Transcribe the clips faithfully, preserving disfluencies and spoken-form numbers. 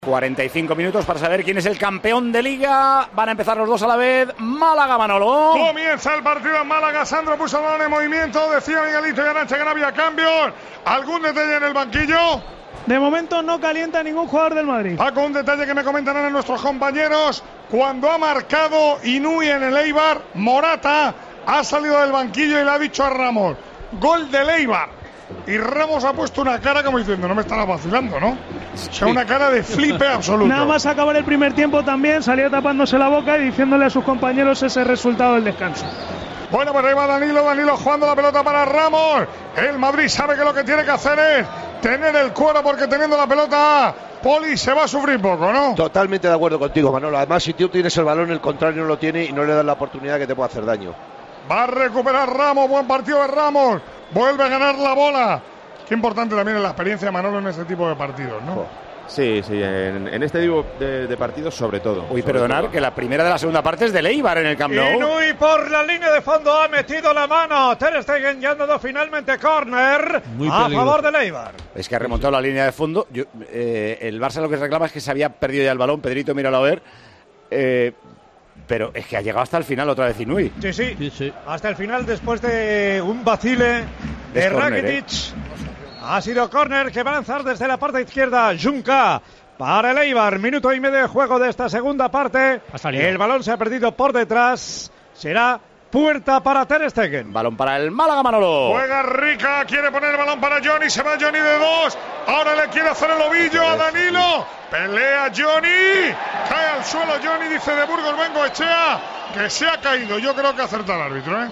cuarenta y cinco minutos para saber quién es el campeón de Liga. Van a empezar los dos a la vez. Málaga, Manolo. Comienza el partido en Málaga. Sandro puso el balón en movimiento. Decía Miguelito y Arantxa que no había cambios. ¿Algún detalle en el banquillo? De momento no calienta ningún jugador del Madrid. Paco, un detalle que me comentarán nuestros compañeros. Cuando ha marcado Inúi en el Eibar, Morata ha salido del banquillo y le ha dicho a Ramos: gol del Eibar. Y Ramos ha puesto una cara como diciendo: no me estará vacilando, ¿no? Sí. O sea, una cara de flipe absoluto. Nada más acabar el primer tiempo también salía tapándose la boca y diciéndole a sus compañeros ese resultado del descanso. Bueno, pues ahí va Danilo, Danilo jugando la pelota para Ramos. El Madrid sabe que lo que tiene que hacer es tener el cuero, porque teniendo la pelota, Poli se va a sufrir poco, ¿no? Totalmente de acuerdo contigo, Manolo. Además, si tú tienes el balón, el contrario no lo tiene y no le das la oportunidad que te pueda hacer daño. Va a recuperar Ramos, buen partido de Ramos. Vuelve a ganar la bola. Qué importante también es la experiencia de Manolo en este tipo de partidos, ¿no? Oh. Sí, sí, en, en este tipo de, de partidos sobre todo. Uy, perdonar, que la primera de la segunda parte es de Eibar en el Camp Nou. Inúi por la línea de fondo ha metido la mano. Ter Stegen ya ha dado finalmente córner a favor de Eibar. Es que ha remontado la línea de fondo. Yo, eh, el Barça lo que reclama es que se había perdido ya el balón. Pedrito, míralo a ver. Eh, pero es que ha llegado hasta el final otra vez Inúi. Sí, sí, sí, sí. Hasta el final después de un vacile de Rakitic. Eh. Ha sido córner que va a lanzar desde la parte izquierda Junca para el Eibar. Minuto y medio de juego de esta segunda parte. El balón se ha perdido por detrás. Será puerta para Ter Stegen. Balón para el Málaga, Manolo. Juega Rica, quiere poner el balón para Johnny. Se va Johnny de dos. Ahora le quiere hacer el ovillo a Danilo. Pelea Johnny. Cae al suelo Johnny, dice de Burgos Bengoechea que se ha caído. Yo creo que acerta el árbitro, ¿eh?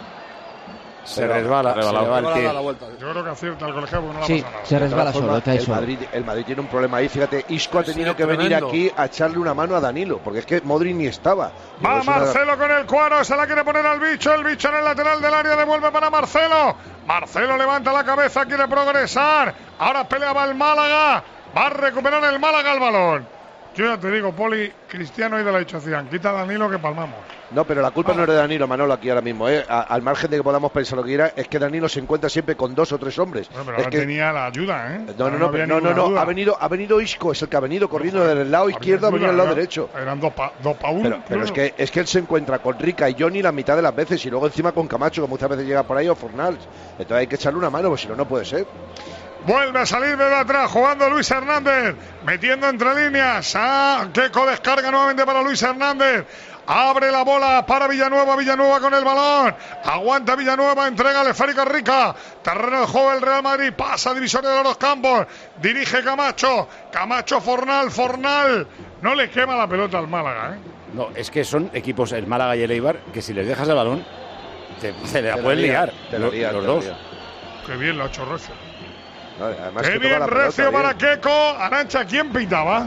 Se resbala, se resbala el la vuelta. Yo creo que acierta el colegiado porque no sí, le pasa nada. Se resbala solo, el Madrid, el Madrid tiene un problema ahí. Fíjate, Isco ha tenido sí, que tremendo. venir aquí a echarle una mano a Danilo, porque es que Modric ni estaba. Va Marcelo una... con el cuadro, se la quiere poner al bicho. El bicho en el lateral del área, devuelve para Marcelo. Marcelo levanta la cabeza, quiere progresar. Ahora peleaba el Málaga. Va a recuperar el Málaga el balón. Yo ya te digo, Poli, Cristiano y de la hecho Zidane, quita a Danilo que palmamos. No, pero la culpa ah. no es de Danilo, Manolo, aquí ahora mismo, ¿eh? A, al margen de que podamos pensar lo que quiera, es que Danilo se encuentra siempre con dos o tres hombres. Bueno, pero es ahora que... tenía la ayuda, ¿eh? No, no, no, no, no, no, no. Ha venido, ha venido Isco, es el que ha venido corriendo del lado izquierdo, ha venido al lado derecho. Eran dos pa, dos pa uno. Pero, pero es que es que él se encuentra con Rica y Johnny la mitad de las veces y luego encima con Camacho, que muchas veces llega por ahí, o Fornals. Entonces hay que echarle una mano, porque si no, no puede ser. Vuelve a salir de atrás, jugando Luis Hernández, metiendo entre líneas. Ah, Keco descarga nuevamente para Luis Hernández. Abre la bola para Villanueva, Villanueva con el balón. Aguanta Villanueva, entrega al esférico Rica. Terreno de juego el Real Madrid, pasa divisoria de los campos. Dirige Camacho, Camacho Fornal, Fornal. No le quema la pelota al Málaga, ¿eh? No, es que son equipos, el Málaga y el Eibar, que si les dejas el balón, te, te la te pueden liar, te lo lías, los te dos. Lo Qué bien lo ha hecho Recio. No, además Qué que bien Recio para Keco. Arantxa, ¿quién pitaba?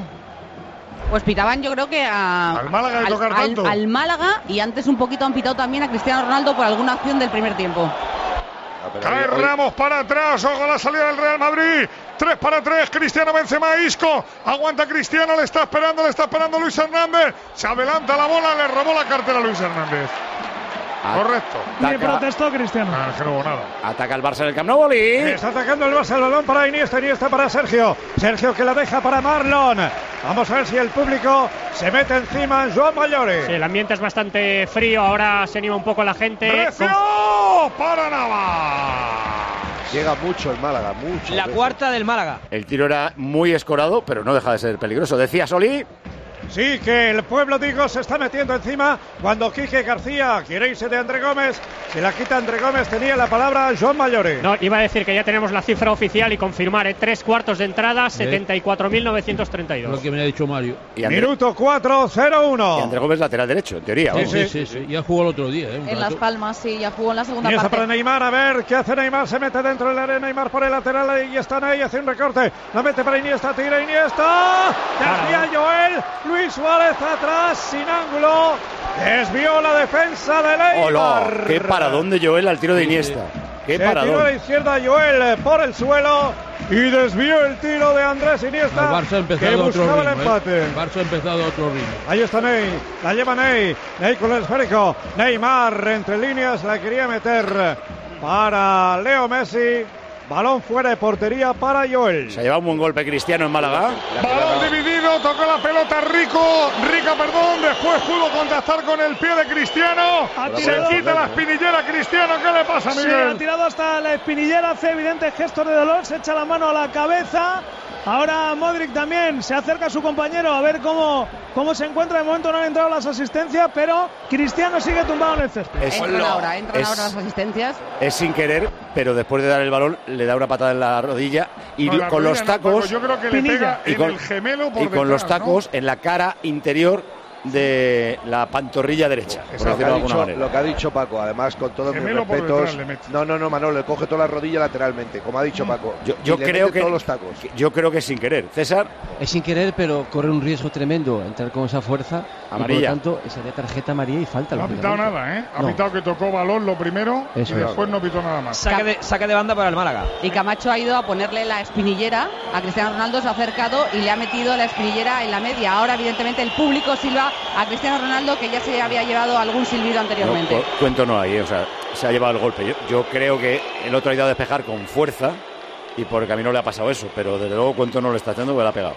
Pues pitaban, yo creo que a, al Málaga de al, tocar al, tanto. Al Málaga, y antes un poquito han pitado también a Cristiano Ronaldo por alguna acción del primer tiempo. Ah, Cae hoy... Ramos para atrás, ojo a la salida del Real Madrid. tres para tres, Cristiano Benzema, Isco. Aguanta Cristiano, le está esperando, le está esperando Luis Hernández. Se adelanta la bola, le robó la cartera a Luis Hernández. Correcto. Ni protestó Cristiano. Ah, que no hubo nada. Ataca el Barça en el Camp Nou, Oli. Está atacando el Barça, el balón para Iniesta, Iniesta para Sergio. Sergio que la deja para Marlon. Vamos a ver si el público se mete encima en Joan Mayore. Sí, el ambiente es bastante frío, ahora se anima un poco la gente. ¡Recio! Con... para Navas. Llega mucho el Málaga, mucho. La cuarta del Málaga. El tiro era muy escorado, pero no deja de ser peligroso. Decía Oli. Sí, que el pueblo digo se está metiendo encima cuando Quique García quiere irse de André Gómez. Se la quita André Gómez, tenía la palabra Joan Mayore. No, iba a decir que ya tenemos la cifra oficial y confirmar, ¿eh? Tres cuartos de entrada, setenta y cuatro mil novecientos treinta y dos. Lo que me ha dicho Mario. Y André... Minuto cuatro, cero uno. Y André Gómez lateral derecho, en teoría. Sí, sí, sí, sí, ya jugó el otro día. ¿eh? En rato. Las Palmas, sí, ya jugó en la segunda y parte. para Neymar, a ver qué hace Neymar, se mete dentro del área, Neymar por el lateral, y está ahí, hace un recorte, la mete para Iniesta, tira Iniesta, desvía Joel, Luis Suárez atrás, sin ángulo, desvió la defensa de Eibar. Hola, qué paradón de Joel al tiro de Iniesta. Qué se paradón. tiró a la izquierda Joel por el suelo y desvió el tiro de Andrés Iniesta. El Barça ha empezado que otro buscaba ritmo, el empate. ¿eh? El Barça ha empezado otro ritmo. Ahí está Ney, la lleva Ney, Ney con el esférico, Neymar entre líneas, la quería meter para Leo Messi. Balón fuera de portería para Joel. Se ha llevado un buen golpe Cristiano en Málaga. Balón dividido, tocó la pelota Rico, Rica, perdón, después pudo contactar con el pie de Cristiano. Se quita la espinillera Cristiano, ¿qué le pasa, Miguel? Sí, ha tirado hasta la espinillera, hace evidentes gestos de dolor, se echa la mano a la cabeza. Ahora Modric también se acerca a su compañero a ver cómo, cómo se encuentra. De momento no han entrado las asistencias, pero Cristiano sigue tumbado en el césped. Es, entran ahora, entran es, ahora las asistencias. Es sin querer, pero después de dar el balón le da una patada en la rodilla y no, la con rodilla los tacos. No, yo creo que le pega y en con, el gemelo por y con detrás, los tacos ¿no? en la cara interior de la pantorrilla derecha. Por lo, que de dicho, manera. lo que ha dicho Paco, además con todos mis respetos. No, no, no, Manolo, le coge toda la rodilla lateralmente, como ha dicho Paco. Yo, yo creo que todos los tacos. Yo creo que es sin querer. César. Es sin querer, pero corre un riesgo tremendo entrar con esa fuerza. Amarilla. Y por lo tanto, sería tarjeta amarilla y falta. No ha pitado nada, ¿eh? Ha no. pitado que tocó balón lo primero. Eso y después es. no pitó nada más. Saque de, saque de banda para el Málaga. Y Camacho ha ido a ponerle la espinillera a Cristiano Ronaldo, se ha acercado y le ha metido la espinillera en la media. Ahora, evidentemente, el público silba a Cristiano Ronaldo, que ya se había llevado algún silbido anteriormente. No, cuento no hay, o sea, se ha llevado el golpe. Yo, yo creo que el otro ha ido a despejar con fuerza y por el camino le ha pasado eso, pero desde luego cuento no lo está haciendo porque le ha pegado.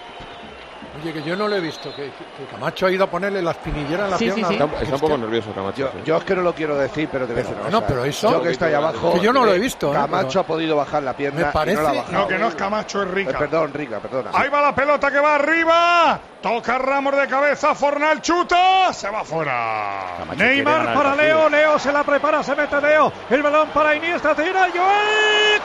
Oye, que yo no lo he visto, que, que Camacho ha ido a ponerle la espinillera en la sí, pierna. Sí, sí. Está, está un poco nervioso Camacho. Yo, sí. yo es que no lo quiero decir, pero te voy a decir una No, cosa. pero eso... Yo que estoy abajo... Que yo no lo he visto. Camacho ¿eh? Pero... ha podido bajar la pierna Me parece... y no la ha bajado. No, que no es Camacho, es Rica. Eh, perdón, Rica, perdona. Ahí va la pelota que va arriba. Toca Ramos de cabeza, Fornal chuta. Se va fuera. Camacho Neymar para Leo, Leo se la prepara, se mete Leo. El balón para Iniesta, tira Joel.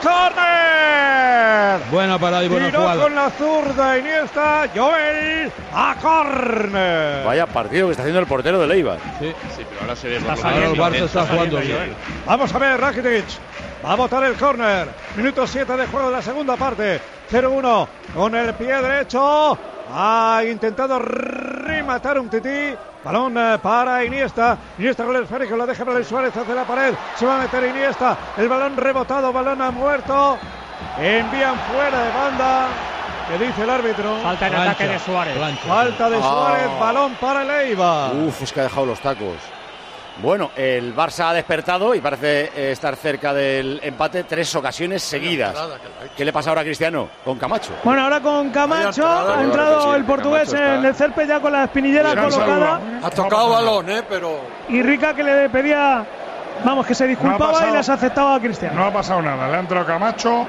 ¡Córner! Buena parada y buena Tiró jugada. con la zurda Iniesta, Joel a córner. Vaya partido que está haciendo el portero de Leibar. Sí, sí, pero ahora se ve. Está saliendo, el Barça está jugando bien. Vamos a ver, Rakitic va a botar el córner. Minuto siete de juego de la segunda parte. cero uno con el pie derecho. Ha intentado rematar un tití. Balón para Iniesta. Iniesta con el esférico, lo deja para el Suárez hacia la pared. Se va a meter Iniesta. El balón rebotado, balón ha muerto. Envían fuera de banda. ¿Qué dice el árbitro? Falta en Plancha, ataque de Suárez. plancha. Falta de Suárez, Oh. balón para el Eibar. Uf, es que ha dejado los tacos. Bueno, el Barça ha despertado y parece eh, estar cerca del empate tres ocasiones seguidas. ¿Qué le pasa ahora a Cristiano? Con Camacho. Bueno, ahora con Camacho ha entrado el portugués en el césped ya con la espinillera colocada. Ha tocado balón, ¿eh? Pero... Y Rica que le pedía, vamos, que se disculpaba no y les aceptaba a Cristiano. No ha pasado nada, le ha entrado Camacho.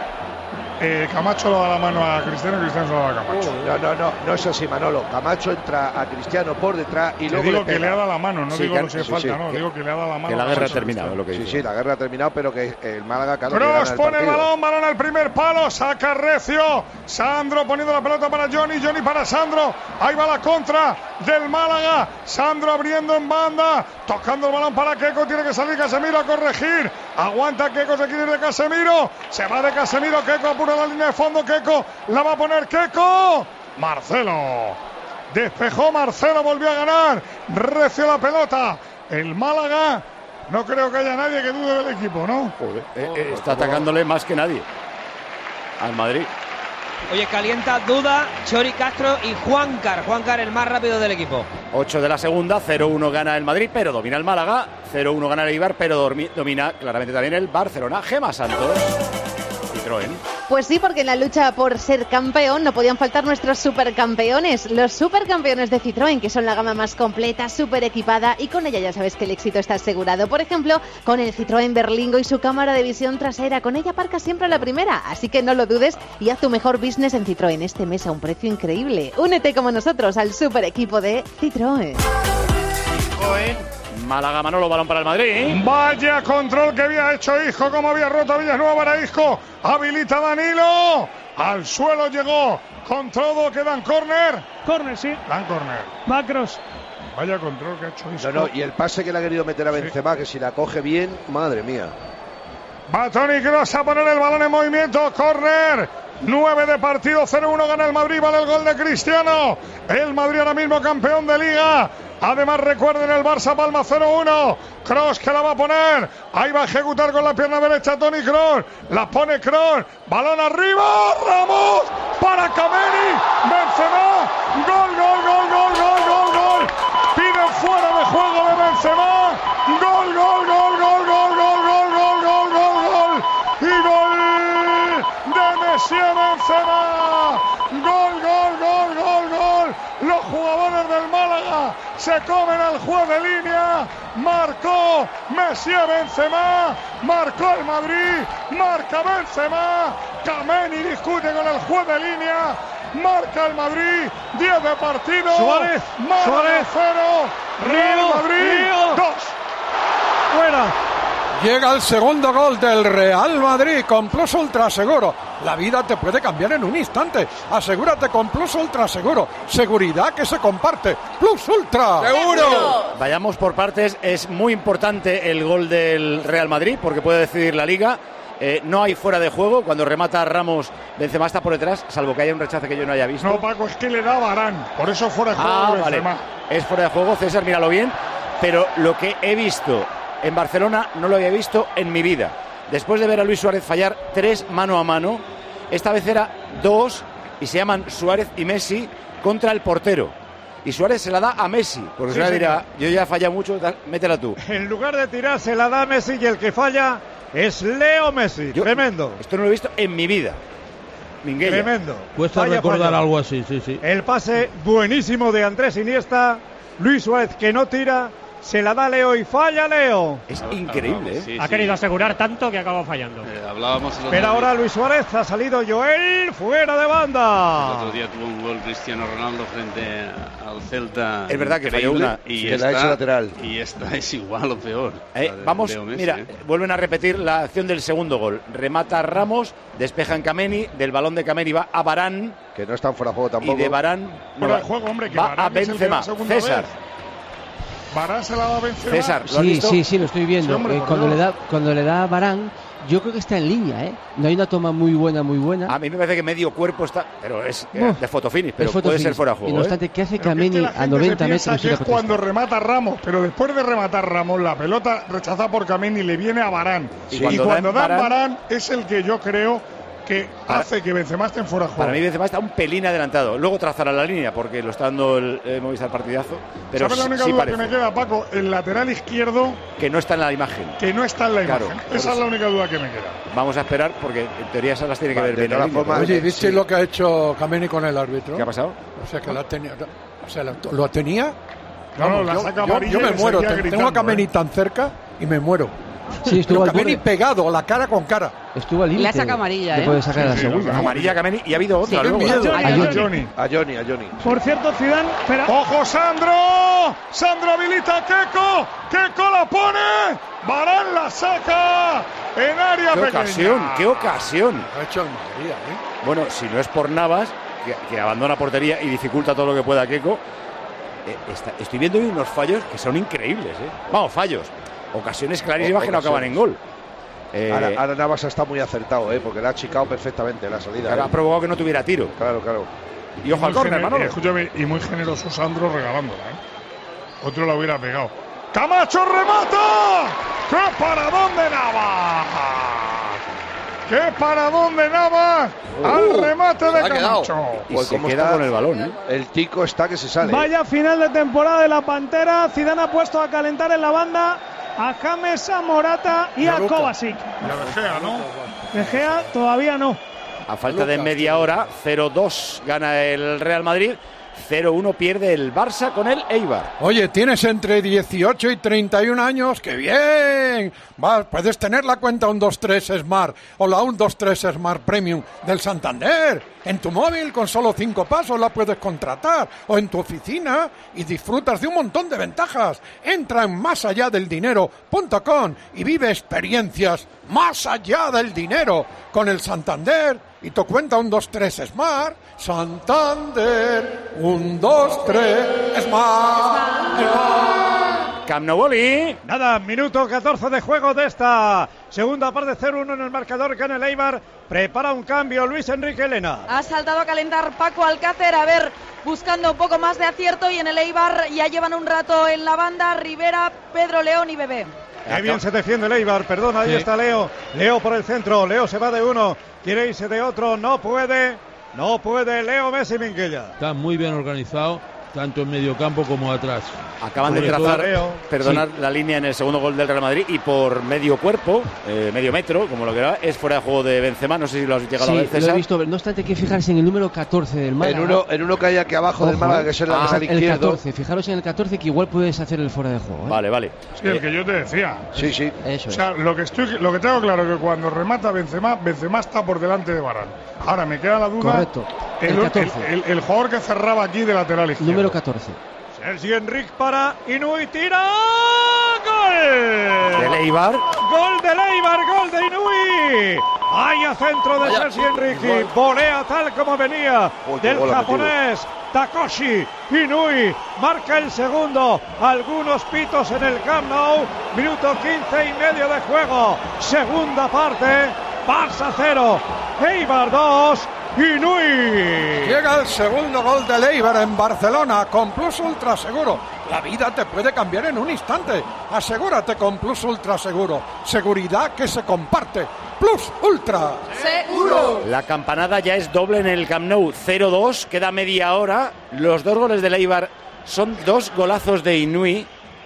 Eh, Camacho lo da la mano a Cristiano y Cristiano se lo da a Camacho. No, no, no, no es así, Manolo. Camacho entra a Cristiano por detrás y Te luego digo le pega. que le ha dado la mano, no Sí, digo que- lo que sí, falta, sí, no, que- digo que le ha dado la mano. Que la a guerra ha Camacho. terminado, es lo que Sí, dice. sí, la guerra ha terminado, pero que el Málaga cada vez Kroos gana el pone el partido. balón, balón al primer palo, saca Recio, Sandro poniendo la pelota para Johnny, Johnny para Sandro, ahí va la contra del Málaga, Sandro abriendo en banda, tocando el balón para Keco, tiene que salir Casemiro a corregir, aguanta Keco, se quiere ir de Casemiro, se va de Casemiro, Keco apura la línea de fondo, Keco, la va a poner Keco, Marcelo, despejó Marcelo, volvió a ganar, Recio la pelota, el Málaga. No creo que haya nadie que dude del equipo, ¿no? Joder, eh, eh, está atacándole más que nadie al Madrid. Oye, calienta Duda, Chori Castro y Juancar. Juancar el más rápido del equipo. ocho de la segunda, cero uno gana el Madrid, pero domina el Málaga. cero uno gana el Eibar, pero dormi- domina claramente también el Barcelona. Gema Santos. Citroën. Pues sí, porque en la lucha por ser campeón no podían faltar nuestros supercampeones, los supercampeones de Citroën, que son la gama más completa, super equipada y con ella ya sabes que el éxito está asegurado. Por ejemplo, con el Citroën Berlingo y su cámara de visión trasera, con ella aparcas siempre a la primera, así que no lo dudes y haz tu mejor business en Citroën este mes a un precio increíble. Únete como nosotros al super equipo de Citroën. Málaga, Manolo, balón para el Madrid. Vaya control que había hecho Isco, como había roto Villanueva para Isco. Habilita Danilo. Al suelo llegó. Con todo, quedan córner. Córner, sí. Dan córner. Va Kroos. Vaya control que ha hecho Isco. No, no, y el pase que le ha querido meter a Benzema, que si la coge bien, madre mía. Va Toni Kroos a poner el balón en movimiento. Córner. nueve de partido, cero uno gana el Madrid, vale el gol de Cristiano. El Madrid ahora mismo campeón de Liga. Además recuerden el Barça Palma cero uno. Kroos que la va a poner. Ahí va a ejecutar con la pierna derecha Toni Kroos. La pone Kroos. Balón arriba. Ramos para Kameni. Benzema. Gol, gol, gol, gol, gol, gol, gol. Piden fuera de juego de Benzema. Gol, gol, gol, gol, gol, gol, gol, gol, gol, gol, gol. Y gol del Málaga, se comen al juez de línea, marcó Messi a Benzema, marcó el Madrid, marca Benzema, Kameni discute con el juez de línea, marca el Madrid, diez de partido, Suárez, Málaga Suárez, cero, Real Río, Madrid Río. dos. Fuera. Llega el segundo gol del Real Madrid con Plus Ultra Seguro. La vida te puede cambiar en un instante. Asegúrate con Plus Ultra Seguro. Seguridad que se comparte. Plus Ultra. ¡Seguro! Vayamos por partes. Es muy importante el gol del Real Madrid porque puede decidir la Liga. Eh, no hay fuera de juego. Cuando remata Ramos, Benzema está por detrás, salvo que haya un rechace que yo no haya visto. No, Paco, es que le da a Varane. Por eso fuera de juego Ah, de vale. Benzema. Es fuera de juego, César, míralo bien. Pero lo que he visto en Barcelona no lo había visto en mi vida. Después de ver a Luis Suárez fallar tres mano a mano, esta vez era dos y se llaman Suárez y Messi contra el portero. Y Suárez se la da a Messi, porque Sí, Suárez señor. dirá, yo ya he fallado mucho, da- métela tú. En lugar de tirar, se la da Messi y el que falla es Leo Messi. Yo- Tremendo. Esto no lo he visto en mi vida. Minguella. Tremendo. Cuesta Falla, recordar falla. algo así, sí, sí. El pase buenísimo de Andrés Iniesta. Luis Suárez que no tira. Se la da Leo y falla Leo. Es increíble, ¿eh? Sí, ha sí. querido asegurar tanto que acaba fallando. Eh, hablábamos el otro Pero día- ahora Luis Suárez ha salido Joel fuera de El banda. otro día tuvo un gol Cristiano Ronaldo frente al Celta. Es verdad que falló increíble, una. y Sí, que esta, la ha hecho lateral. Y esta es igual o peor. Eh, la de vamos, Leo Messi, mira, eh. vuelven a repetir la acción del segundo gol. Remata Ramos, despeja en Kameni, del balón de Kameni va a Varane Que no están fuera de juego y tampoco. de Varane no Fuera va, de juego, hombre, que va Varane a es el que da Benzema. segunda César, vez. Varane se la da a Benzema. César, ¿lo has Sí, visto? sí, sí, lo estoy viendo. Sí, hombre, Eh, por cuando, Dios. le da, cuando le da a Varane, yo creo que está en línea, ¿eh? No hay una toma muy buena, muy buena. A mí me parece que medio cuerpo está, pero es eh, Uf, de fotofinish, pero Es foto puede finish. ser fuera de Y juego. no ¿eh? obstante, ¿qué hace Pero que es que Kameni la a gente noventa se piensa metros? que y la es protesta? cuando remata Ramos, pero después de rematar Ramos, la pelota rechazada por Kameni le viene a Varane. Y Y cuando cuando, dan dan Varane- Varane es el que yo creo que Para- hace que Benzema esté en fuera de juego. Para mí Benzema está un pelín adelantado. Luego trazará la línea porque lo está dando el eh, Movistar partidazo. Pero ¿Sabes la única sí duda parece que me queda, Paco? El lateral izquierdo que no está en la imagen. que no está en la Claro, imagen. por Esa es eso. la única duda que me queda. Vamos a esperar porque en teoría esas las tiene que Vale, ver de bien. todas el niño, formas, pero- Oye, ¿viste sí. lo que ha hecho Kameni con el árbitro? ¿Qué ha pasado? O sea, que la tenía, o sea, la- lo tenía. No, no, Vamos, la yo, saca yo- amarilla yo y me le muero. seguía Te- Tengo gritando, a Kameni ¿eh? tan cerca y me muero. Sí, estuvo Pero al Kameni borde. pegado, la cara con cara. Estuvo al Le límite. ha sacado amarilla, Le ¿eh? puede sacar Sí, la sí, segunda. lo Amarilla Kameni y ha habido otra Sí. luego. Qué miedo. A A Johnny. Johnny. A Johnny, a Johnny. Por cierto, Zidane, espera. ¡Ojo, Sandro! ¡Sandro habilita a Keco! ¡Keco la pone! ¡Varane la saca! En área ¡Qué pequeña. ocasión! ¡Qué ocasión! Ha hecho el Madrid, ¿eh? Bueno, si no es por Navas, que, que abandona portería y dificulta todo lo que pueda a Keco, eh, está- estoy viendo hoy unos fallos que son increíbles. ¿eh? Vamos, fallos. Ocasiones clarísimas O- que no acaban en gol. Eh, Ahora, ahora Navas está muy acertado, ¿eh? Porque le ha achicado perfectamente la salida. ha ¿eh? provocado que no tuviera tiro. Claro, claro. Y ojo al Muy córner, gener- Manolo. Escúchame, y muy generoso Sandro regalándola, ¿eh? Otro la hubiera pegado. ¡Camacho remata! ¡Qué paradón de Navas! ¡Qué paradón de Navas! ¡Al remate de se ha quedado. Camacho! Y Pues se cómo queda está- con el balón, ¿eh? El tico está que se sale. Vaya final de temporada de la Pantera. Zidane ha puesto a calentar en la banda a James, a Morata y a Luka. Kovacic. Ya De Gea, ¿no? De Gea todavía no. A falta de media hora, cero dos gana el Real Madrid, cero uno pierde el Barça con el Eibar. Oye, tienes entre dieciocho y treinta y un años, ¡qué bien! Va, puedes tener la cuenta uno dos tres Smart o la uno dos tres Smart Premium del Santander. En tu móvil con solo cinco pasos la puedes contratar o en tu oficina y disfrutas de un montón de ventajas. Entra en más allá del dinero punto com y vive experiencias más allá del dinero con el Santander y tu cuenta uno dos tres Smart. Santander uno dos tres Smart. Camp Nou Boli. Nada, minuto catorce de juego de esta segunda parte, cero uno en el marcador, gana el Eibar, prepara un cambio Luis Enrique Elena. Ha saltado a calentar Paco Alcácer, a ver, buscando un poco más de acierto, y en el Eibar ya llevan un rato en la banda Rivera, Pedro León y Bebé. Qué bien se defiende el Eibar, perdona, ahí Sí. está Leo, Leo por el centro, Leo se va de uno, quiere irse de otro, no puede, no puede Leo Messi Minguella. Está muy bien organizado tanto en medio campo como atrás. Acaban Sobre de trazar, todo- perdonar, Sí. la línea en el segundo gol del Real Madrid y por medio cuerpo, eh, medio metro, como lo que era, es fuera de juego de Benzema. No sé si lo has llegado Sí, a ver, lo César. he visto, pero no obstante hay que fijarse en el número catorce del Málaga. En uno, en uno que hay aquí abajo del Ojo, Málaga, ¿eh? que es el lateral el izquierdo. catorce, fijaros en el catorce que igual puedes hacer el fuera de juego. ¿eh? Vale, vale. Sí, el que yo te decía. Sí, sí. Eso O es. sea, lo que estoy, lo que tengo claro es que cuando remata Benzema, Benzema está por delante de Varane. Ahora me queda la duda. Correcto. El, El catorce. el- el- el jugador que cerraba aquí de lateral izquierdo. Número catorce. Sergi Enrique para Inui, tira. ¡Gol! De Eibar. Gol de Eibar, gol de Inui. Ahí a centro de Sergi Enrique. Volea tal como venía Uy, qué del gol ha japonés Takoshi Inui. Marca el segundo. Algunos pitos en el Camp Nou. Minuto quince y medio de juego. Segunda parte. Barça cero. Eibar dos. Inui. Llega el segundo gol de Eibar en Barcelona con Plus Ultra Seguro. La vida te puede cambiar en un instante. Asegúrate con Plus Ultra Seguro. Seguridad que se comparte. Plus Ultra. ¡Seguro! La campanada ya es doble en el Camp Nou. cero dos, queda media hora. Los dos goles del Eibar son dos golazos de Inui.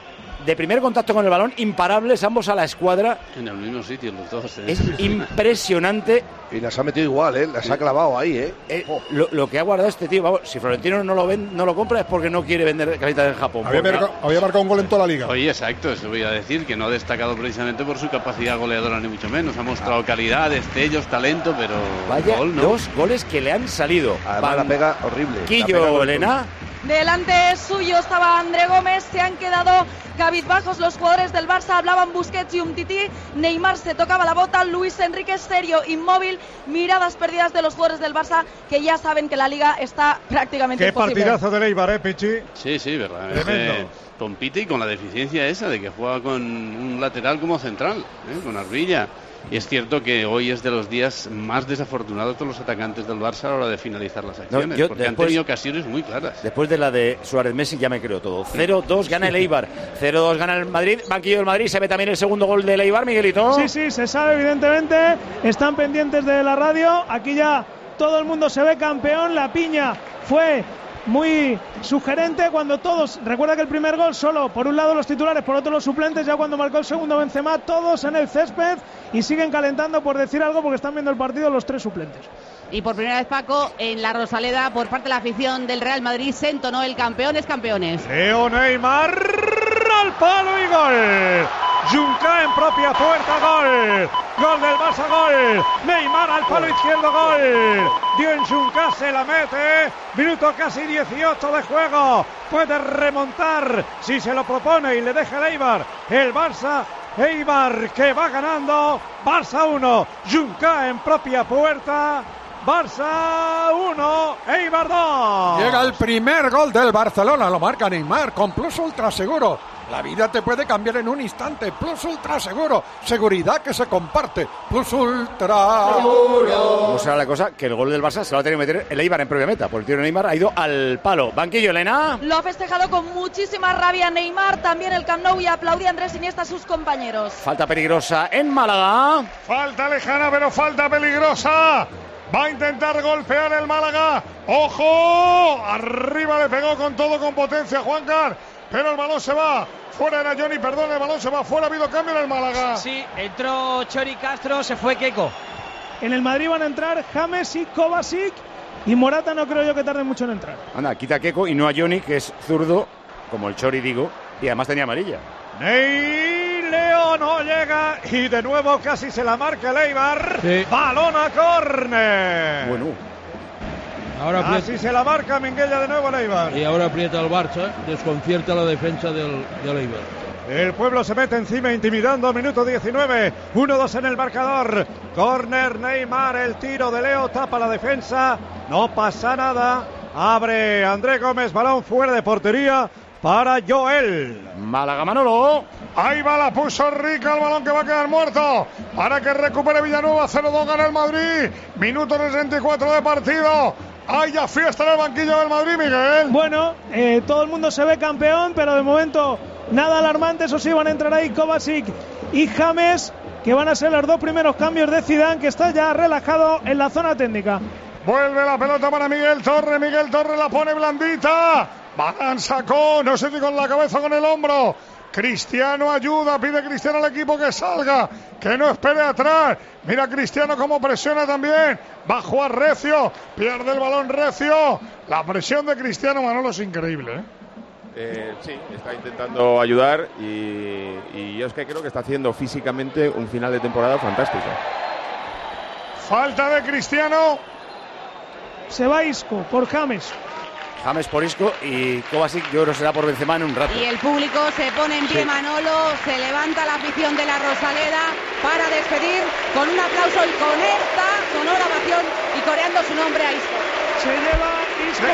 De primer contacto con el balón, imparables, ambos a la escuadra. En el mismo sitio, los dos. ¿eh? Es impresionante. Y las ha metido igual, ¿eh? Las ha clavado ahí, ¿eh? Eh, lo, lo que ha guardado este tío, vamos, si Florentino no lo ven, no lo compra es porque no quiere vender camisetas en Japón. Había, porque- marcado, había marcado un gol en toda la liga. Oye, exacto, eso voy a decir, que no ha destacado precisamente por su capacidad goleadora, ni mucho menos. Ha mostrado calidad, destellos, talento, pero. Vaya, gol, ¿no? dos goles que le han salido. Además la pega horrible. La pega Quillo, con- Elena. Delante suyo estaba André Gómez, se han quedado cabizbajos los jugadores del Barça, hablaban Busquets y Umtiti, Neymar se tocaba la bota, Luis Enrique serio, inmóvil, miradas perdidas de los jugadores del Barça que ya saben que la liga está prácticamente Qué imposible. partidazo de Eibar, ¿eh, Pichi? Sí, sí, verdad. Tremendo. Eh, compite y con la deficiencia esa de que juega con un lateral como central, ¿eh? Con Arbilla. Y es cierto que hoy es de los días más desafortunados de los atacantes del Barça a la hora de finalizar las acciones, yo porque han después- tenido ocasiones muy claras. Después de la de Suárez Messi ya me creo todo. cero dos gana el Eibar. cero dos gana el Madrid. Banquillo del Madrid. Se ve también el segundo gol del Eibar, Miguelito. Sí, sí, se sabe evidentemente. Están pendientes de la radio. Aquí ya todo el mundo se ve campeón. La piña fue muy sugerente cuando todos, recuerda que el primer gol solo por un lado los titulares, por otro los suplentes, ya cuando marcó el segundo Benzema, todos en el césped y siguen calentando por decir algo porque están viendo el partido los tres suplentes. Y por primera vez, Paco, en la Rosaleda, por parte de la afición del Real Madrid, se entonó el campeones, campeones. Leo Neymar al palo y gol. Junca en propia puerta, gol. Gol del Barça, gol. Neymar al palo izquierdo, gol. Bien Junca se la mete. Minuto casi dieciocho de juego. Puede remontar si se lo propone y le deja el Eibar. El Barça, Eibar que va ganando. Barça uno, Junca en propia puerta. Barça uno, Eibar dos. Llega el primer gol del Barcelona, lo marca Neymar con Plus Ultra Seguro. La vida te puede cambiar en un instante. Plus Ultra Seguro. Seguridad que se comparte. Plus Ultra Seguro. ¿Cómo será la cosa? Que el gol del Barça se lo va a tener que meter el Eibar en propia meta. Porque el tío de Neymar ha ido al palo. Banquillo, Elena. Lo ha festejado con muchísima rabia Neymar, también el Camp Nou, y aplaudía a Andrés Iniesta a sus compañeros. Falta peligrosa en Málaga. Falta lejana, pero falta peligrosa. Va a intentar golpear el Málaga. ¡Ojo! Arriba le pegó con todo, con potencia Juancar. Pero el balón se va. Fuera era Johnny, perdón, el balón se va fuera. Ha habido cambio en el Málaga. Sí, entró Chori Castro, se fue Keco. En el Madrid van a entrar James y Kovacic y Morata no creo yo que tarde mucho en entrar. Anda, quita a Keco y no a Johnny, que es zurdo, como el Chori, digo, y además tenía amarilla. Ney Leo no llega y de nuevo casi se la marca el Eibar. Sí. Balón a córner. Bueno. Ahora aprieta, Así se la marca Minguella de nuevo el Eibar. y ahora aprieta el Barça, desconcierta la defensa del, del Eibar. El pueblo se mete encima intimidando, minuto diecinueve, uno dos en el marcador. Corner Neymar, el tiro de Leo tapa la defensa, no pasa nada. Abre André Gómez, balón fuera de portería para Joel. Málaga, Manolo. Ahí va, la puso Rica, el balón que va a quedar muerto. Para que recupere Villanueva, cero dos gana el Madrid. Minuto sesenta y cuatro de partido. Hay ya fiesta en el banquillo del Madrid, Miguel. Bueno, eh, todo el mundo se ve campeón, pero de momento nada alarmante. Eso sí, van a entrar ahí Kovacic y James, que van a ser los dos primeros cambios de Zidane, que está ya relajado en la zona técnica. Vuelve la pelota para Miguel Torre. Miguel Torre la pone blandita. Balán sacó, no sé si con la cabeza o con el hombro. Cristiano ayuda, pide Cristiano al equipo que salga, que no espere atrás. Mira Cristiano cómo presiona también. Va a jugar Recio, pierde el balón Recio. La presión de Cristiano, Manolo, es increíble, ¿eh? Eh, sí, está intentando ayudar y, y yo es que creo que está haciendo físicamente un final de temporada fantástico. Falta de Cristiano. Se va Isco por James. James por Isco y Kovacic, yo creo que será por Benzema en un rato. Y el público se pone en pie, sí. Manolo, se levanta la afición de la Rosaleda para despedir con un aplauso y con esta sonora ovación y coreando su nombre a Isco. Se lleva Isco.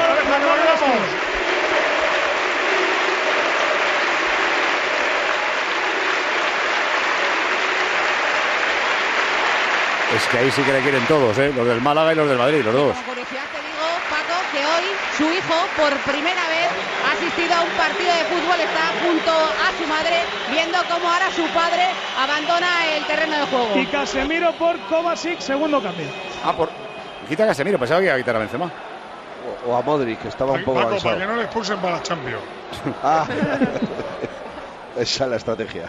Es que ahí sí que le quieren todos, ¿eh? Los del Málaga y los del Madrid, los dos. Como curiosidad te digo, Paco, que hoy su hijo por primera vez ha asistido a un partido de fútbol, está junto a su madre viendo cómo ahora su padre abandona el terreno de juego. Y Casemiro por Kovacic, segundo cambio. Ah, por... Quita a Casemiro, pensaba que iba a quitar a Benzema. O, o a Modric, que estaba un poco Paco, avanzado. para que no le expulsen para la Champions. Ah, esa es la estrategia.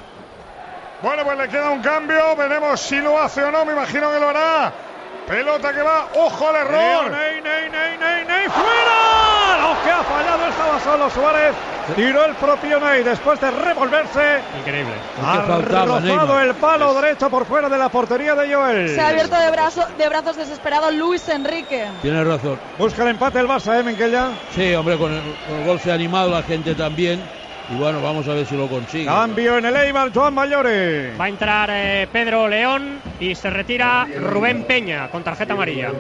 Bueno, pues le queda un cambio, veremos si lo hace o no, me imagino que lo hará. Pelota que va, ojo al error. Ney, Ney, Ney, Ney, Ney, fuera. Lo que ha fallado, estaba solo Suárez. Tiró el propio Ney después de revolverse. Increíble. Ha rozado el palo es... derecho por fuera de la portería de Joel. Se ha abierto de, brazo, de brazos desesperado Luis Enrique. Tiene razón. Busca el empate el Barça, ¿eh, Minquella? Sí, hombre, con el, con el gol se ha animado la gente también. Y bueno, vamos a ver si lo consigue. Cambio en el Eibar, Joan Mayore. Va a entrar eh, Pedro León y se retira Rubén Peña con tarjeta amarilla.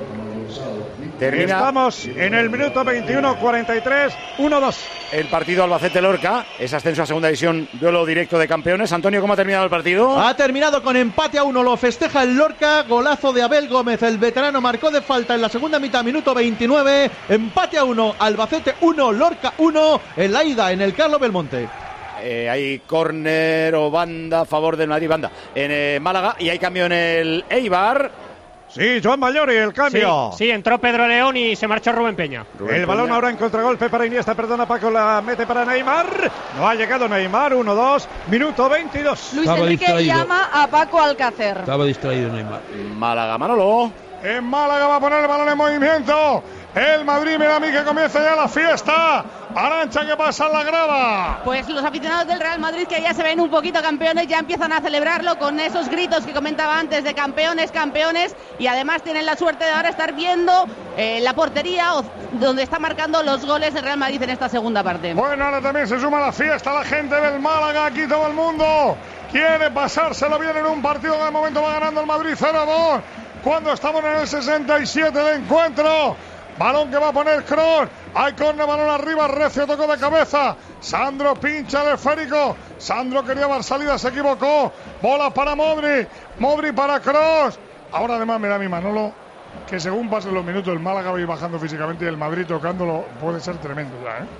Termina. Estamos en el minuto veintiuno cuarenta y tres, uno dos. El partido Albacete-Lorca, es ascenso a segunda división, duelo directo de campeones. Antonio, ¿cómo ha terminado el partido? Ha terminado con empate a uno, lo festeja el Lorca, golazo de Abel Gómez, el veterano marcó de falta en la segunda mitad, minuto veintinueve, empate a uno, Albacete uno, Lorca uno, en la ida en el Carlos Belmonte. Eh, hay córner o banda a favor del Madrid, banda en eh, Málaga, y hay cambio en el Eibar. Sí, Joan Mayori, el cambio. Sí, sí, entró Pedro León y se marchó Rubén Peña. Rubén el balón Peña. Ahora en contragolpe para Iniesta, perdona Paco, la mete para Neymar. No ha llegado Neymar, uno dos, minuto veintidós. Luis Estaba Enrique distraído. Llama a Paco Alcácer. Estaba distraído Neymar. Málaga, Manolo. En Málaga va a poner el balón en movimiento. El Madrid, mira a mí que comienza ya la fiesta. Arancha, que pasa en la grava. Pues los aficionados del Real Madrid, que ya se ven un poquito campeones, ya empiezan a celebrarlo con esos gritos que comentaba antes de campeones, campeones, y además tienen la suerte de ahora estar viendo eh, la portería o, donde está marcando los goles el Real Madrid en esta segunda parte. Bueno, ahora también se suma a la fiesta la gente del Málaga, aquí todo el mundo quiere pasárselo bien en un partido que de momento va ganando el Madrid cero a dos, cuando estamos en el sesenta y siete de encuentro. Balón que va a poner Kroos. Hay córner, balón arriba. Recio tocó de cabeza. Sandro pincha el esférico. Sandro quería dar salida, se equivocó. Bola para Modric. Modric para Kroos. Ahora además me da mi Manolo que según pasen los minutos el Málaga va a ir bajando físicamente y el Madrid tocándolo puede ser tremendo ya, ¿eh?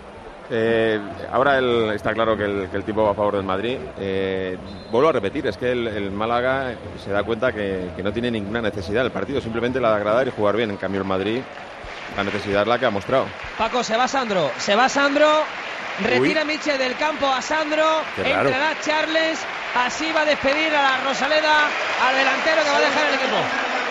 Eh, ahora el, está claro que el, que el tipo va a favor del Madrid. Eh, vuelvo a repetir, es que el, el Málaga se da cuenta que, que no tiene ninguna necesidad. El partido simplemente la de agradar y jugar bien. En cambio el Madrid, la necesidad es la que ha mostrado. Paco, se va Sandro, se va Sandro, retira Michel del campo a Sandro, entrará Charles, así va a despedir a la Rosaleda, al delantero que va a dejar el equipo.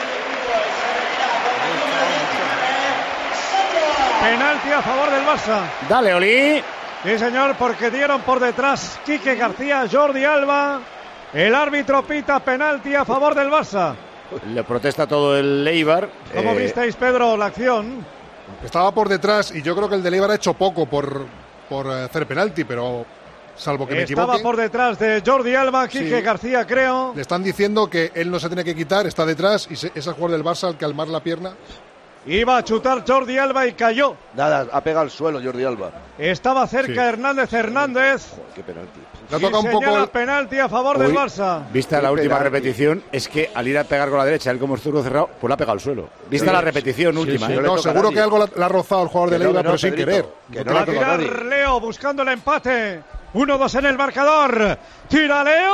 Penalti a favor del Barça. Dale, Oli. Sí, señor, porque dieron por detrás Quique García, Jordi Alba. El árbitro pita penalti a favor del Barça. Le protesta todo el Eibar. ¿Cómo eh... visteis, Pedro, la acción? Estaba por detrás y yo creo que el del Eibar ha hecho poco por, por hacer penalti, pero salvo que me equivoque. Estaba por detrás de Jordi Alba, Quique sí. García, creo. Le están diciendo que él no se tiene que quitar, está detrás y se, es el jugador del Barça al que al mar la pierna. Iba a chutar Jordi Alba y cayó. Nada, ha pegado al suelo Jordi Alba. Estaba cerca sí. Hernández Hernández. Joder, qué penalti. Le ha tocado un poco el... penalti a favor Uy, del Barça. Vista la última penalti. repetición, es que al ir a pegar con la derecha, él como estuvo cerrado, pues la ha pegado al suelo. Vista sí, la repetición sí, última. Sí, sí. ¿eh? No, seguro que algo la, la ha rozado el jugador de Leiva, no, pero sin Pedrito, querer. Que no, no la tira Leo buscando el empate. uno dos en el marcador. Tira Leo.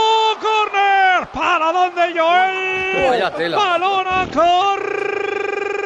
¡Corner! ¿Para dónde, Joel? Vaya tela. Balón a córner.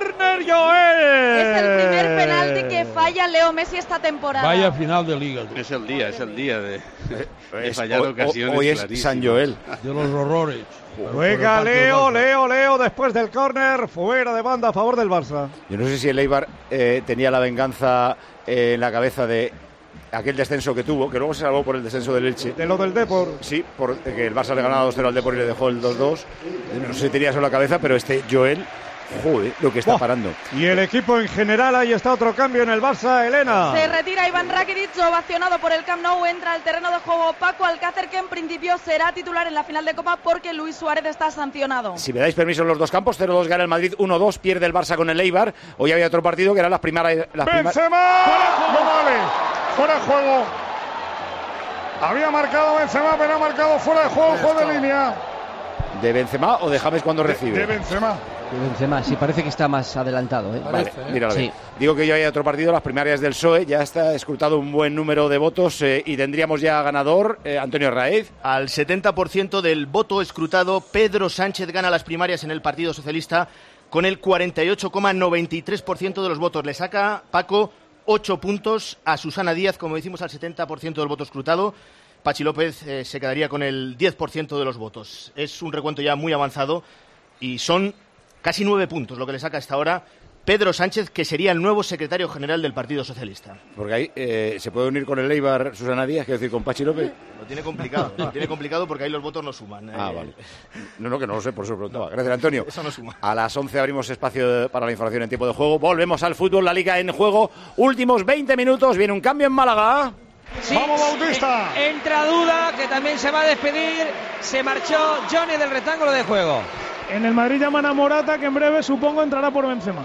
Joel. Es el primer penalti que falla Leo Messi esta temporada. Vaya final de liga. Es el día, es el día de, de Es- fallar hoy- ocasiones. hoy es clarísimas. San Joel. De los horrores. Juega Por el Leo, parte del Leo, Leo después del córner, fuera de banda a favor del Barça. Yo no sé si el Eibar eh, tenía la venganza eh, en la cabeza de aquel descenso que tuvo, que luego se salvó por el descenso del Elche. De lo del Depor. Sí, porque el Barça le ganaba dos cero al Depor y le dejó el dos dos. No sé si tenía eso en la cabeza, pero este Joel, joder, lo que está Buah. parando. Y el equipo en general, ahí está otro cambio en el Barça, Elena. Se retira Iván Rakitic, ovacionado por el Camp Nou, entra al terreno de juego Paco Alcácer, que en principio será titular en la final de Copa porque Luis Suárez está sancionado. Si me dais permiso en los dos campos, cero dos gana el Madrid, uno dos pierde el Barça con el Eibar. Hoy había otro partido que eran las primeras... Las primar- Benzema, no vale, fuera de juego. Había marcado Benzema, pero ha marcado fuera de juego, juego de línea. ¿De Benzema o de James cuando recibe? De Benzema. De Benzema, sí, parece que está más adelantado. ¿eh? Vale, míralo Sí. bien. Digo que yo hay otro partido, las primarias del P S O E, ya está escrutado un buen número de votos eh, y tendríamos ya ganador, eh, Antonio Raez. Al setenta por ciento del voto escrutado, Pedro Sánchez gana las primarias en el Partido Socialista con el cuarenta y ocho coma noventa y tres por ciento de los votos. Le saca, Paco, ocho puntos a Susana Díaz, como decimos, al setenta por ciento del voto escrutado. Pachi López eh, se quedaría con el diez por ciento de los votos. Es un recuento ya muy avanzado y son casi nueve puntos lo que le saca hasta ahora Pedro Sánchez, que sería el nuevo secretario general del Partido Socialista. Porque ahí eh, se puede unir con el Eibar Susana Díaz, quiero decir, con Pachi López. Lo tiene complicado, lo tiene complicado porque ahí los votos no suman. Ah, eh. vale. No, no, que no lo sé, por eso preguntaba. Gracias, Antonio. Eso no suma. A las once abrimos espacio para la información en tiempo de juego. Volvemos al fútbol, la Liga en juego. Últimos veinte minutos, viene un cambio en Málaga. Sí, ¡Vamos, Bautista! eh, entra Duda, que también se va a despedir. Se marchó Johnny del rectángulo de juego. En el Madrid llaman a Morata, que en breve supongo entrará por Benzema.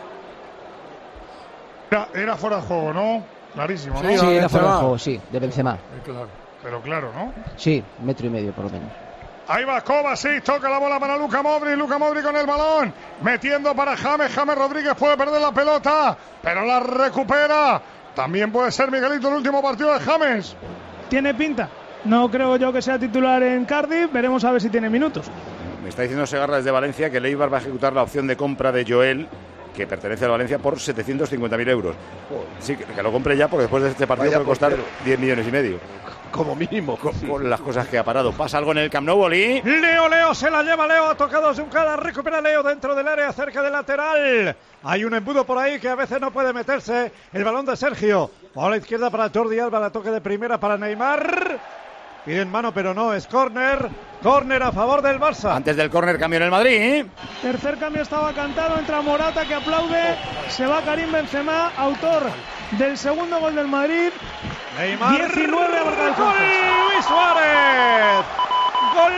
Era, era fuera de juego, ¿no? Clarísimo, ¿no? Sí, de era fuera de Benzema. juego, sí, de Benzema. Claro. Pero claro, ¿no? Sí, metro y medio por lo menos. Ahí va Kovacic, toca la bola para Luka Modric, Luka Modric con el balón, metiendo para James, James Rodríguez puede perder la pelota, pero la recupera. También puede ser Miguelito el último partido de James. Tiene pinta. No creo yo que sea titular en Cardiff. Veremos a ver si tiene minutos. Me está diciendo Segarra desde Valencia que el Eibar va a ejecutar la opción de compra de Joel, que pertenece al Valencia, por setecientos cincuenta mil euros. Sí, que, que lo compre ya, porque después de este partido Vaya puede costar portero. diez millones y medio. Como mínimo. Con, con las cosas que ha parado. Pasa algo en el Camp Nou, Oli. Leo, Leo, se la lleva Leo, ha tocado Juncada, recupera Leo dentro del área, cerca del lateral. Hay un embudo por ahí que a veces no puede meterse. El balón de Sergio. A la izquierda para Jordi Alba, la toque de primera para Neymar. Piden mano, pero no, es córner. Córner a favor del Barça. Antes del córner, cambio en el Madrid. ¿eh? Tercer cambio estaba cantado, entra Morata, que aplaude. Se va Karim Benzema, autor del segundo gol del Madrid. Neymar. diecinueve ha marcado el ¡Gol! francés. Luis Suárez. Gol.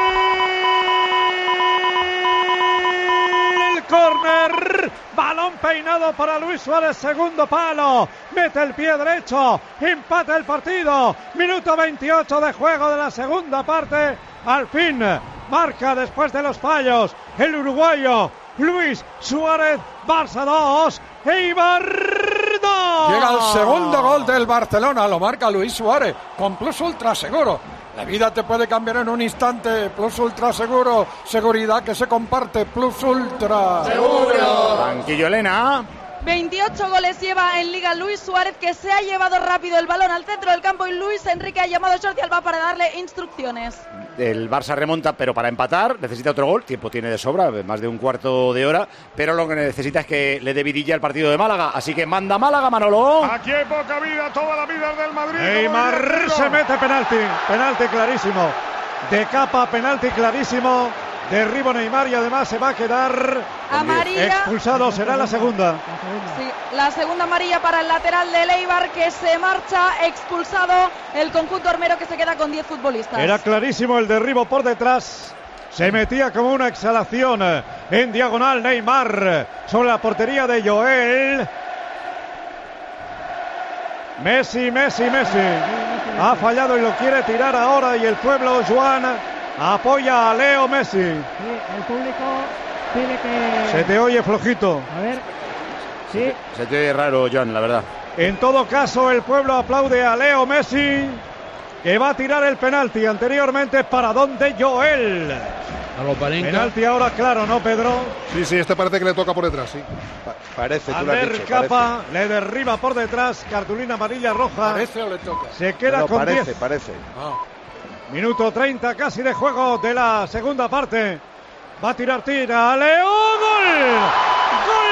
El córner. Balón peinado para Luis Suárez, segundo palo. Mete el pie derecho. Empata el partido. Minuto veintiocho de juego de la segunda parte. Al fin marca después de los fallos el uruguayo Luis Suárez. Barça dos, Eibar dos. Llega el segundo gol del Barcelona, lo marca Luis Suárez, con Plus Ultra Seguro. La vida te puede cambiar en un instante. Plus Ultra Seguro, seguridad que se comparte. Plus Ultra Seguro. Banquillo Elena. veintiocho goles lleva en Liga Luis Suárez, que se ha llevado rápido el balón al centro del campo y Luis Enrique ha llamado a Jordi Alba para darle instrucciones. El Barça remonta, pero para empatar necesita otro gol. Tiempo tiene de sobra, más de un cuarto de hora. Pero lo que necesita es que le dé vidilla el partido de Málaga. Así que manda Málaga, Manolo. Aquí hay poca vida, toda la vida del Madrid. Neymar se mete penalti. Penalti clarísimo. De capa, penalti clarísimo. Derribo Neymar y además se va a quedar amarilla. Expulsado, será la segunda. Sí, la segunda amarilla para el lateral del Eibar, que se marcha expulsado. El conjunto armero, que se queda con diez futbolistas. Era clarísimo el derribo por detrás. Se metía como una exhalación en diagonal Neymar sobre la portería de Joel. Messi, Messi, Messi. Ha fallado y lo quiere tirar ahora, y el pueblo, Joan, apoya a Leo Messi. Sí, el público pide que... Se te oye flojito. A ver. Sí. Se te oye raro, John, la verdad. En todo caso, el pueblo aplaude a Leo Messi, que va a tirar el penalti. Anteriormente, paradón de Joel. Penalti ahora, claro, ¿no, Pedro? Sí, sí, este parece que le toca por detrás, sí. Pa parece, tú Ander lo has dicho, Capa parece. le derriba por detrás, cartulina amarilla roja. ¿Parece o le toca? Se queda No, no, con parece, diez. parece. Ah. Minuto treinta casi de juego de la segunda parte. Va a tirar, tira, Leo, gol. ¡Gol!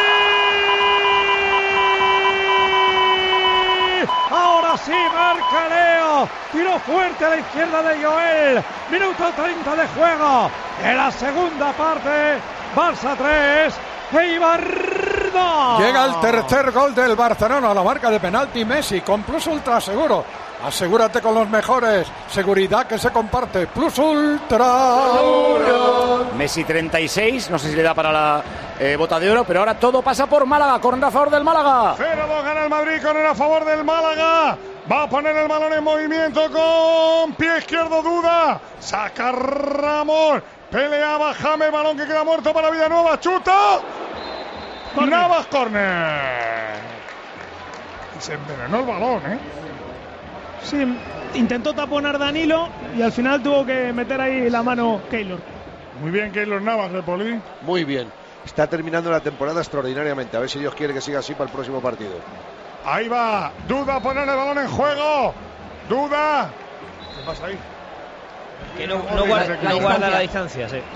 Ahora sí marca Leo. Tiró fuerte a la izquierda de Joel. Minuto treinta de juego de la segunda parte. Barça tres, Eibar dos. Llega el tercer gol del Barcelona a la marca de penalti Messi con Plus Ultra Seguro. Asegúrate con los mejores. Seguridad que se comparte. Plus Ultra. Messi treinta y seis, no sé si le da para la eh, bota de oro, pero ahora todo pasa por Málaga, corner a favor del Málaga. cero dos gana el Madrid, corner a favor del Málaga. Va a poner el balón en movimiento con pie izquierdo, Duda. Saca Ramos. Peleaba James, balón que queda muerto para Villanueva. Chuta. Corner. Navas, corner. Y se envenenó el balón, ¿eh? Sí, intentó taponar Danilo y al final tuvo que meter ahí la mano Keylor. Muy bien, Keylor Navas de Poli. Muy bien. Está terminando la temporada extraordinariamente. A ver si Dios quiere que siga así para el próximo partido. Ahí va. Duda a poner el balón en juego. Duda. ¿Qué pasa ahí? Que no, no, guarda, no guarda la distancia, sí.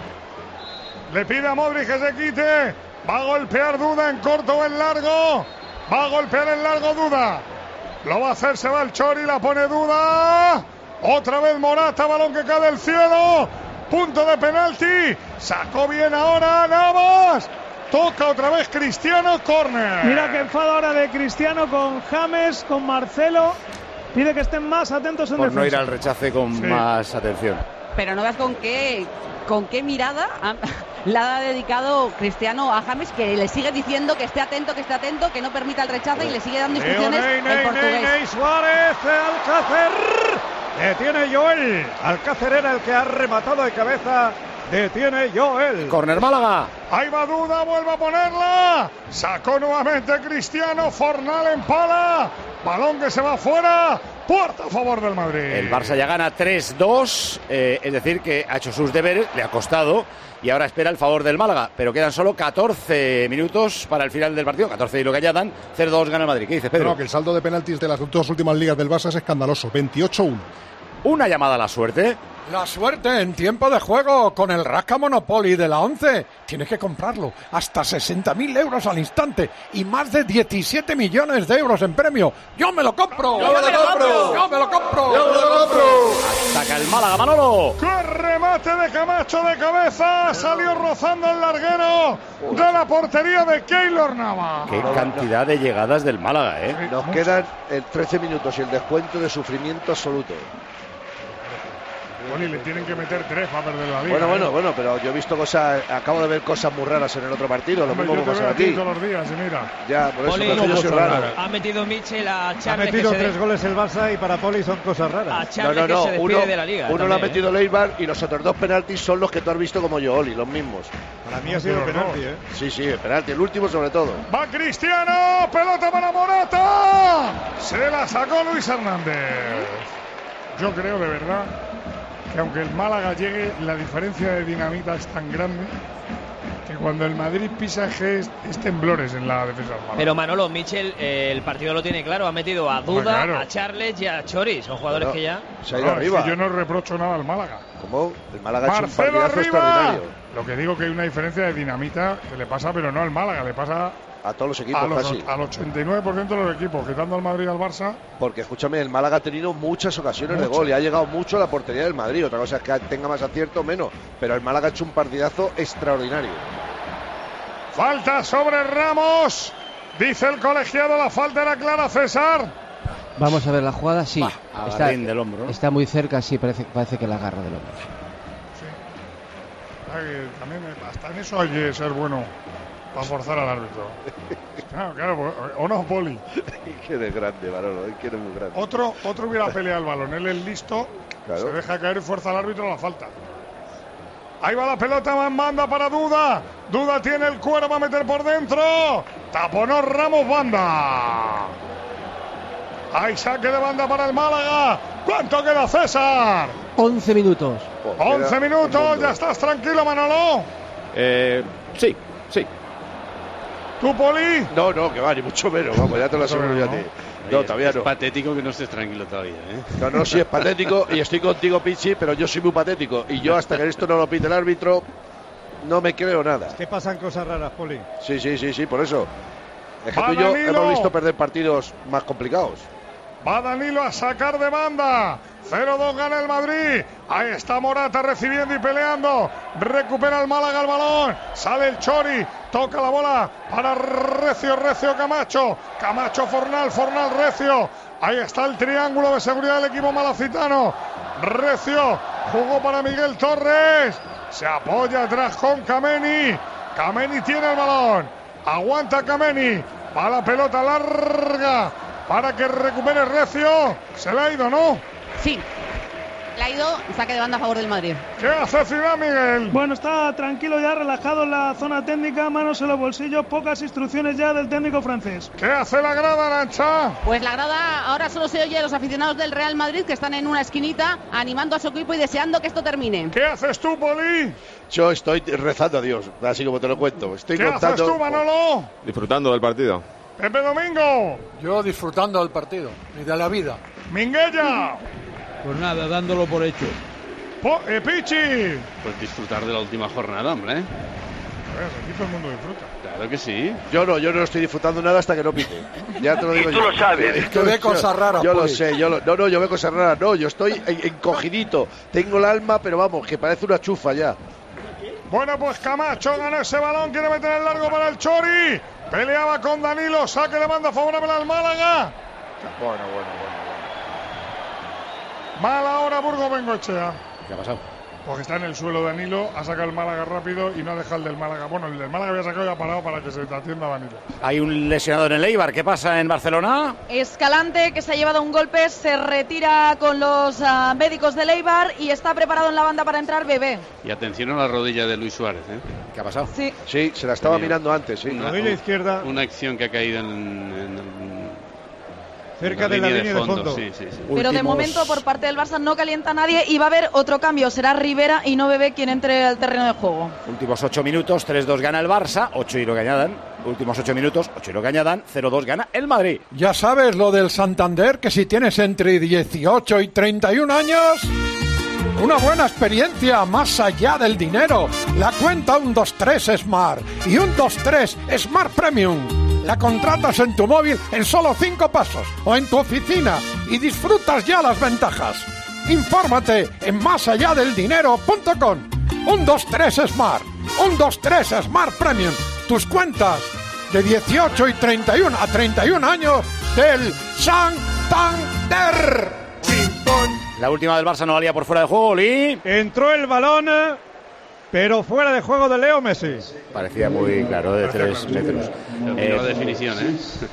Le pide a Modric que se quite. Va a golpear Duda en corto o en largo. Va a golpear en largo Duda. Lo va a hacer, se va el Chori, la pone Duda. Otra vez Morata, balón que cae del cielo. Punto de penalti. Sacó bien ahora Navas. Toca otra vez Cristiano, córner. Mira que enfado ahora de Cristiano con James, con Marcelo. Pide que estén más atentos en Por defensa. no ir al rechace con sí. más atención. Pero no veas con qué, con qué mirada ha, le ha dedicado Cristiano a James, que le sigue diciendo que esté atento, que esté atento, que no permita el rechace y le sigue dando instrucciones Ney, en Ney, portugués. Ney, Suárez, Alcácer. Detiene Joel. Alcácer era el que ha rematado de cabeza. Detiene Joel. Corner Málaga. Ahí va Duda, vuelve a ponerla. Sacó nuevamente Cristiano. Fornal en pala. Balón que se va fuera. Puerta a favor del Madrid. El Barça ya gana tres dos. Eh, es decir, que ha hecho sus deberes. Le ha costado. Y ahora espera el favor del Málaga. Pero quedan solo catorce minutos para el final del partido. catorce y lo que ya dan. cero dos gana el Madrid. ¿Qué dices, Pedro? No, que el saldo de penaltis de las dos últimas ligas del Barça es escandaloso. veintiocho uno. Una llamada a la suerte. La suerte en tiempo de juego con el Rasca Monopoly de la once. Tienes que comprarlo. Hasta sesenta mil euros al instante y más de diecisiete millones de euros en premio. ¡Yo me lo compro! ¡Yo me lo compro! ¡Yo me lo compro! ¡Yo me lo compro! Saca el Málaga, Manolo. ¡Qué remate de Camacho de cabeza! Salió rozando el larguero de la portería de Keylor Navas. ¡Qué cantidad de llegadas del Málaga, eh! Nos quedan eh, trece minutos y el descuento de sufrimiento absoluto. Bueno, y le tienen que meter tres para perder la liga. Bueno, ¿eh? bueno, bueno, pero yo he visto cosas, acabo de ver cosas muy raras en el otro partido. Lo Hombre, mismo yo me te pasa veo a ti. todos los días, y mira. Ya, por eso, Poli, pero yo soy raro. Ha metido Mitchell a Charles. Ha metido que se tres de... goles el Barça y para Poli son cosas raras. A No, Charles no, no. que se despide Uno, de la liga. uno también, lo ha ¿eh? metido Leibar y los otros dos penaltis son los que tú has visto como Jooli, los mismos. Para mí ha sido penalti, ¿eh? Sí, sí, el penalti, el último sobre todo. Va Cristiano, pelota para Morata. Se la sacó Luis Hernández. Yo creo de verdad que aunque el Málaga llegue, la diferencia de dinamita es tan grande que cuando el Madrid pisa es, es temblores en la defensa del Málaga. Pero Manolo, Mitchell, eh, el partido lo tiene claro. Ha metido a Duda, claro. a Charles y a Chori. Son jugadores Bueno, que ya... Se ha ido No, arriba. es que yo no reprocho nada al Málaga. ¿Cómo? El Málaga ha hecho un Marcelo partidazo arriba. extraordinario. Lo que digo que hay una diferencia de dinamita que le pasa, pero no al Málaga, le pasa A todos los equipos a los, casi. al ochenta y nueve por ciento de los equipos, quitando al Madrid y al Barça. Porque escúchame, el Málaga ha tenido muchas ocasiones Mucho. de gol y ha llegado mucho a la portería del Madrid. Otra cosa es que tenga más acierto o menos. Pero el Málaga ha hecho un partidazo extraordinario. Falta sobre Ramos. Dice el colegiado, la falta era clara, César. Vamos a ver la jugada, sí. Bah, está, del hombro, ¿no? está muy cerca, sí, parece, parece que la agarra del hombro. Ay, también hasta en eso hay que ser bueno para forzar al árbitro. Claro, claro, o no, Poli. Qué de grande, Manolo, es que eres muy grande. Otro, otro hubiera peleado el balón, él es listo, Claro. se deja caer y fuerza al árbitro la falta. Ahí va la pelota, más manda para Duda. Duda tiene el cuero, va a meter por dentro. Taponó Ramos, banda. Hay saque de banda para el Málaga. ¿Cuánto queda, César? once minutos. once minutos, ya estás tranquilo, Manolo. Eh, sí, sí. ¿Tú, Poli? No, no, que va, ni mucho menos. Vamos, ya te lo aseguro yo a ti. No, todavía es no. patético que no estés tranquilo todavía, ¿eh? No, no, sí es patético y estoy contigo, Pichi, pero yo soy muy patético. Y yo hasta que esto no lo pite el árbitro, no me creo nada. Es que pasan cosas raras, Poli. Sí, sí, sí, sí, por eso. Es que Va tú y yo Danilo. hemos visto perder partidos más complicados. Va Danilo a sacar de banda. cero dos gana el Madrid. Ahí está Morata recibiendo y peleando. Recupera el Málaga el balón. Sale el Chori. Toca la bola para Recio, Recio Camacho. Camacho Fornal, Fornal Recio. Ahí está el triángulo de seguridad del equipo malacitano. Recio jugó para Miguel Torres. Se apoya atrás con Kameni. Kameni tiene el balón. Aguanta Kameni. Va la pelota larga para que recupere Recio. Se le ha ido, ¿no? Sí. Le ha ido saque de banda a favor del Madrid. ¿Qué hace Ciudad Miguel? Bueno, está tranquilo ya, relajado en la zona técnica, manos en los bolsillos, pocas instrucciones ya del técnico francés. ¿Qué hace la grada, Arancha? Pues la grada ahora solo se oye a los aficionados del Real Madrid que están en una esquinita animando a su equipo y deseando que esto termine. ¿Qué haces tú, Poli? Yo estoy rezando a Dios, así como te lo cuento. Estoy ¿Qué contando... haces tú, Manolo? Disfrutando del partido. Pepe Domingo. Yo disfrutando del partido y de la vida. Minguella. Pues nada, dándolo por hecho. Po eh, Pichi. Pues disfrutar de la última jornada, hombre. Pues aquí todo el mundo disfruta. Claro que sí. Yo no, yo no estoy disfrutando nada hasta que no pite. Ya te lo digo Y tú yo. lo sabes. Tú ves cosas raras, Yo lo Poli. sé, yo lo, no, no, yo veo cosas raras. No, yo estoy en- encogidito. Tengo el alma, pero vamos, que parece una chufa ya. Bueno, pues Camacho gana ese balón, quiere meter el largo para el Chori. Peleaba con Danilo, saque de banda favorable al Málaga. Bueno, bueno, bueno. Mala ahora Burgos Bengoechea. ¿Qué ha pasado? Porque está en el suelo Danilo, ha sacado el Málaga rápido y no ha dejado el del Málaga. Bueno, el del Málaga había sacado y ha parado para que se atienda Danilo. Hay un lesionado en el Eibar. ¿Qué pasa en Barcelona? Escalante, que se ha llevado un golpe, se retira con los uh, médicos del Eibar y está preparado en la banda para entrar Bebé. Y atención a la rodilla de Luis Suárez, ¿eh? ¿Qué ha pasado? Sí. Sí, se la estaba Tenía mirando antes, sí. Una, Rodilla izquierda. Una acción que ha caído en, en- Cerca en de la línea de fondo. Sí, sí, sí. Pero de Últimos- momento por parte del Barça no calienta a nadie y va a haber otro cambio. Será Rivera y no Bebé quien entre al terreno de juego. Últimos ocho minutos, tres dos gana el Barça, ocho y lo que añadan. Últimos ocho minutos, ocho y lo que añadan, cero dos gana el Madrid. Ya sabes lo del Santander, que si tienes entre dieciocho y treinta y un años, una buena experiencia más allá del dinero. La cuenta un dos tres Smart y un dos tres Smart Premium. La contratas en tu móvil en solo cinco pasos o en tu oficina y disfrutas ya las ventajas. Infórmate en más allá del dinero punto com. un dos tres Smart, un dos tres Smart Premium. Tus cuentas de dieciocho y treinta y uno a treinta y un años del Santander. La última del Barça no valía por fuera de juego, Oli. Entró el balón, pero fuera de juego de Leo Messi. Parecía muy claro, de tres metros. Eh, la definición, ¿eh?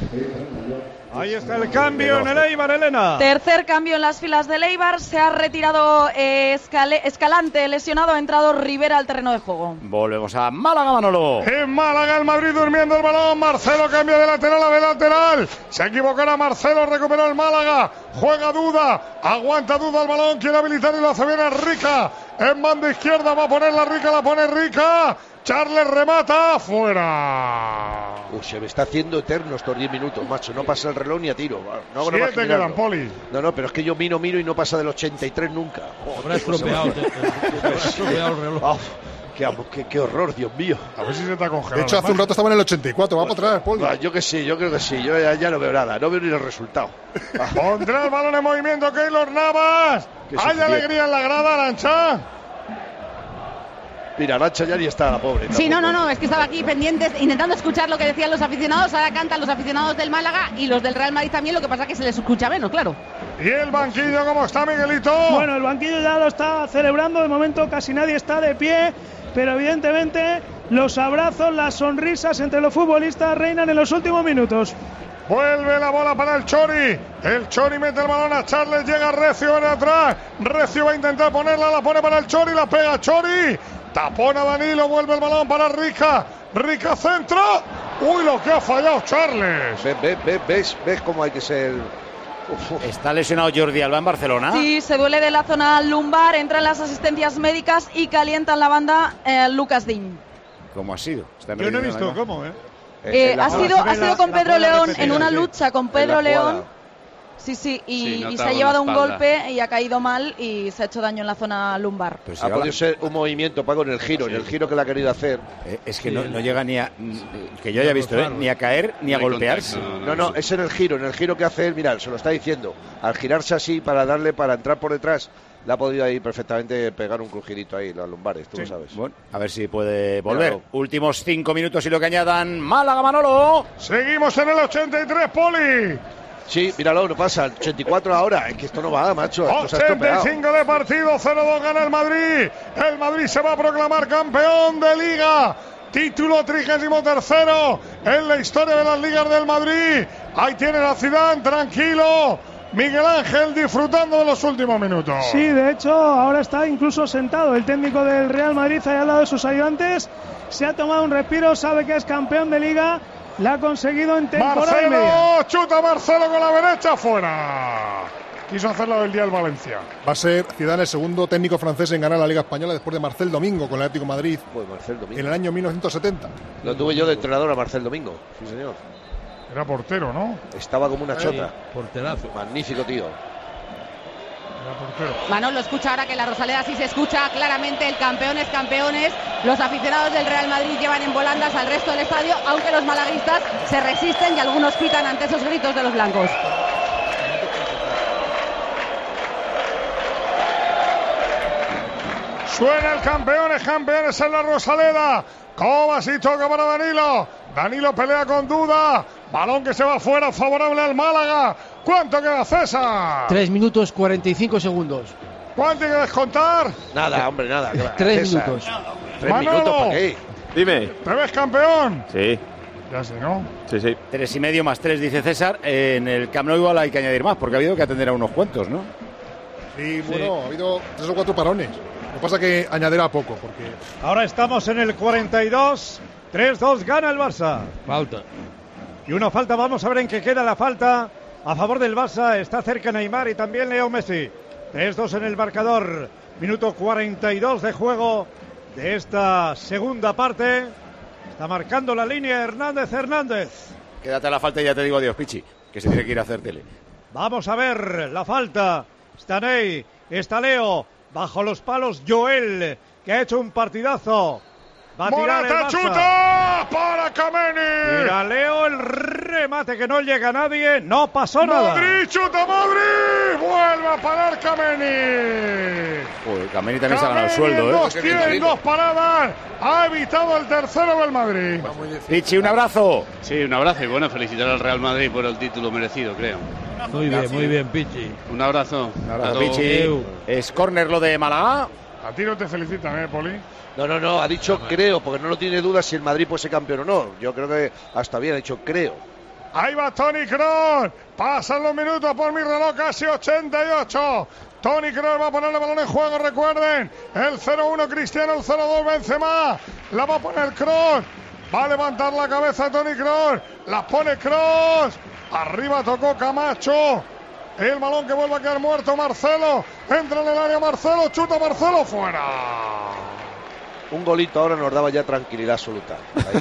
Ahí está el cambio en el Eibar, Elena. Tercer cambio en las filas del Eibar. Se ha retirado eh, Escale- Escalante, lesionado. Ha entrado Rivera al terreno de juego. Volvemos a Málaga, Manolo. En Málaga el Madrid durmiendo el balón. Marcelo cambia de lateral a de lateral. Se equivocará Marcelo, recuperó el Málaga. Juega Duda, aguanta Duda el balón, quiere habilitar y lo hace bien Rica. En banda izquierda va a poner la Rica, la pone Rica. Charles remata, fuera. Uy, se me está haciendo eterno estos diez minutos, macho. No pasa el reloj ni a tiro. No hago nada más que Siete quedan, mirarlo. Poli. No, no, pero es que yo miro, miro y no pasa del ochenta y tres nunca. Habrá estropeado, te- te- te habrá estropeado el reloj. Oh, qué, qué, qué horror, Dios mío. A ver si se te ha congelado. De hecho, hace un rato estaba en el ochenta y cuatro. Va para atrás, Poli. Ah, yo que sí, yo creo que sí. Yo ya, ya no veo nada. No veo ni el resultado. Ah, Pondrá el balón en movimiento Keylor Navas. Qué Hay sufrido. alegría en la grada, Arancha. mira, Arancha ya ni está, la pobre. Sí, no, tampoco. no, no, es que estaba aquí pendientes, intentando escuchar lo que decían los aficionados. Ahora cantan los aficionados del Málaga y los del Real Madrid también, lo que pasa es que se les escucha menos, claro. ¿Y el banquillo cómo está, Miguelito? Bueno, el banquillo ya lo está celebrando. De momento casi nadie está de pie, pero evidentemente los abrazos, las sonrisas entre los futbolistas reinan en los últimos minutos. Vuelve la bola para el Chori. El Chori mete el balón a Charles. Llega Recio en atrás. Recio va a intentar ponerla. La pone para el Chori. La pega Chori. Tapona Danilo. Vuelve el balón para Rica. Rica centra. Uy, lo que ha fallado Charles. Ve- ve- ve- ¿Ves, ves cómo hay que ser ¿Está lesionado Jordi Alba en Barcelona? Sí, se duele de la zona lumbar, entra en las asistencias médicas y calienta en la banda eh, Lucas Digne. ¿Cómo ha sido? Yo no he visto cómo, ¿eh? Eh, eh, ha, sido, ha sido con Pedro León en una lucha con Pedro León. Sí, sí, y, sí, y se ha llevado un golpe y ha caído mal y se ha hecho daño en la zona lumbar. Pues ha podido ser un movimiento, Paco, en el giro, sí. en el giro que le ha querido hacer. Eh, es que sí, no, no llega ni a, que yo haya visto, ¿eh? ni a caer ni a no golpearse. Contacto, no, no, no, no, es en el giro, en el giro que hace él, mira, se lo está diciendo. Al girarse así para darle, para entrar por detrás, le ha podido ahí perfectamente pegar un crujidito ahí, las lumbares, tú sí. lo sabes. Bueno, a ver si puede volver. Claro. Últimos cinco minutos y lo que añadan. Málaga, Manolo. Seguimos en el ochenta y tres, Poli. Sí, míralo, no pasa, ochenta y cuatro ahora, es que esto no va, macho, esto se ha ochenta y cinco de partido, cero dos gana el Madrid, el Madrid se va a proclamar campeón de Liga, título trigésimo tercero en la historia de las ligas del Madrid, ahí tiene la Zidane, tranquilo, Miguel Ángel disfrutando de los últimos minutos. Sí, de hecho, ahora está incluso sentado el técnico del Real Madrid ahí al lado de sus ayudantes, se ha tomado un respiro, sabe que es campeón de Liga. La ha conseguido en temporada Marcelo, y media. chuta Marcelo con la derecha, fuera. Quiso hacerlo del día del Valencia. Va a ser Zidane el segundo técnico francés en ganar la Liga Española después de Marcel Domingo con el Atlético de Madrid pues Marcel Domingo. en el año mil novecientos setenta. Lo tuve yo de entrenador a Marcel Domingo, sí señor. Era portero, ¿no? Estaba como una chota. Sí, porterazo. Magnífico tío. Manolo, escucha ahora que la Rosaleda sí se escucha claramente, el campeones, campeones. Los aficionados del Real Madrid llevan en volandas al resto del estadio, aunque los malaguistas se resisten y algunos pitan ante esos gritos de los blancos. Suena el campeones, campeones en la Rosaleda. Kovacic toca para Danilo. Danilo pelea con Duda. Balón que se va fuera, favorable al Málaga. ¿Cuánto queda, César? Tres minutos cuarenta y cinco segundos. ¿Cuánto hay que descontar? Nada, hombre, nada. Tres César. minutos. ¿Tres Manolo, minutos para qué? Dime. ¿Te ves campeón? Sí. Ya sé, ¿no? Sí, sí. Tres y medio más tres, dice César. En el Camp Nou igual hay que añadir más, porque ha habido que atender a unos cuantos, ¿no? Sí, bueno, sí. ha habido tres o cuatro parones. Lo que pasa es que añadirá poco, porque... Ahora estamos en el cuarenta y dos. tres dos gana el Barça. Falta. Y una falta, vamos a ver en qué queda la falta. A favor del Barça está cerca Neymar y también Leo Messi. tres dos en el marcador. Minuto cuarenta y dos de juego de esta segunda parte. Está marcando la línea Hernández Hernández. Quédate a la falta y ya te digo adiós, Pichi, que se tiene que ir a hacer tele. Vamos a ver la falta. Está Ney, está Leo. Bajo los palos Joel, que ha hecho un partidazo. Va a tirar el Barça. Chuta para Kameni. Mira, Leo, el remate que no llega a nadie. No pasó nada. Modric, chuta Modric. Vuelve a parar Kameni. Uy, Kameni también se ha ganado el sueldo, ¿eh? Dos tiene dos paradas. Ha evitado el tercero del Madrid. Pichi, un abrazo. Sí, un abrazo y bueno, felicitar al Real Madrid por el título merecido, creo. Muy bien, muy bien, Pichi. Un abrazo. Un abrazo, Pichi. Es córner lo de Málaga. A ti no te felicitan, ¿eh, Poli? No, no, no, ha dicho creo, porque no lo tiene dudas si el Madrid puede ser campeón o no. Yo creo que hasta bien, ha dicho creo. Ahí va Toni Kroos. Pasan los minutos por mi reloj, casi ochenta y ocho. Toni Kroos va a poner el balón en juego, recuerden. El cero uno Cristiano, el cero dos Benzema. La va a poner Kroos. Va a levantar la cabeza Toni Kroos. La pone Kroos. Arriba tocó Camacho. El balón que vuelve a quedar muerto Marcelo. Entra en el área Marcelo. Chuta Marcelo fuera. Un golito ahora nos daba ya tranquilidad absoluta. Ahí.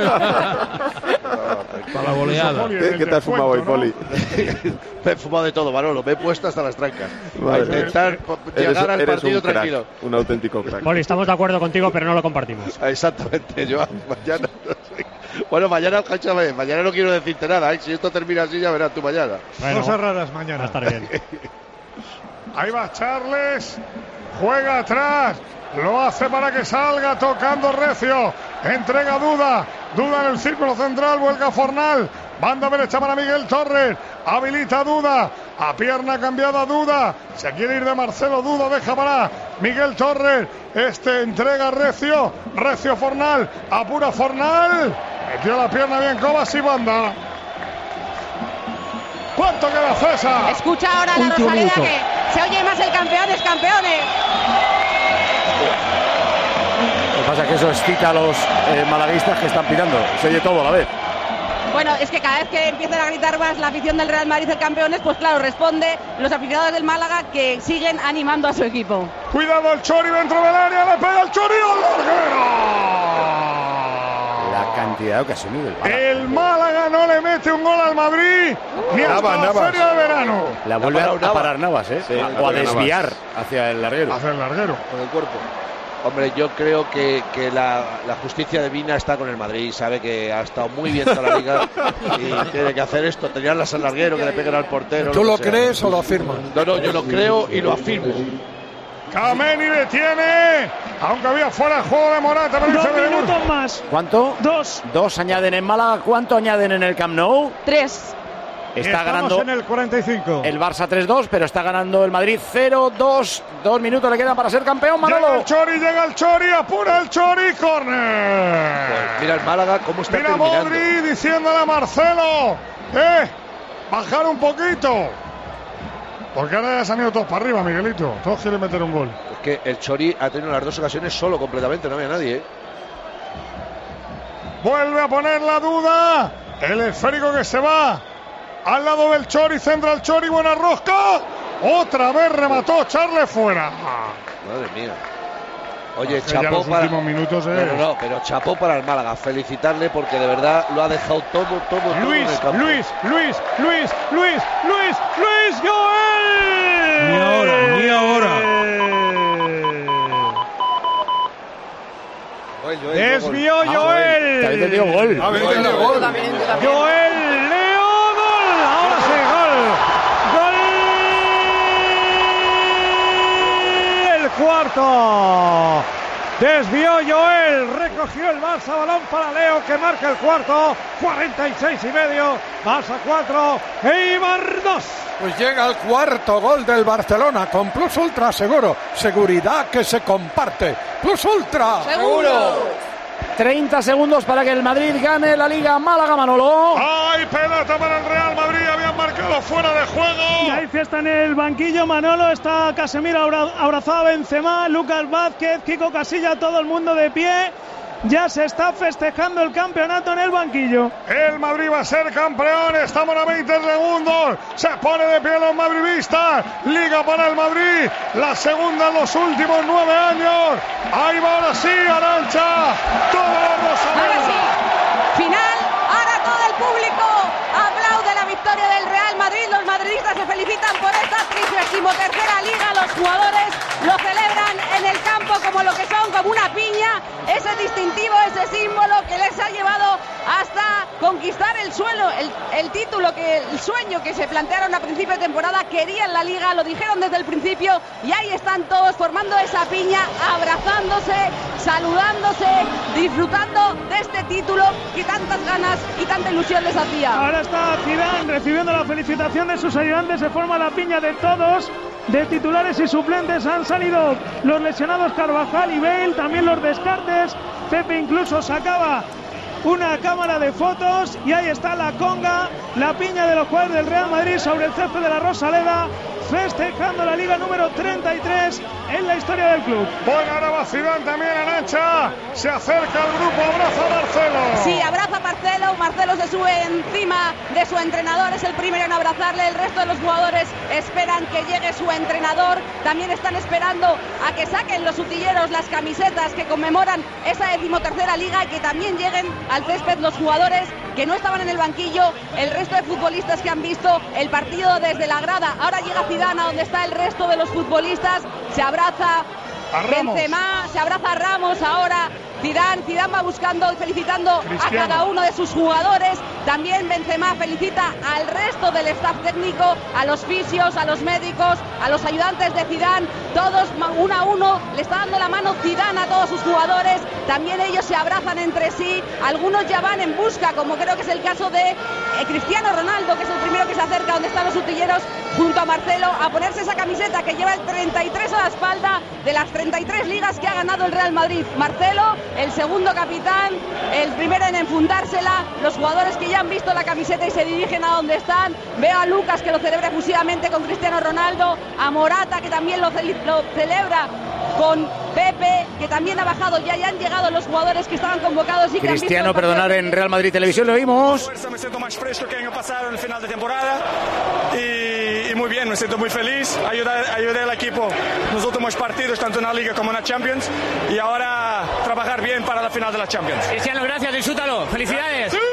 Para la goleada. ¿Qué, ¿Qué te has fumado hoy, ¿no? Poli? Me he fumado de todo, Manolo. Me he puesto hasta las trancas. Vale. A intentar llegar al partido un crack, tranquilo. Un auténtico crack. Poli, estamos de acuerdo contigo, pero no lo compartimos. Exactamente. Yo mañana... Bueno, mañana, escúchame, mañana no quiero decirte nada, ¿eh? Si esto termina así ya verás tú mañana. Bueno, cosas raras mañana. Va a estar bien. Ahí va Charles, juega atrás, lo hace para que salga, tocando recio, entrega Duda, Duda en el círculo central, vuelca Fornal, banda derecha para Miguel Torres, habilita Duda, a pierna cambiada Duda, se quiere ir de Marcelo, Duda deja para Miguel Torres, este entrega recio, recio Fornal, apura Fornal, metió la pierna bien Kovacic y banda. ¿Cuánto queda, César? Escucha ahora la Rosaleda que se oye más el campeones, campeones. Lo que pasa es que eso excita a los eh, malaguistas que están pitando. Se oye todo a la vez. Bueno, es que cada vez que empiezan a gritar más la afición del Real Madrid, el campeones, pues claro, responde los aficionados del Málaga que siguen animando a su equipo. Cuidado el Chori dentro del área, le pega el Chori al larguero. La cantidad de ocasiones del Málaga. El Málaga no le mete un gol al Madrid ni hasta Navas, la Navas. feria de verano. La vuelve a, a parar Navas, ¿eh? Sí, o a la desviar Navas. hacia el larguero. Hacia el larguero. Con el cuerpo. Hombre, yo creo que, que la, la justicia divina está con el Madrid. Sabe que ha estado muy bien toda la liga y tiene que hacer esto. Tenerlas al larguero, que le peguen al portero. ¿Tú lo que sea. crees o lo afirmas? No, no, yo lo creo y lo afirmo. Kameni detiene, aunque había fuera de juego de Morata. Pero Dos dice Berenguer. minutos más. ¿Cuánto? Dos. Dos añaden en Málaga. ¿Cuánto añaden en el Camp Nou? Tres. Está Estamos ganando en el cuarenta y cinco. el Barça tres dos, pero está ganando el Madrid cero dos. Dos minutos le quedan para ser campeón, Llega Manolo. el Chori, llega el Chori, apura el Chori, córner. Pues mira el Málaga cómo está Mira terminando. Modri diciéndole a Marcelo, eh, bajar un poquito. Porque ahora ya se han ido todos para arriba, Miguelito. Todos quieren meter un gol. Es que el Chori ha tenido las dos ocasiones solo completamente, no había nadie, ¿eh? Vuelve a poner la duda. El esférico que se va al lado del Chori, centra el Chori, buena rosca. Otra vez remató Charles fuera. Madre mía. Oye, Es que ya chapó los para. últimos minutos, eh. No, no, no, pero chapó para el Málaga. Felicitarle porque de verdad lo ha dejado todo, todo, todo en Luis, el campo. Luis, Luis, Luis, Luis, Luis, Luis, Joel. Ni ahora, ni ahora. Joel, Joel, Desvió Ah, Joel. Te habéis entendido gol. A ver, tiene gol. Joel Leo, gol. Ahora sí, gol. Gol. El cuarto. Desvió Joel, recogió el Barça, balón para Leo que marca el cuarto. cuarenta y seis y medio. Barça cuatro, Eibar dos. Pues llega el cuarto gol del Barcelona con Plus Ultra Seguro. Seguridad que se comparte. Plus Ultra. ¡Seguro! treinta segundos para que el Madrid gane la Liga. Málaga, Manolo. ¡Ay, pelota para el Real Madrid! Habían marcado fuera de Y juego. hay fiesta en el banquillo, Manolo. Está Casemiro abra- abrazado a Benzema, Lucas Vázquez, Kiko Casilla, todo el mundo de pie. Ya se está festejando el campeonato en el banquillo. El Madrid va a ser campeón. Estamos a veinte segundos. Se pone de pie los madridistas. Liga para el Madrid. La segunda en los últimos nueve años. Ahí va ahora sí, Arantxa. Todo Ahora sí, final, ahora todo el público aplaude la victoria del Real Madrid, los madridistas se felicitan por esta trigésima tercera liga, los jugadores lo celebran en el campo como lo que son, como una piña, ese distintivo, ese símbolo que les ha llevado hasta conquistar el suelo, el, el título, que el sueño que se plantearon a principio de temporada, querían la liga, lo dijeron desde el principio y ahí están todos formando esa piña, abrazándose, saludándose, disfrutando de este título que tantas ganas y tanta ilusión les hacía. Ahora está Zidane recibiendo la felicitación de sus ayudantes. Se forma la piña de todos, de titulares y suplentes. Han salido los lesionados Carvajal y Bale, también los descartes. Pepe incluso sacaba una cámara de fotos y ahí está la conga, la piña de los jugadores del Real Madrid sobre el césped de la Rosaleda, festejando la liga número treinta y tres en la historia del club. Bueno, ahora va Zidane también, Arantxa. Se acerca al grupo, abraza a Marcelo. Sí, abraza a Marcelo, Marcelo se sube encima de su entrenador, es el primero en abrazarle, el resto de los jugadores esperan que llegue su entrenador, también están esperando a que saquen los utilleros las camisetas que conmemoran esa decimotercera liga y que también lleguen al césped los jugadores que no estaban en el banquillo, el resto de futbolistas que han visto el partido desde la grada. Ahora llega Zidane a donde está el resto de los futbolistas, se abraza A Ramos. Benzema, se abraza a Ramos ahora. Zidane, Zidane va buscando y felicitando Cristiano. a cada uno de sus jugadores. También Benzema felicita al resto del staff técnico, a los fisios, a los médicos, a los ayudantes de Zidane. Todos uno a uno le está dando la mano Zidane a todos sus jugadores. También ellos se abrazan entre sí. Algunos ya van en busca, como creo que es el caso de eh, Cristiano Ronaldo, que es el primero que se acerca donde están los utilleros, junto a Marcelo, a ponerse esa camiseta que lleva el treinta y tres a la espalda de las treinta y tres ligas que ha ganado el Real Madrid. Marcelo, el segundo capitán, el primero en enfundársela. Los jugadores que ya han visto la camiseta y se dirigen a donde están. Veo a Lucas que lo celebra efusivamente con Cristiano Ronaldo, a Morata que también lo, ce- lo celebra con Pepe, que también ha bajado ya y han llegado los jugadores que estaban convocados y que Cristiano, han visto perdonar, en Real Madrid Televisión lo vimos. Me siento más fresco que el año pasado en el final de temporada y, y muy bien, me siento muy feliz. Ayudé, ayudé al equipo en los últimos partidos, tanto en la Liga como en la Champions, y ahora trabajar bien para la final de la Champions. Cristiano, gracias, disfrútalo. ¡Felicidades! ¡Sí!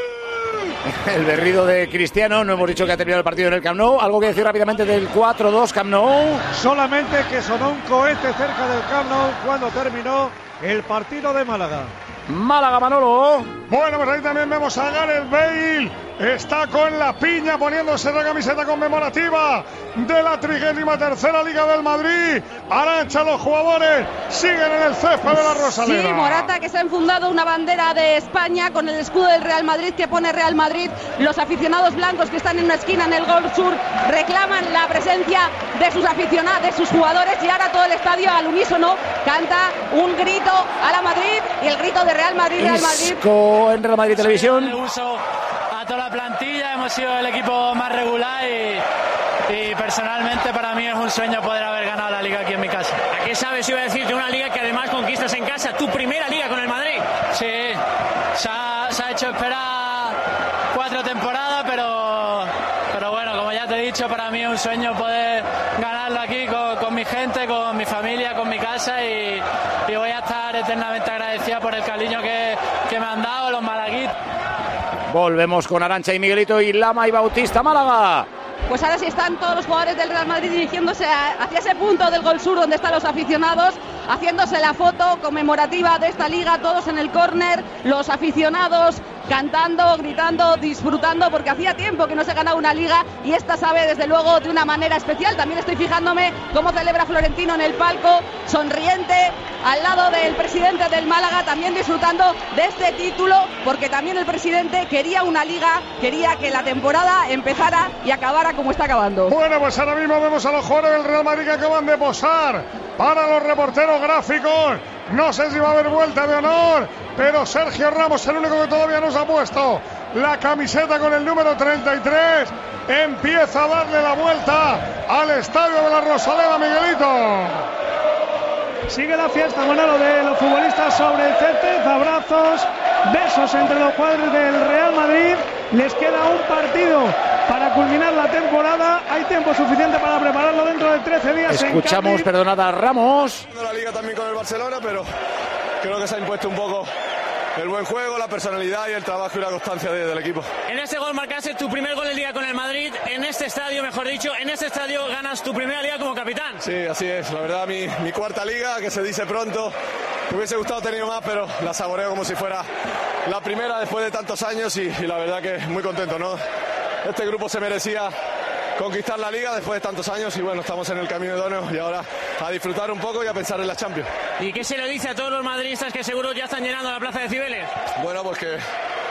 El berrido de Cristiano, no hemos dicho que ha terminado el partido en el Camp Nou. ¿Algo que decir rápidamente del cuatro dos Camp Nou? Solamente que sonó un cohete cerca del Camp Nou cuando terminó el partido de Málaga. Málaga, Manolo. Bueno, pues ahí también vemos a Gareth Bale. Está con la piña poniéndose la camiseta conmemorativa de la trigésima tercera Liga del Madrid. Arantxa, los jugadores siguen en el césped de la Rosaleda. Sí, Morata, que se ha enfundado una bandera de España con el escudo del Real Madrid que pone Real Madrid. Los aficionados blancos que están en una esquina en el Gol Sur reclaman la presencia de sus aficionados, de sus jugadores, y ahora todo el estadio al unísono canta un grito a la Madrid y el grito de Real Madrid, Real Madrid. Isco en Real Madrid Televisión. A toda la plantilla, hemos sido el equipo más regular y, y personalmente para mí es un sueño poder haber ganado la Liga aquí en mi casa. ¿A qué sabes? Iba a decirte una Liga que además conquistas en casa, tu primera Liga con el Madrid. Sí, se ha, se ha hecho esperar cuatro temporadas, pero, pero bueno, como ya te he dicho, para mí es un sueño poder ganarlo aquí con, con mi gente, con mi familia, con mi casa, y, y voy a estar eternamente agradecida por el cariño que, que me han dado los malaguitas. Volvemos con Arantxa y Miguelito y Lama y Bautista, Málaga. Pues ahora sí están todos los jugadores del Real Madrid dirigiéndose a, hacia ese punto del Gol Sur donde están los aficionados, haciéndose la foto conmemorativa de esta liga, todos en el córner, los aficionados cantando, gritando, disfrutando, porque hacía tiempo que no se ganaba una liga y esta sabe desde luego de una manera especial. También estoy fijándome cómo celebra Florentino en el palco, sonriente, al lado del presidente del Málaga, también disfrutando de este título, porque también el presidente quería una liga, quería que la temporada empezara y acabara como está acabando. Bueno, pues ahora mismo vemos a los jugadores del Real Madrid que acaban de posar para los reporteros gráficos. No sé si va a haber vuelta de honor, pero Sergio Ramos, el único que todavía no se ha puesto la camiseta con el número treinta y tres, empieza a darle la vuelta al estadio de la Rosaleda, Miguelito. Sigue la fiesta, Manolo, de los futbolistas sobre el césped, abrazos, besos entre los jugadores del Real Madrid. Les queda un partido para culminar la temporada. Hay tiempo suficiente para prepararlo dentro de trece días. Escuchamos, perdonad, a Ramos. La liga también con el Barcelona, pero creo que se ha impuesto un poco el buen juego, la personalidad y el trabajo y la constancia de, del equipo. En este gol marcaste tu primer gol en Liga con el Madrid. En este estadio, mejor dicho, en este estadio ganas tu primera Liga como capitán. Sí, así es. La verdad, mi, mi cuarta Liga, que se dice pronto. Me hubiese gustado tener más, pero la saboreo como si fuera la primera después de tantos años y, y la verdad que muy contento, ¿no? Este grupo se merecía conquistar la Liga después de tantos años y bueno, estamos en el camino idóneo y ahora a disfrutar un poco y a pensar en la Champions. ¿Y qué se le dice a todos los madridistas que seguro ya están llenando la plaza de Cibeles? Bueno, pues que,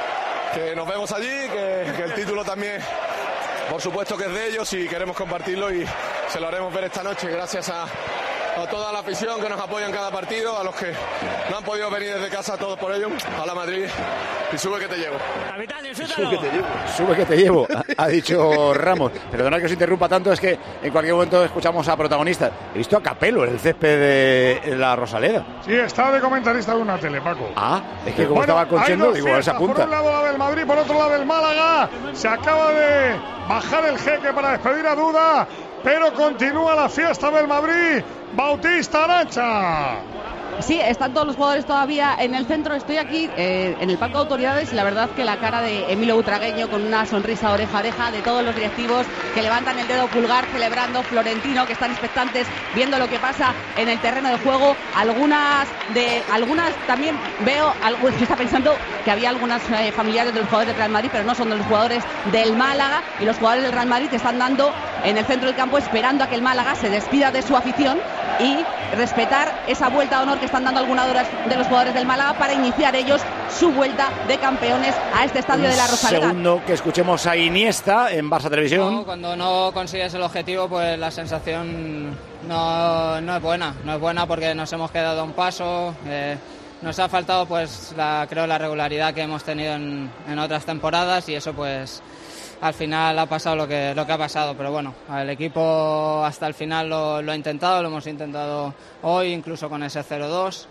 que nos vemos allí, que, que el título también, por supuesto que es de ellos y queremos compartirlo y se lo haremos ver esta noche gracias a, a toda la afición que nos apoya en cada partido, a los que no han podido venir desde casa, todos por ello, a la Madrid y sube que te llevo. Capitán, disfrútalo. Sube que te llevo. Sube que te llevo, ha, ha dicho Ramos. Perdonad que os interrumpa tanto, es que en cualquier momento escuchamos a protagonistas. He visto a Capello en el césped de la Rosaleda. Sí, está de comentarista de una tele, Paco. Ah, es que como bueno, estaba conchendo, digo, esa punta. Por un lado la del Madrid, por otro lado el Málaga. Se acaba de bajar el jeque para despedir a Duda, pero continúa la fiesta del Madrid. Bautista, Arantxa. Sí, están todos los jugadores todavía en el centro. Estoy aquí eh, en el palco de autoridades y la verdad que la cara de Emilio Butragueño con una sonrisa oreja a oreja, de todos los directivos que levantan el dedo pulgar celebrando, Florentino que están expectantes viendo lo que pasa en el terreno de juego. Algunas de algunas también veo algo que está pensando que había algunas eh, familiares de los jugadores del Real Madrid, pero no son de los jugadores del Málaga, y los jugadores del Real Madrid que están dando en el centro del campo esperando a que el Málaga se despida de su afición y respetar esa vuelta de honor que están dando algunas de los jugadores del Málaga para iniciar ellos su vuelta de campeones a este estadio Un de la Rosaleda. Segundo que escuchemos a Iniesta en Barça Televisión. No, cuando no consigues el objetivo, pues la sensación no, no es buena, no es buena porque nos hemos quedado a un paso. Eh, nos ha faltado, pues, la, creo, la regularidad que hemos tenido en, en otras temporadas y eso, pues, al final ha pasado lo que, lo que ha pasado, pero bueno, el equipo hasta el final lo, lo ha intentado, lo hemos intentado hoy, incluso con ese cero dos,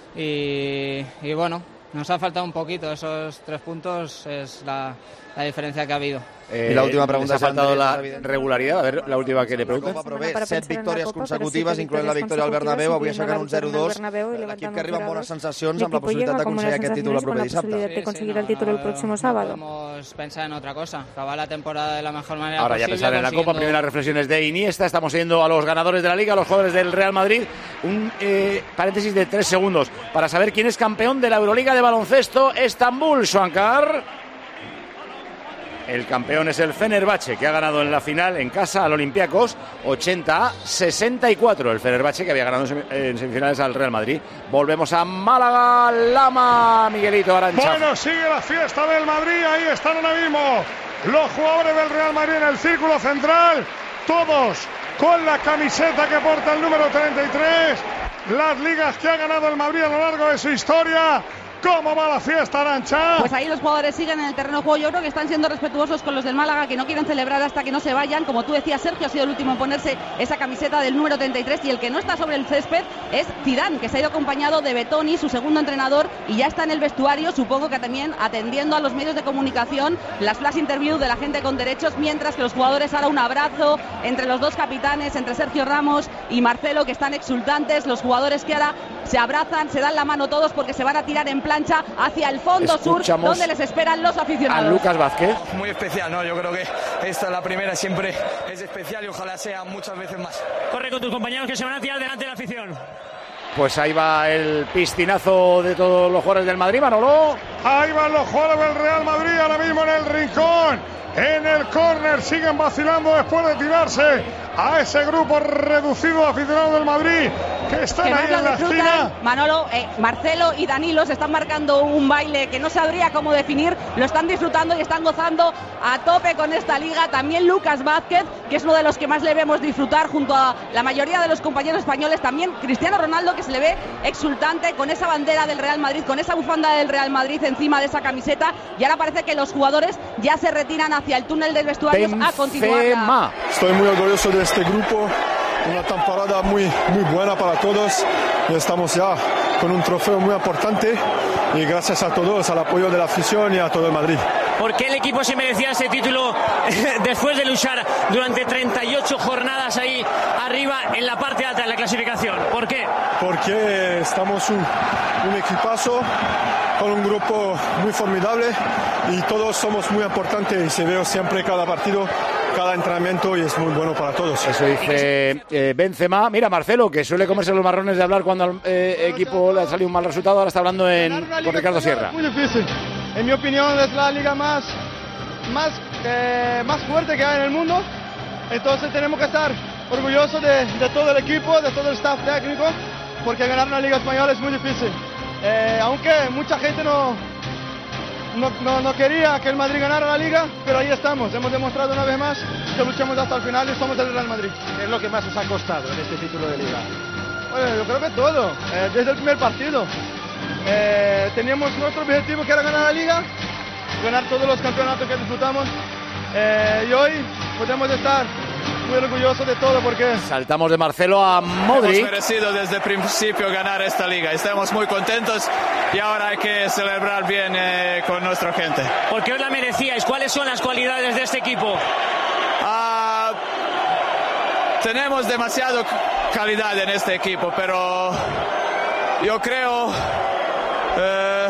y, y bueno, nos ha faltado un poquito, esos tres puntos es la, la diferencia que ha habido. Eh, y la última pregunta, ¿ha faltado la regularidad? A ver, la última que le pregunto. Set victòries consecutives, incloent la victòria al Bernabéu, avui aixecant un zero dos, l'equip que arriba amb bones sensacions, amb la possibilitat d'aconseguir aquest títol el proper dissabte. de conseguir el título el próximo sábado. Podemos pensar en otra cosa, acabar la temporada de la mejor manera Ahora posible. ya pensar en la Copa, primeras reflexiones de Iniesta, estamos yendo a los ganadores de la Liga, a los jugadores del Real Madrid. Un eh, paréntesis de tres segundos para saber quién es campeón de la Euroliga de baloncesto, Estambul, Suancar. El campeón es el Fenerbahce, que ha ganado en la final en casa al Olympiacos ochenta a sesenta y cuatro. El Fenerbahce que había ganado en semifinales al Real Madrid. Volvemos a Málaga, Lama, Miguelito Arancha. Bueno, sigue la fiesta del Madrid, ahí están ahora mismo los jugadores del Real Madrid en el círculo central, todos con la camiseta que porta el número treinta y tres. Las ligas que ha ganado el Madrid a lo largo de su historia. ¿Cómo va la fiesta, Arancha? Pues ahí los jugadores siguen en el terreno de juego. Yo creo que están siendo respetuosos con los del Málaga, que no quieren celebrar hasta que no se vayan. Como tú decías, Sergio ha sido el último en ponerse esa camiseta del número treinta y tres, y el que no está sobre el césped es Zidane, que se ha ido acompañado de Betoni, su segundo entrenador, y ya está en el vestuario, supongo que también atendiendo a los medios de comunicación, las flash interviews de la gente con derechos, mientras que los jugadores ahora un abrazo entre los dos capitanes, entre Sergio Ramos y Marcelo, que están exultantes. Los jugadores que ahora se abrazan, se dan la mano todos porque se van a tirar en plan hacia el fondo sur, donde les esperan los aficionados. A Lucas Vázquez. Muy especial, ¿no? Yo creo que esta, la primera, siempre es especial y ojalá sea muchas veces más. Corre con tus compañeros que se van a tirar delante de la afición. Pues ahí va el piscinazo de todos los jugadores del Madrid, Manolo. Ahí van los jugadores del Real Madrid ahora mismo en el rincón, en el córner, siguen vacilando después de tirarse a ese grupo reducido de aficionados del Madrid que están que ahí en la esquina. Manolo, eh, Marcelo y Danilo se están marcando un baile que no sabría cómo definir, lo están disfrutando y están gozando a tope con esta liga. También Lucas Vázquez, que es uno de los que más le vemos disfrutar junto a la mayoría de los compañeros españoles. También Cristiano Ronaldo, que se le ve exultante con esa bandera del Real Madrid, con esa bufanda del Real Madrid encima de esa camiseta, y ahora parece que los jugadores ya se retiran hacia el túnel del vestuario a continuar. Estoy muy orgulloso de este grupo, una temporada muy, muy buena para todos, y estamos ya con un trofeo muy importante, y gracias a todos, al apoyo de la afición y a todo el Madrid. ¿Por qué el equipo se merecía ese título después de luchar durante treinta y ocho jornadas ahí arriba en la parte alta de la clasificación? ¿Por qué? Porque estamos un, un equipazo con un grupo muy formidable y todos somos muy importantes y se ve siempre cada partido, cada entrenamiento, y es muy bueno para todos. Eso dice eh, Benzema. Mira, Marcelo, que suele comerse los marrones de hablar cuando al eh, equipo le ha salido un mal resultado, ahora está hablando en, con Ricardo Sierra. Muy difícil. En mi opinión es la liga más, más, eh, más fuerte que hay en el mundo. Entonces tenemos que estar orgullosos de, de todo el equipo, de todo el staff técnico, porque ganar una liga española es muy difícil. Eh, aunque mucha gente no, no, no, no quería que el Madrid ganara la liga, pero ahí estamos. Hemos demostrado una vez más que luchamos hasta el final y somos el Real Madrid. ¿Qué es lo que más os ha costado en este título de liga? Bueno, yo creo que todo, eh, desde el primer partido. Eh, teníamos nuestro objetivo, que era ganar la liga, ganar todos los campeonatos que disputamos, eh, y hoy podemos estar muy orgullosos de todo, porque saltamos de Marcelo a Modric. Hemos merecido desde el principio ganar esta liga, estamos muy contentos y ahora hay que celebrar bien eh, con nuestra gente. ¿Por qué os la merecíais? ¿Cuáles son las cualidades de este equipo? Ah, tenemos demasiada calidad en este equipo, pero yo creo eh,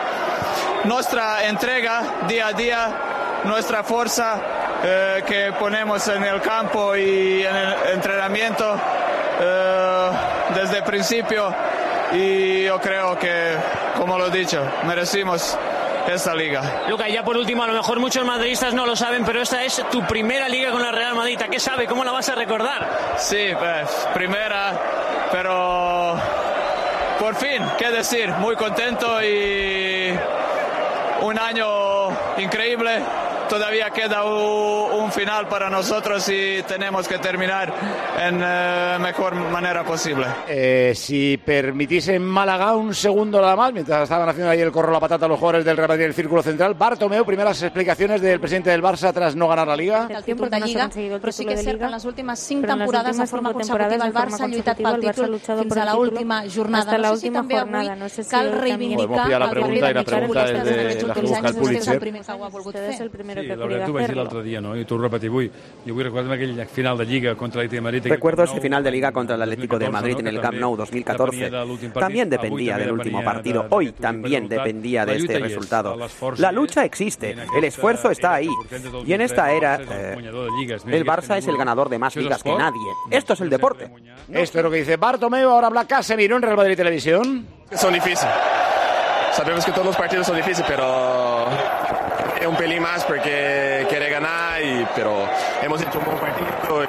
nuestra entrega día a día, nuestra fuerza eh, que ponemos en el campo y en el entrenamiento eh, desde el principio, y yo creo que, como lo he dicho, merecimos esta liga. Luca, ya por último, a lo mejor muchos madridistas no lo saben, pero esta es tu primera liga con la Real Madrid. ¿Qué sabe? ¿Cómo la vas a recordar? Sí, pues, primera, pero por fin, qué decir, muy contento y un año increíble. todavía queda un, un final para nosotros y tenemos que terminar en la uh, mejor manera posible. Eh, si permitís en Málaga un segundo nada más, mientras estaban haciendo ahí el corro la patata los jugadores del Real Madrid del Círculo Central. Bartomeu, primeras explicaciones del presidente del Barça tras no ganar la Liga. El tiempo de Lliga, però sí que és cert que en les últimes cinc temporades de forma consecutiva el Barça ha lluitat pel títol fins a l'última jornada. No sé si també avui cal reivindicar la pregunta y la pregunta es de la que busca el Pulitzer. Sí, la verdad, tu vaig dir l'altre dia, no? I t'ho repetir avui. Jo vull recordar aquell final de Liga contra el Atlético de Madrid. Recuerdo ese final de Liga contra el Atlético de Madrid en el Camp Nou dos mil catorce. También dependía del último partido. Hoy también dependía de este resultado. La lucha existe, el esfuerzo está ahí. Y en esta era, eh, el Barça es el ganador de más ligas que nadie. Esto es el deporte. Esto es lo que dice Bartomeu. Ahora habla Casemiro en Real Madrid Televisión. Son difíciles. Sabemos que todos los partidos son difíciles, pero es un pelín más porque quiere ganar, y, pero hemos hecho un buen partido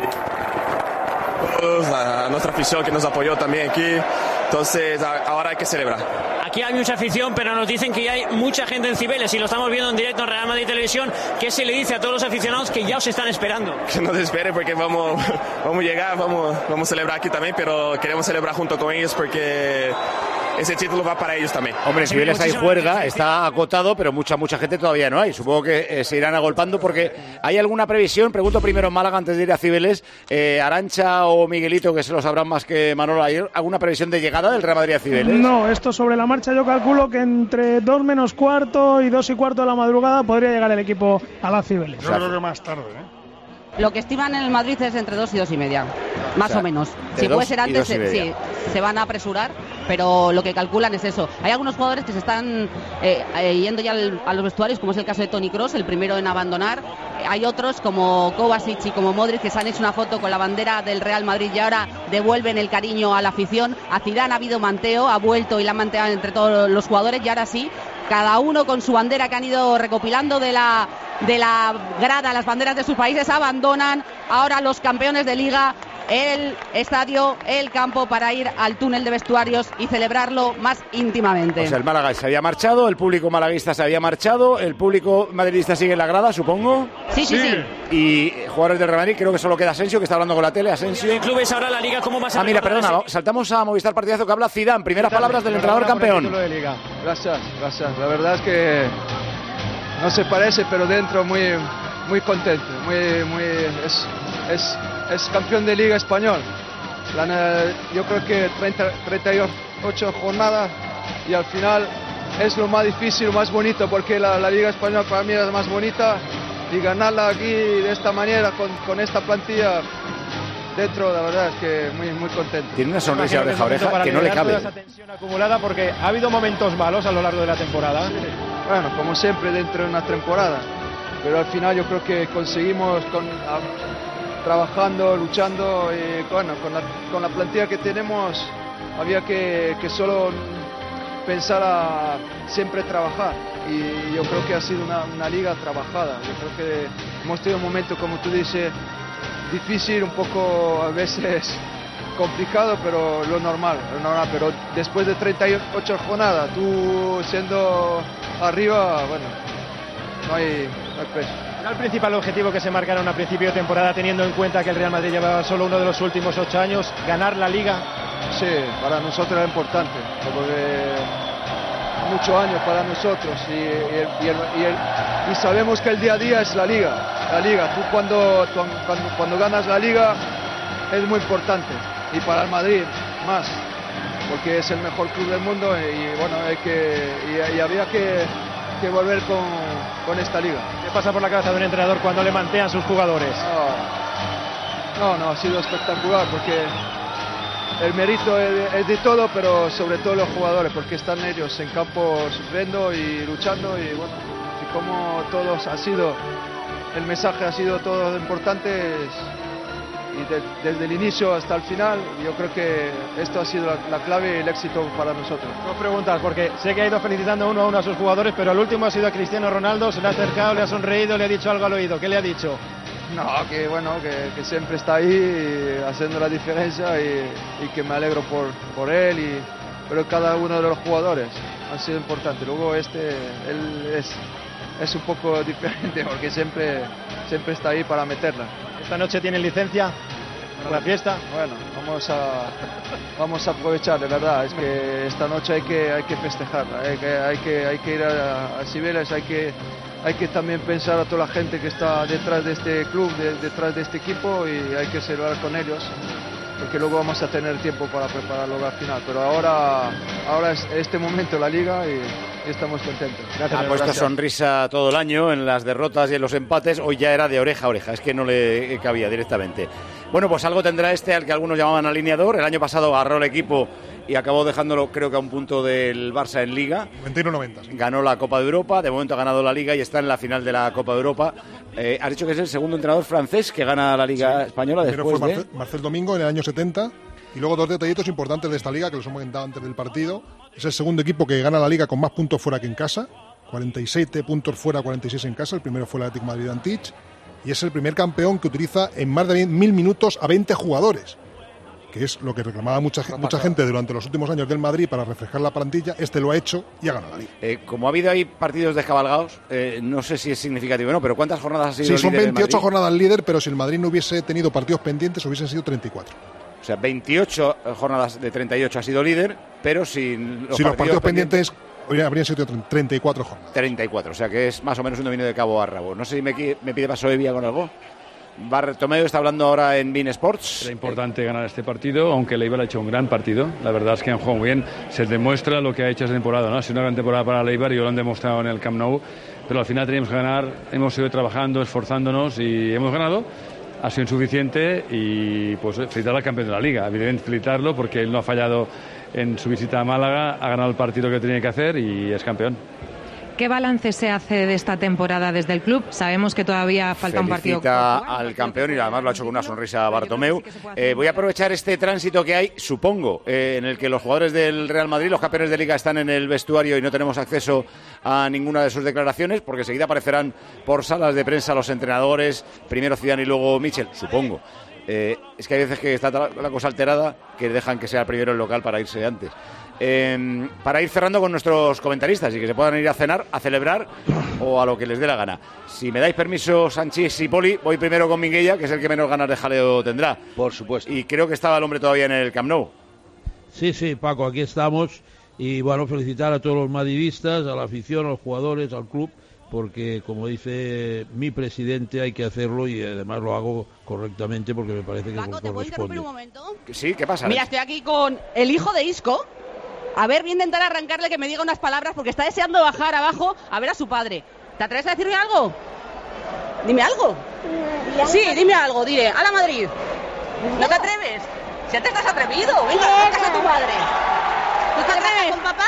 y todos, a nuestra afición que nos apoyó también aquí, entonces ahora hay que celebrar. Aquí hay mucha afición, pero nos dicen que ya hay mucha gente en Cibeles y lo estamos viendo en directo en Real Madrid Televisión. ¿Qué se le dice a todos los aficionados que ya os están esperando? Que nos esperen porque vamos, vamos a llegar, vamos, vamos a celebrar aquí también, pero queremos celebrar junto con ellos porque ese título va para ellos también. Hombre, si Cibeles hay juerga, está acotado, pero mucha mucha gente todavía no hay. Supongo que eh, se irán agolpando porque hay alguna previsión. Pregunto primero en Málaga antes de ir a Cibeles. Eh, Arantxa o Miguelito, que se lo sabrán más que Manolo, ¿hay alguna previsión de llegada del Real Madrid a Cibeles? No, esto sobre la marcha yo calculo que entre dos menos cuarto y dos y cuarto de la madrugada podría llegar el equipo a la Cibeles. Yo creo que más tarde, ¿eh? Lo que estiman en el Madrid es entre dos y dos y media, más o, sea, o menos. Si puede ser antes, se, sí, se van a apresurar, pero lo que calculan es eso. Hay algunos jugadores que se están eh, eh, yendo ya al, a los vestuarios, como es el caso de Toni Kroos, el primero en abandonar. Hay otros como Kovacic y como Modric que se han hecho una foto con la bandera del Real Madrid y ahora devuelven el cariño a la afición. A Zidane ha habido manteo, ha vuelto y la han manteado entre todos los jugadores y ahora sí, cada uno con su bandera que han ido recopilando de la de la grada, las banderas de sus países, abandonan ahora los campeones de Liga el estadio, el campo, para ir al túnel de vestuarios y celebrarlo más íntimamente. O sea, el Málaga se había marchado, el público malaguista se había marchado, el público madridista sigue en la grada, supongo. Sí, sí, sí. Y jugadores del Real Madrid, creo que solo queda Asensio, que está hablando con la tele. Asensio. Clubes ahora la Liga, ¿cómo vas a Ah, mira, perdona, ese? saltamos a Movistar Partidazo, que habla Zidane. Primeras palabras del entrenador campeón. De Liga. Gracias, gracias. La verdad es que no se parece, pero dentro muy, muy contento, muy, muy es, es, es campeón de Liga español. La, yo creo que treinta, treinta y ocho jornadas y al final es lo más difícil, lo más bonito, porque la, la Liga española para mí es la más bonita y ganarla aquí de esta manera con, con esta plantilla dentro, la verdad es que muy, muy contento. Tiene una sonrisa de oreja a oreja que no le cabe. Esa tensión acumulada porque ha habido momentos malos a lo largo de la temporada. Sí. Bueno, como siempre dentro de una temporada, pero al final yo creo que conseguimos con, a, trabajando, luchando y bueno, con la, con la plantilla que tenemos había que, que solo pensar a siempre trabajar y yo creo que ha sido una, una liga trabajada. Yo creo que hemos tenido un momento, como tú dices, difícil, un poco a veces complicado, pero lo normal, lo normal. Pero después de treinta y ocho jornadas, tú siendo arriba, bueno, no hay, no hay peso. ¿Era el principal objetivo que se marcaron a principio de temporada, teniendo en cuenta que el Real Madrid llevaba solo uno de los últimos ocho años, ganar la Liga? Sí, para nosotros era importante, porque muchos años para nosotros y, y, y, el, y, el, y sabemos que el día a día es la Liga, la Liga. Tú cuando, tú, cuando, cuando ganas la Liga es muy importante y para el Madrid más, porque es el mejor club del mundo y bueno, hay que, y, y había que, que volver con, con esta Liga. ¿Qué pasa por la cabeza de un entrenador cuando le mantean sus jugadores? No, no, no ha sido espectacular porque el mérito es, es de todo, pero sobre todo los jugadores, porque están ellos en campo sufriendo y luchando y bueno, y como todos ha sido, el mensaje ha sido todo importante y de, desde el inicio hasta el final, yo creo que esto ha sido la, la clave y el éxito para nosotros. Dos preguntas, porque sé que ha ido felicitando uno a uno a sus jugadores, pero el último ha sido a Cristiano Ronaldo, se le ha acercado, le ha sonreído, le ha dicho algo al oído. ¿Qué le ha dicho? No, que bueno, que, que siempre está ahí haciendo la diferencia y, y que me alegro por, por él, y, pero cada uno de los jugadores ha sido importante. Luego este, él es, es un poco diferente porque siempre, siempre está ahí para meterla. ¿Esta noche tienen licencia para la fiesta? Bueno, vamos a, vamos a aprovechar, de verdad. Es que esta noche hay que, hay que festejarla, hay que, hay que, hay que ir a, a Cibeles, hay que, hay que también pensar a toda la gente que está detrás de este club, de, detrás de este equipo, y hay que celebrar con ellos, porque luego vamos a tener tiempo para preparar la final. Pero ahora, ahora es este momento la liga y, y estamos contentos. Gracias, ha puesto gracias. Sonrisa todo el año en las derrotas y en los empates. Hoy ya era de oreja a oreja, es que no le cabía directamente. Bueno, pues algo tendrá este al que algunos llamaban alineador. El año pasado agarró el equipo y acabó dejándolo, creo que a un punto del Barça en Liga. noventa y uno noventa. Sí. Ganó la Copa de Europa, de momento ha ganado la Liga y está en la final de la Copa de Europa. Eh, has dicho que es el segundo entrenador francés que gana la Liga sí. Española. Primero después fue Marcel, de... Marcel Domingo en el año setenta. Y luego dos detallitos importantes de esta Liga que los hemos comentado antes del partido. Es el segundo equipo que gana la Liga con más puntos fuera que en casa. cuarenta y siete puntos fuera, cuarenta y seis en casa. El primero fue el Atlético de Madrid Antich. Y es el primer campeón que utiliza en más de mil minutos a veinte jugadores, que es lo que reclamaba mucha, mucha gente durante los últimos años del Madrid para refrescar la plantilla. Este lo ha hecho y ha ganado la Liga. Eh, como ha habido ahí partidos descabalgados, eh, no sé si es significativo o no, pero ¿cuántas jornadas ha sido sí, líder? Sí, son veintiocho jornadas líder, pero si el Madrid no hubiese tenido partidos pendientes, hubiesen sido treinta y cuatro. O sea, veintiocho jornadas de treinta y ocho ha sido líder, pero sin los, si partidos, los partidos pendientes... pendientes habrían sido treinta y cuatro jornadas. treinta y cuatro, o sea que es más o menos un dominio de cabo a rabo. No sé si me, me pide paso Evia con algo. Bartomeu está hablando ahora en Bein Sports. Era importante ganar este partido, aunque Leibar ha hecho un gran partido. La verdad es que han jugado muy bien. Se demuestra lo que ha hecho esta temporada, ¿no? Ha sido una gran temporada para Leibar y lo han demostrado en el Camp Nou. Pero al final teníamos que ganar. Hemos ido trabajando, esforzándonos y hemos ganado. Ha sido insuficiente y pues felicitar al campeón de la Liga. Evidentemente felicitarlo porque él no ha fallado en su visita a Málaga, ha ganado el partido que tenía que hacer y es campeón. ¿Qué balance se hace de esta temporada desde el club? Sabemos que todavía falta Felicita un partido. Felicita al campeón y además lo ha hecho con una sonrisa a Bartomeu. Eh, voy a aprovechar este tránsito que hay, supongo, eh, en el que los jugadores del Real Madrid, los campeones de Liga, están en el vestuario y no tenemos acceso a ninguna de sus declaraciones, porque enseguida aparecerán por salas de prensa los entrenadores, primero Zidane y luego Michel, supongo. Eh, es que hay veces que está la cosa alterada que dejan que sea primero el local para irse antes. Eh, para ir cerrando con nuestros comentaristas y que se puedan ir a cenar, a celebrar o a lo que les dé la gana. Si me dais permiso, Sanchís y Poli, voy primero con Minguella, que es el que menos ganas de jaleo tendrá. Por supuesto. Y creo que estaba el hombre todavía en el Camp Nou. Sí, sí, Paco, aquí estamos. Y bueno, felicitar a todos los madridistas, a la afición, a los jugadores, al club, porque como dice mi presidente hay que hacerlo y además lo hago correctamente porque me parece que Paco, ¿te puedo interrumpir un momento? Sí, ¿qué pasa? Mira, estoy aquí con el hijo de Isco. A ver, voy a intentar arrancarle que me diga unas palabras porque está deseando bajar abajo a ver a su padre. ¿Te atreves a decirme algo? Dime algo. Sí, dime algo, diré. ¡A la Madrid! ¿No te atreves? Si te estás atrevido, venga, acercas a tu padre. ¿No te atreves con papá?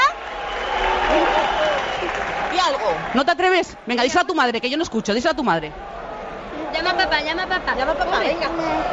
Di algo. ¿No te atreves? Venga, díselo a tu madre, que yo no escucho. Díselo a tu madre. Llama a papá, llama a papá. Llama a papá, venga.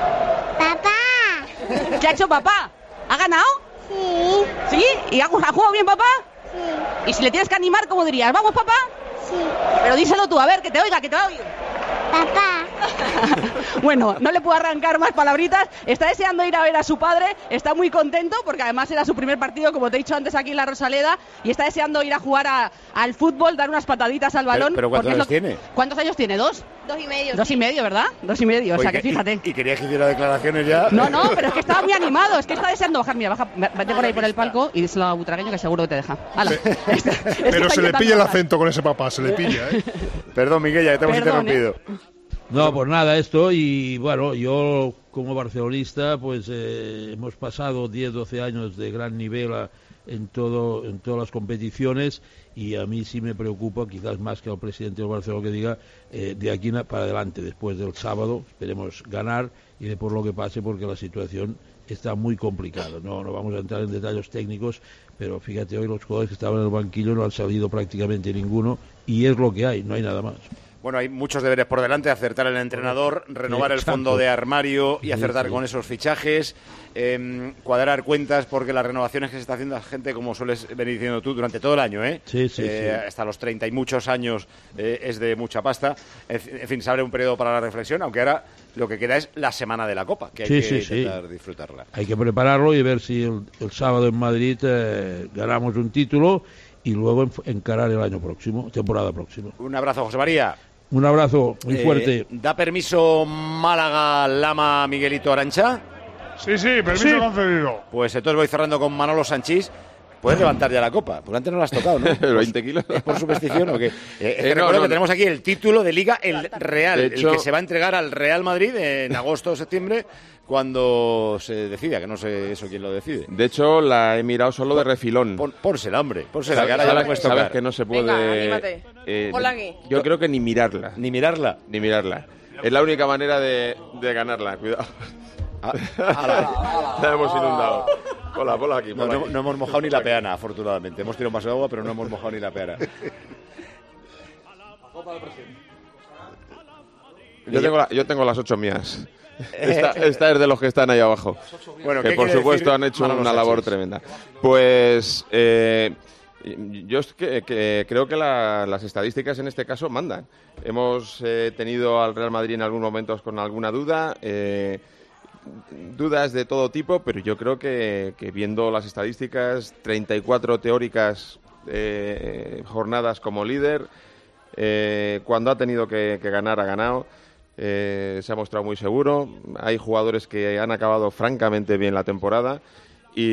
¡Papá! ¿Qué ha hecho papá? ¿Ha ganado? Sí. ¿Sí? ¿Y ha, ha jugado bien papá? Sí. ¿Y si le tienes que animar, cómo dirías? ¿Vamos, papá? Sí. Pero díselo tú, a ver, que te oiga, que te oiga. Papá. Bueno, no le puedo arrancar más palabritas. Está deseando ir a ver a su padre. Está muy contento porque además era su primer partido, como te he dicho antes, aquí en la Rosaleda. Y está deseando ir a jugar a, al fútbol, dar unas pataditas al balón. ¿Pero, pero cuántos años tiene? ¿Cuántos años tiene? ¿Dos? Dos y medio. Dos sí. y medio, ¿verdad? Dos y medio, o sea que fíjate. Y, y quería que hiciera declaraciones ya. No, no, pero es que estaba muy animado. Es que está deseando bajar. Mira, baja, vete por ahí por el palco y díselo a Butragueño que seguro que te deja. Hala. Es pero se le pilla el acento con ese papá, se le pilla, ¿eh? Perdón, Miguel, ya te hemos Perdón, interrumpido. ¿eh? No, pues nada, esto y bueno, yo como barcelonista pues eh, hemos pasado diez, doce años de gran nivel a, en todo en todas las competiciones y a mí sí me preocupa, quizás más que al presidente del Barcelona que diga, eh, de aquí para adelante, después del sábado, esperemos ganar y de por lo que pase porque la situación está muy complicada. No, no vamos a entrar en detalles técnicos, pero fíjate, hoy los jugadores que estaban en el banquillo no han salido prácticamente ninguno y es lo que hay, no hay nada más. Bueno, hay muchos deberes por delante, acertar el entrenador, renovar el fondo de armario y acertar sí, sí. con esos fichajes, eh, cuadrar cuentas, porque las renovaciones que se está haciendo la gente, como sueles venir diciendo tú, durante todo el año, ¿eh? Sí, sí, eh, sí. Hasta los treinta y muchos años eh, es de mucha pasta. En fin, se abre un periodo para la reflexión, aunque ahora lo que queda es la semana de la Copa, que hay sí, que sí, intentar sí. disfrutarla. Hay que prepararlo y ver si el, el sábado en Madrid eh, ganamos un título y luego encarar el año próximo, temporada próxima. Un abrazo, José María. Un abrazo muy Eh, fuerte. ¿Da permiso Málaga, Lama, Miguelito Arantxa? Sí, sí, permiso Sí. concedido. Pues entonces voy cerrando con Manolo Sanchís. Puedes levantar ya la copa, porque antes no la has tocado, ¿no? veinte kilos. ¿Es por superstición o qué? Eh, es que Eh, no, recuerdo no, que tenemos aquí el título de Liga, el Real, De hecho- el que se va a entregar al Real Madrid en agosto o septiembre, cuando se decida, que no sé eso quién lo decide. De hecho, la he mirado solo de refilón. Pon, pónsela, hombre, pónsela, que Sabes, ahora ya la puedes sabes tocar. que no se puede... Venga, anímate. eh, Ponla aquí. Yo creo que ni mirarla. ¿Ni mirarla? Ni mirarla. Es la única manera de, de ganarla, cuidado. Ah, La hemos inundado. Ponla, ponla aquí, No, ponla no- aquí. no hemos mojado ni la peana, afortunadamente. Hemos tirado un vaso de agua, pero no hemos mojado ni la peana. Yo tengo, la- yo tengo las ocho mías. Esta, esta es de los que están ahí abajo. Bueno, que ¿qué por quiere supuesto decir han hecho Manolo una labor Sánchez? tremenda. Pues eh, yo es que, que creo que la- las estadísticas en este caso mandan. Hemos eh, tenido al Real Madrid en algunos momentos con alguna duda. eh, dudas de todo tipo, pero yo creo que, que viendo las estadísticas, treinta y cuatro teóricas eh, jornadas como líder, eh, cuando ha tenido que, que ganar, ha ganado. Eh, se ha mostrado muy seguro. Hay jugadores que han acabado francamente bien la temporada y,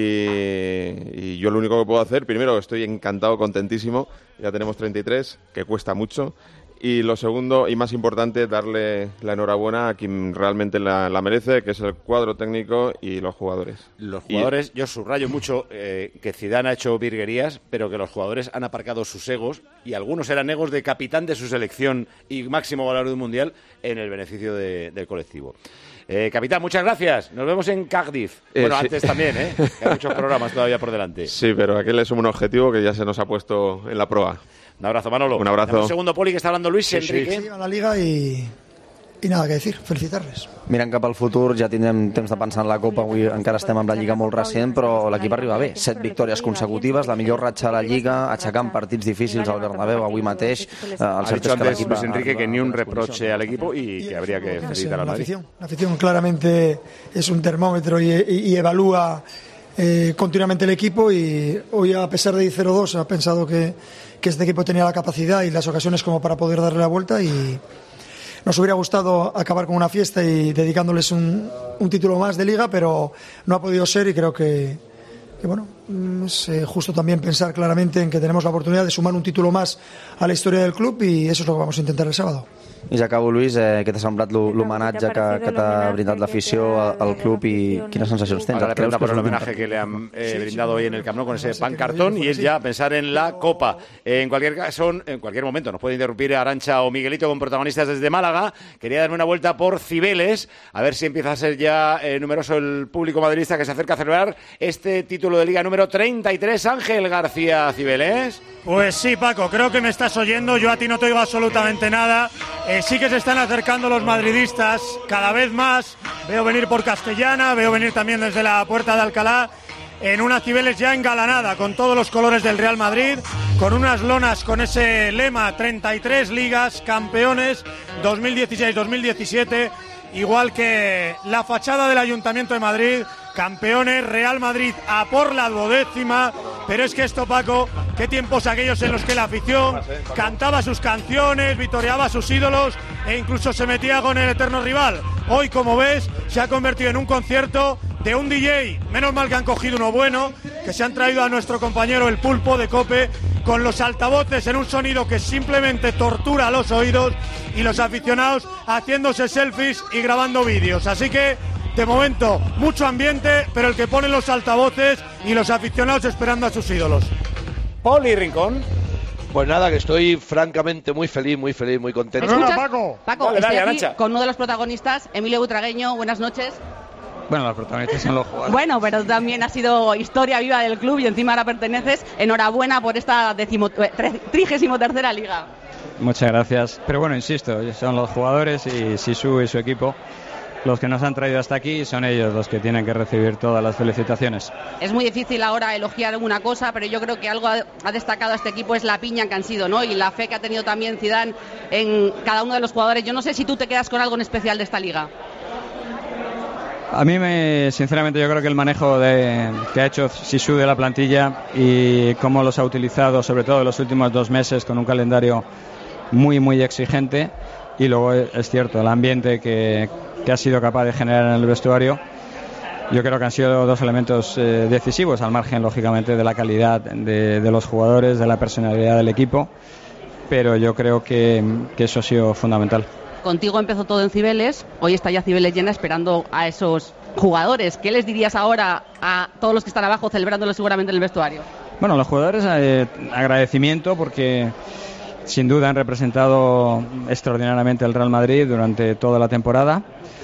y yo lo único que puedo hacer, primero, estoy encantado, contentísimo, ya tenemos treinta y tres, que cuesta mucho. Y lo segundo y más importante, darle la enhorabuena a quien realmente la, la merece, que es el cuadro técnico y los jugadores. Los Y- jugadores, yo subrayo mucho eh, que Zidane ha hecho virguerías, pero que los jugadores han aparcado sus egos, y algunos eran egos de capitán de su selección y máximo valor de un mundial, en el beneficio de- del colectivo. Eh, capitán, muchas gracias. Nos vemos en Cardiff. Eh, bueno, sí. antes también, ¿eh? Que hay muchos programas todavía por delante. Sí, pero aquel es un objetivo que ya se nos ha puesto en la proa. Un abrazo, Manolo. Un abrazo. Dame un segundo, Poli, que está hablando Luis Sí, sí. Enrique. Sí, a la Liga i, i nada que decir, felicitar-les. Mirant cap al futur, ja tindrem temps de pensar en la Copa. Avui encara estem amb la Lliga molt recent, però l'equip arriba bé. Set victòries consecutives, la millor ratxa a la Lliga, aixecant partits difícils al Bernabéu avui mateix. Eh, el Ha cert dicho és que antes l'equip Luis va- Enrique que va- ni un reproche al equipo y que habría que felicitar al la Madrid. afición. La afición claramente es un termómetro y, y- y evalúa eh, continuamente el equipo, y hoy, a pesar de ir cero dos, ha pensado que, que este equipo tenía la capacidad y las ocasiones como para poder darle la vuelta, y nos hubiera gustado acabar con una fiesta y dedicándoles un, un título más de Liga, pero no ha podido ser, y creo que, que bueno, mm, es eh, justo también pensar claramente en que tenemos la oportunidad de sumar un título más a la historia del club, y eso es lo que vamos a intentar el sábado. I ja acabo, Luis, eh, què t'ha semblat l'ho- l'homenatge que, que t'ha brindat l'afició al, al club i quines sensacions tens? Ahora le Et creus pregunta que por és el l'últim homenaje que le han eh, brindado hoy en el Camp Nou con ese pan cartón, y es ya pensar en la Copa. Eh, en cualquier caso, en cualquier momento nos puede interrumpir Arantxa o Miguelito con protagonistas desde Málaga. Quería darme una vuelta por Cibeles, a ver si empieza a ser ya eh, numeroso el público madridista que se acerca a celebrar este título de Liga número treinta y tres. Ángel García Cibeles. Pues sí, Paco, creo que me estás oyendo. Yo a ti no te oigo absolutamente nada. Eh, sí que se están acercando los madridistas cada vez más. Veo venir por Castellana, veo venir también desde la Puerta de Alcalá, en una Cibeles ya engalanada con todos los colores del Real Madrid, con unas lonas con ese lema treinta y tres ligas, campeones dos mil dieciséis dos mil diecisiete, igual que la fachada del Ayuntamiento de Madrid, campeones, Real Madrid a por la duodécima. Pero es que esto, Paco, qué tiempos aquellos en los que la afición cantaba sus canciones, vitoreaba a sus ídolos e incluso se metía con el eterno rival. Hoy, como ves, se ha convertido en un concierto de un D J, menos mal que han cogido uno bueno, que se han traído a nuestro compañero el Pulpo de COPE, con los altavoces en un sonido que simplemente tortura los oídos, y los aficionados haciéndose selfies y grabando vídeos. Así que, de momento, mucho ambiente, pero el que pone los altavoces y los aficionados esperando a sus ídolos. Poli Rincón. Pues nada, que estoy francamente muy feliz, muy feliz, muy contento. ¿Me escuchas? Paco, Dale, estoy dale, aquí Arantxa. con uno de los protagonistas, Emilio Butragueño. Buenas noches. Bueno, los protagonistas son los jugadores. Bueno, pero también ha sido historia viva del club y encima ahora perteneces. Enhorabuena por esta decimo, eh, tre- trigésimo tercera liga. Muchas gracias. Pero bueno, insisto, son los jugadores y Sisu y su equipo los que nos han traído hasta aquí, y son ellos los que tienen que recibir todas las felicitaciones. Es muy difícil ahora elogiar una cosa, pero yo creo que algo ha, ha destacado a este equipo es la piña que han sido, ¿no? Y la fe que ha tenido también Zidane en cada uno de los jugadores. Yo no sé si tú te quedas con algo en especial de esta liga. A mí, me, sinceramente, yo creo que el manejo de, que ha hecho Sisu de la plantilla y cómo los ha utilizado, sobre todo en los últimos dos meses, con un calendario muy, muy exigente, y luego es cierto, el ambiente que, que ha sido capaz de generar en el vestuario, yo creo que han sido dos elementos eh, decisivos, al margen, lógicamente, de la calidad de, de los jugadores, de la personalidad del equipo, pero yo creo que, que eso ha sido fundamental. Contigo empezó todo en Cibeles, hoy está ya Cibeles llena esperando a esos jugadores. ¿Qué les dirías ahora a todos los que están abajo celebrándolo seguramente en el vestuario? Bueno, los jugadores, eh, agradecimiento porque sin duda han representado extraordinariamente al Real Madrid durante toda la temporada.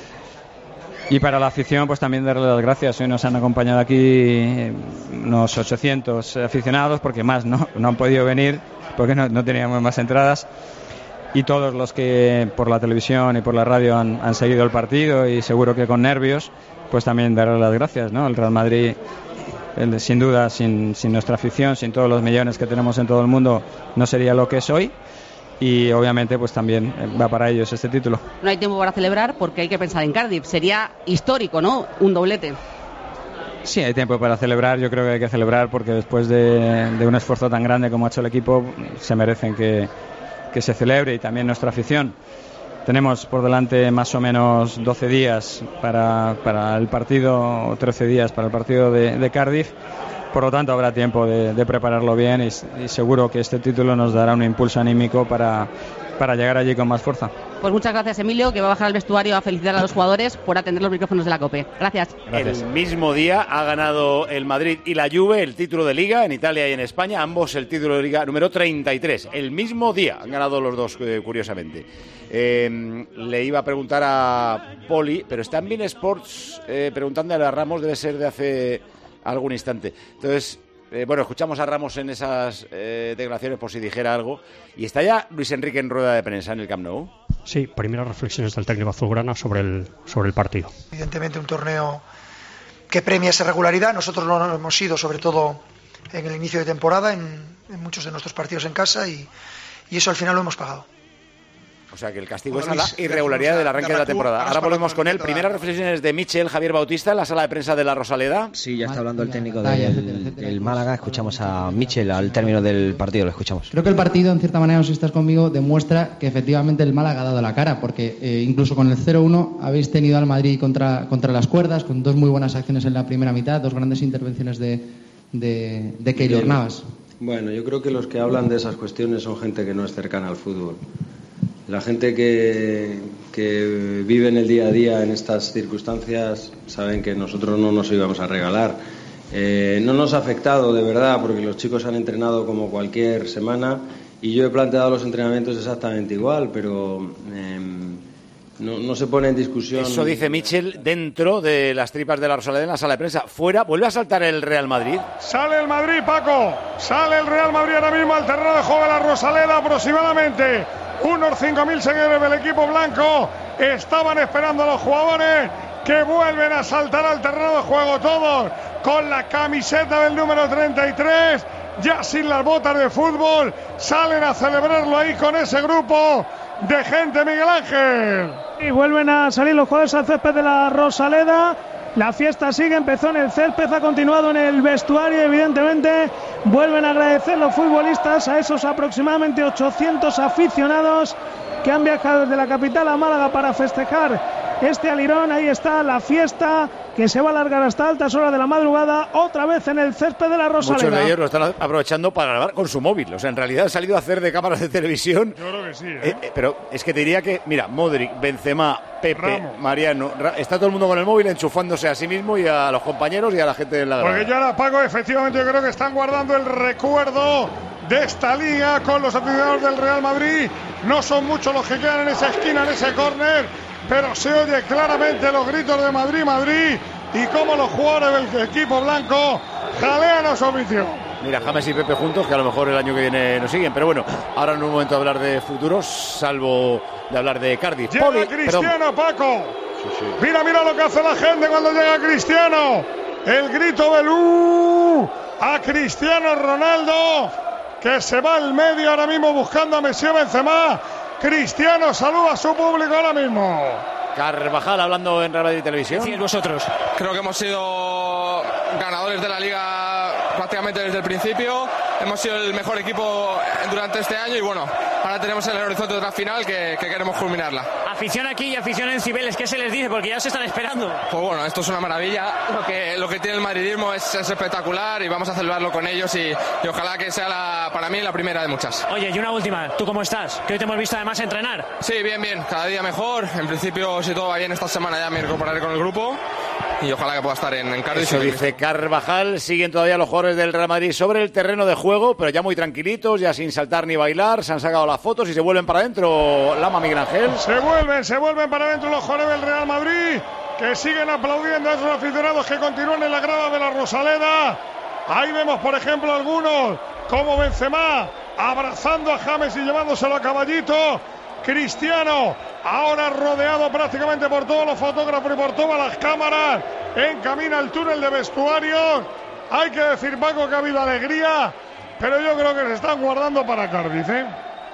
Y para la afición, pues también darle las gracias. Hoy nos han acompañado aquí unos ochocientos aficionados, porque más no, no han podido venir, porque no, no teníamos más entradas. Y todos los que por la televisión y por la radio han, han seguido el partido, y seguro que con nervios, pues también darle las gracias, ¿no? El Real Madrid, el, sin duda, sin, sin nuestra afición, sin todos los millones que tenemos en todo el mundo, no sería lo que es hoy. Y obviamente pues también va para ellos este título. No hay tiempo para celebrar porque hay que pensar en Cardiff. Sería histórico, ¿no? Un doblete. Sí, hay tiempo para celebrar. Yo creo que hay que celebrar porque después de, de un esfuerzo tan grande como ha hecho el equipo, se merecen que, que se celebre, y también nuestra afición. Tenemos por delante más o menos doce días para, para el partido, o trece días para el partido de, de Cardiff. Por lo tanto, habrá tiempo de, de prepararlo bien, y, y seguro que este título nos dará un impulso anímico para, para llegar allí con más fuerza. Pues muchas gracias, Emilio, que va a bajar al vestuario a felicitar a los jugadores por atender los micrófonos de la COPE. Gracias. Gracias. El mismo día ha ganado el Madrid y la Juve el título de Liga en Italia y en España, ambos el título de Liga número treinta y tres. El mismo día han ganado los dos, eh, curiosamente. Eh, le iba a preguntar a Poli, pero está en Bein Sports eh, preguntándole a Ramos, debe ser de hace algún instante. Entonces, eh, bueno, escuchamos a Ramos en esas eh, declaraciones por si dijera algo. Y está ya Luis Enrique en rueda de prensa en el Camp Nou. Sí, primeras reflexiones del técnico azulgrana sobre el, sobre el partido. Evidentemente un torneo que premia esa regularidad. Nosotros lo hemos sido, sobre todo en el inicio de temporada, en, en muchos de nuestros partidos en casa, y, y eso al final lo hemos pagado. O sea que el castigo es a la irregularidad del arranque de la temporada. Ahora volvemos con él. Primeras reflexiones de Michel Javier Bautista en la sala de prensa de la Rosaleda. Sí, ya está hablando el técnico del, del Málaga. Escuchamos a Michel al término del partido, lo escuchamos. Creo que el partido, en cierta manera, no sé si estás conmigo, demuestra que efectivamente el Málaga ha dado la cara, porque eh, incluso con el cero uno habéis tenido al Madrid contra, contra las cuerdas, con dos muy buenas acciones en la primera mitad, dos grandes intervenciones de, de, de Keylor Navas. Bueno, yo creo que los que hablan de esas cuestiones son gente que no es cercana al fútbol. La gente que, que vive en el día a día en estas circunstancias saben que nosotros no nos íbamos a regalar. Eh, no nos ha afectado de verdad porque los chicos han entrenado como cualquier semana y yo he planteado los entrenamientos exactamente igual, pero eh, no, no se pone en discusión. Eso dice Michel dentro de las tripas de la Rosaleda en la sala de prensa. Fuera, vuelve a saltar el Real Madrid. Sale el Madrid, Paco. Sale el Real Madrid ahora mismo al terreno de juego de la Rosaleda aproximadamente. Unos cinco mil seguidores del equipo blanco estaban esperando a los jugadores que vuelven a saltar al terreno de juego, todos con la camiseta del número treinta y tres, ya sin las botas de fútbol, salen a celebrarlo ahí con ese grupo de gente, Miguel Ángel. Y vuelven a salir los jugadores al césped de la Rosaleda. La fiesta sigue, empezó en el césped, ha continuado en el vestuario. Evidentemente vuelven a agradecer los futbolistas a esos aproximadamente ochocientos aficionados que han viajado desde la capital a Málaga para festejar este alirón. Ahí está la fiesta que se va a alargar hasta altas horas de la madrugada, otra vez en el césped de la Rosaleda. Muchos de ellos lo están aprovechando para grabar con su móvil. O sea, en realidad han salido a hacer de cámaras de televisión. Yo creo que sí, ¿eh? Eh, eh, pero es que te diría que, mira, Modric, Benzema, Pepe, Ramos, Mariano, Ra- está todo el mundo con el móvil enchufándose a sí mismo y a los compañeros y a la gente de la grada. Porque ya ahora, Paco, efectivamente yo creo que están guardando el recuerdo de esta liga con los aficionados del Real Madrid. No son muchos los que quedan en esa esquina, en ese córner, pero se oye claramente los gritos de Madrid, Madrid, y cómo los jugadores del equipo blanco jalean a su afición. Mira, James y Pepe juntos, que a lo mejor el año que viene nos siguen. Pero bueno, ahora no es un momento de hablar de futuros, salvo de hablar de Cardiff. Llega Poli, Cristiano, perdón. Paco. Sí, sí. Mira, mira lo que hace la gente cuando llega Cristiano. El grito del ¡uh! A Cristiano Ronaldo, que se va al medio ahora mismo buscando a Messi Benzema. Cristiano saluda a su público ahora mismo. Carvajal hablando en Real Madrid Televisión. Sí, vosotros. Creo que hemos sido ganadores de la Liga prácticamente desde el principio. Hemos sido el mejor equipo durante este año y bueno, ahora tenemos en el horizonte otra final que, que queremos culminarla. Afición aquí y afición en Cibeles, ¿qué se les dice? Porque ya se están esperando. Pues bueno, esto es una maravilla. Lo que, lo que tiene el madridismo es, es espectacular y vamos a celebrarlo con ellos y, y ojalá que sea la, para mí la primera de muchas. Oye, y una última, ¿tú cómo estás? Que hoy te hemos visto además entrenar. Sí, bien, bien, cada día mejor. En principio, si todo va bien esta semana ya me incorporaré con el grupo y ojalá que pueda estar en, en Cardiff. Eso dice Carvajal. Siguen todavía los jugadores del Real Madrid sobre el terreno de juego, pero ya muy tranquilitos, ya sin saltar ni bailar. Se han sacado las fotos y se vuelven para adentro. Lama, Miguel Ángel. Se vuelven, se vuelven para adentro los jugadores del Real Madrid, que siguen aplaudiendo a esos aficionados que continúan en la grada de la Rosaleda. Ahí vemos, por ejemplo, algunos como Benzema abrazando a James y llevándoselo a caballito. Cristiano, ahora rodeado prácticamente por todos los fotógrafos y por todas las cámaras, encamina al túnel de vestuarios. Hay que decir, Paco, que ha habido alegría, pero yo creo que se están guardando para Cardiff, ¿eh?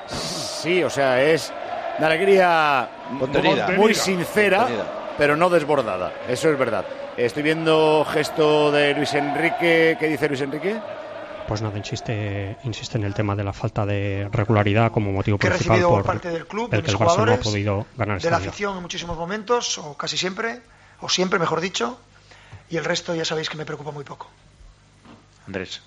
Sí, o sea, es una alegría Contenida. muy sincera, Contenida. pero no desbordada. Eso es verdad. Estoy viendo gesto de Luis Enrique. ¿Qué dice Luis Enrique? Pues nada, insiste, insiste en el tema de la falta de regularidad como motivo que principal recibido por parte del club, el de que mis el Barça no ha jugadores, podido ganar de esta la liga. afición en muchísimos momentos, o casi siempre, o siempre, mejor dicho, y el resto ya sabéis que me preocupa muy poco. Andrés.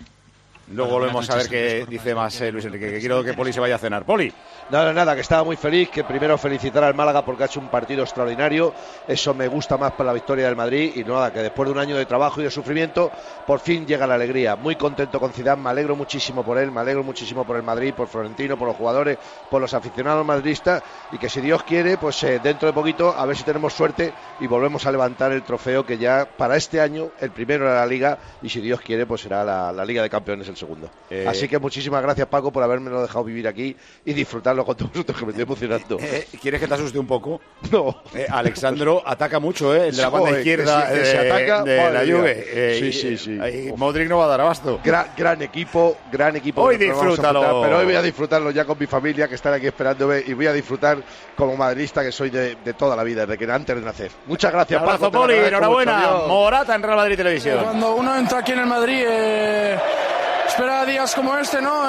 Luego volvemos a ver qué dice más eh, Luis Enrique, que quiero que Poli se vaya a cenar. Poli. Nada, nada, que estaba muy feliz, que primero felicitar al Málaga porque ha hecho un partido extraordinario, eso me gusta más para la victoria del Madrid y nada, que después de un año de trabajo y de sufrimiento, por fin llega la alegría. Muy contento con Zidane, me alegro muchísimo por él, me alegro muchísimo por el Madrid, por Florentino, por los jugadores, por los aficionados madridistas y que si Dios quiere, pues eh, dentro de poquito a ver si tenemos suerte y volvemos a levantar el trofeo que ya para este año, el primero era la Liga y si Dios quiere, pues será la, la Liga de Campeones el segundo. Eh... Así que muchísimas gracias, Paco, por habérmelo dejado vivir aquí y disfrutarlo con todos vosotros, que me estoy emocionando. Eh, ¿Quieres que te asuste un poco? No. Eh, Alexandro ataca mucho, ¿eh? El de la banda Joder, izquierda que si, que de, se ataca, de la mía. Juve. Eh, sí, y, sí, sí. Y Modric no va a dar abasto. Gran, gran equipo, gran equipo. Hoy disfrútalo. Pero hoy voy a disfrutarlo ya con mi familia, que están aquí esperándome, y voy a disfrutar como madridista que soy de, de toda la vida, desde que antes de nacer. Muchas gracias, Paco. Paco. Poli, enhorabuena. Morata en Real Madrid Televisión. Cuando uno entra aquí en el Madrid, eh, espera días como este, ¿no?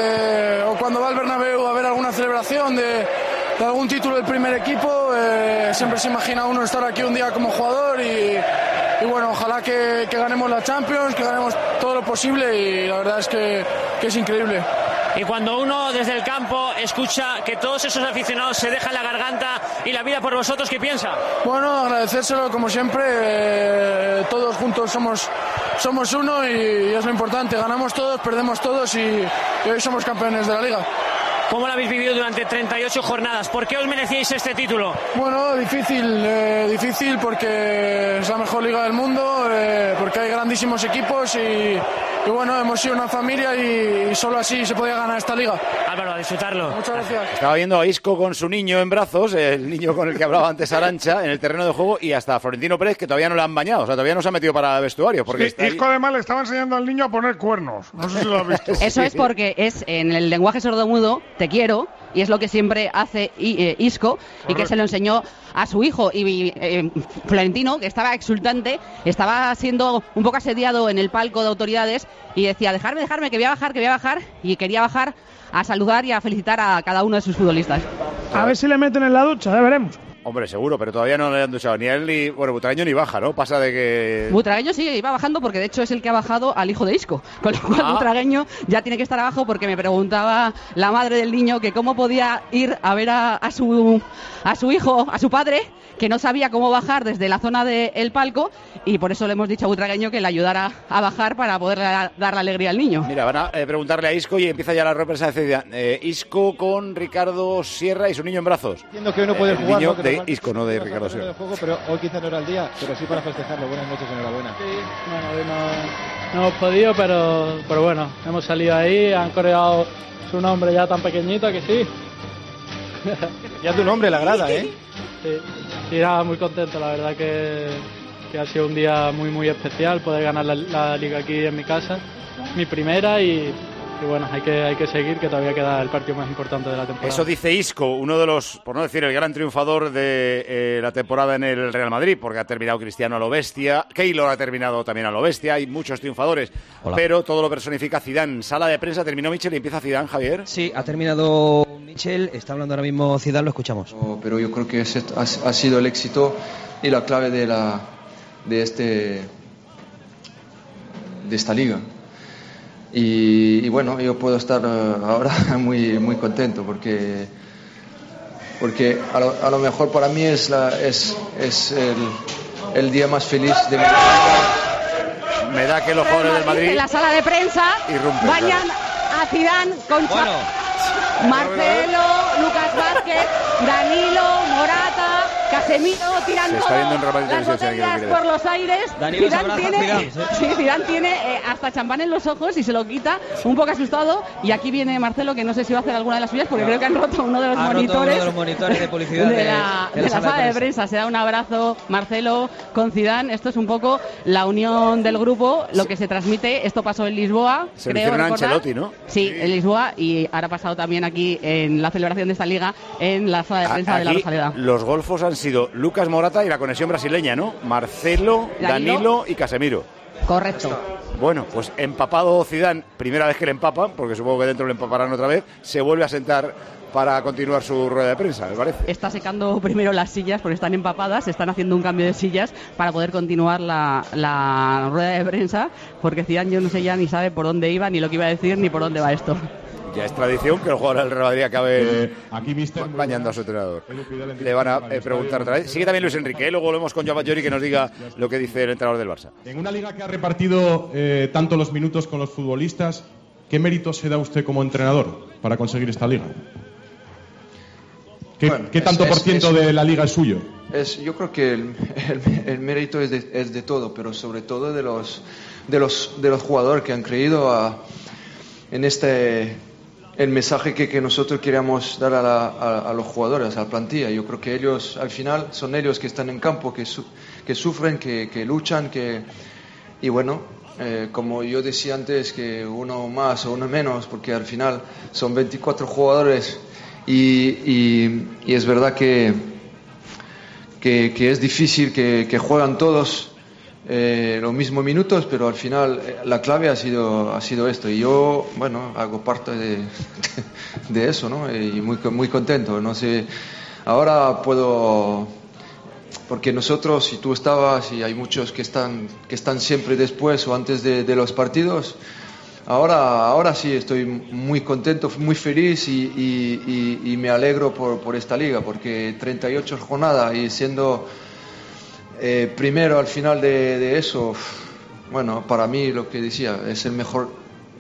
Eh, o cuando va al Bernabéu a ver alguna celebración de, de algún título del primer equipo, eh, siempre se imagina uno estar aquí un día como jugador y, y bueno, ojalá que, que ganemos la Champions, que ganemos todo lo posible y la verdad es que, que es increíble. Y cuando uno desde el campo escucha que todos esos aficionados se dejan la garganta y la vida por vosotros, ¿qué piensa? Bueno, agradecérselo como siempre, eh, todos juntos somos, somos uno y, y es lo importante, ganamos todos, perdemos todos y, y hoy somos campeones de la Liga. ¿Cómo lo habéis vivido durante treinta y ocho jornadas? ¿Por qué os merecíais este título? Bueno, difícil, eh, difícil porque es la mejor liga del mundo, eh, porque hay grandísimos equipos y, y bueno, hemos sido una familia y, y solo así se podía ganar esta liga. Álvaro, a disfrutarlo. Muchas gracias. Estaba viendo a Isco con su niño en brazos, el niño con el que hablaba antes Arantxa, en el terreno de juego, y hasta a Florentino Pérez, que todavía no le han bañado, o sea, todavía no se ha metido para el vestuario. Porque Sí, está ahí... Isco además le estaba enseñando al niño a poner cuernos. No sé si lo has visto. Eso es porque es en el lenguaje sordomudo, te quiero, y es lo que siempre hace eh, Isco, y que se lo enseñó a su hijo. Y eh, Florentino, que estaba exultante, estaba siendo un poco asediado en el palco de autoridades y decía, dejarme, dejarme, que voy a bajar, que voy a bajar, y quería bajar a saludar y a felicitar a cada uno de sus futbolistas. A ver si le meten en la ducha, ya veremos. Hombre, seguro, pero todavía no le han duchado ni a él ni... Bueno, Butragueño ni baja, ¿no? Pasa de que... Butragueño sí, iba bajando porque de hecho es el que ha bajado al hijo de Isco. Con lo cual Ah. Butragueño ya tiene que estar abajo porque me preguntaba la madre del niño que cómo podía ir a ver a, a, su, a su hijo, a su padre, que no sabía cómo bajar desde la zona del palco, y por eso le hemos dicho a Butragueño que le ayudara a bajar para poder dar la alegría al niño. Mira, van a eh, preguntarle a Isco y empieza ya la representación. Eh, Isco con Ricardo Sierra y su niño en brazos. Entiendo que hoy no puede el jugar, niño ¿no? Que de normal- Isco, no de no Ricardo de Sierra. juego, pero hoy quizá no era el día, pero sí para festejarlo. Buenas noches, enhorabuena. Bueno, hoy no, no hemos podido, pero, pero bueno, hemos salido ahí, han coreado su nombre ya tan pequeñito que sí. Ya tu nombre, la grada, ¿eh? Sí, sí, nada, muy contento, la verdad que, que ha sido un día muy muy especial poder ganar la, la liga aquí en mi casa, mi primera, y, y bueno, hay que, hay que seguir, que todavía queda el partido más importante de la temporada. Eso dice Isco, uno de los, por no decir el gran triunfador de eh, la temporada en el Real Madrid, porque ha terminado Cristiano a lo bestia, Keylor ha terminado también a lo bestia, hay muchos triunfadores, Hola. Pero todo lo personifica Zidane. Sala de prensa, terminó Michel y empieza Zidane, Javier. Sí, ha terminado Michel, está hablando ahora mismo Zidane, lo escuchamos. Pero yo creo que ese ha, ha sido el éxito y la clave de la de este de esta liga. Y, y bueno, yo puedo estar uh, ahora muy muy contento porque porque a lo, a lo mejor para mí es la es es el, el día más feliz de mi vida. Me da que los jugadores del Madrid en la sala de prensa irrumpen, vayan claro. a Zidane con bueno. Marcelo, Lucas Vázquez, Danilo, Morata, Casemiro, tiran todas las botellas por los aires. Danilo Zidane tiene, sí, Zidane tiene eh, hasta champán en los ojos y se lo quita, un poco asustado. Y aquí viene Marcelo, que no sé si va a hacer alguna de las suyas, porque no. creo que han roto uno de los ha monitores. Roto uno de los monitores de publicidad de, de, la, de, de la, la sala de prensa. Se da un abrazo Marcelo con Zidane. Esto es un poco la unión del grupo, lo que se transmite. Esto pasó en Lisboa, se creo recordar. Ancelotti, ¿no? Sí, en Lisboa, y ahora ha pasado también aquí en la celebración de esta liga en la sala de prensa aquí, de la Rosaleda. Los golfos han sido Lucas Morata y la conexión brasileña, ¿no? Marcelo, Danilo, Danilo y Casemiro. Correcto. Bueno, pues empapado Zidane, primera vez que le empapan, porque supongo que dentro le empaparán otra vez, se vuelve a sentar para continuar su rueda de prensa, me parece. Está secando primero las sillas porque están empapadas, están haciendo un cambio de sillas para poder continuar la, la rueda de prensa, porque Zidane yo no sé ya ni sabe por dónde iba, ni lo que iba a decir, ni por dónde va esto. Ya es tradición que los jugadores del Real Madrid acaben eh, aquí bañando a su entrenador. Le van a eh, preguntar otra vez. Sigue también Luis Enrique, ¿eh? Luego volvemos con Joao Bajori que nos diga lo que dice el entrenador del Barça. En una liga que ha repartido eh, tanto los minutos con los futbolistas, ¿qué mérito se da usted como entrenador para conseguir esta liga? ¿Qué, bueno, ¿qué tanto es, por ciento es, de la liga es suyo? Es, yo creo que el, el, el mérito es de, es de todo, pero sobre todo de los, de los, de los jugadores que han creído a, en este... el mensaje que, que nosotros queríamos dar a, la, a, a los jugadores, a la plantilla. Yo creo que ellos, al final, son ellos que están en campo, que, su, que sufren, que, que luchan, que y bueno, eh, como yo decía antes, que uno más o uno menos, porque al final son veinticuatro jugadores y, y, y es verdad que, que, que es difícil, que, que juegan todos Eh, los mismos minutos, pero al final eh, la clave ha sido ha sido esto y yo, bueno, hago parte de, de eso, ¿no? Y muy muy contento. No sé, ahora puedo, porque nosotros, si tú estabas y hay muchos que están que están siempre después o antes de, de los partidos, ahora ahora sí estoy muy contento, muy feliz y, y, y, y me alegro por por esta liga, porque treinta y ocho jornadas y siendo Eh, primero al final de, de eso, bueno, para mí lo que decía, es el mejor,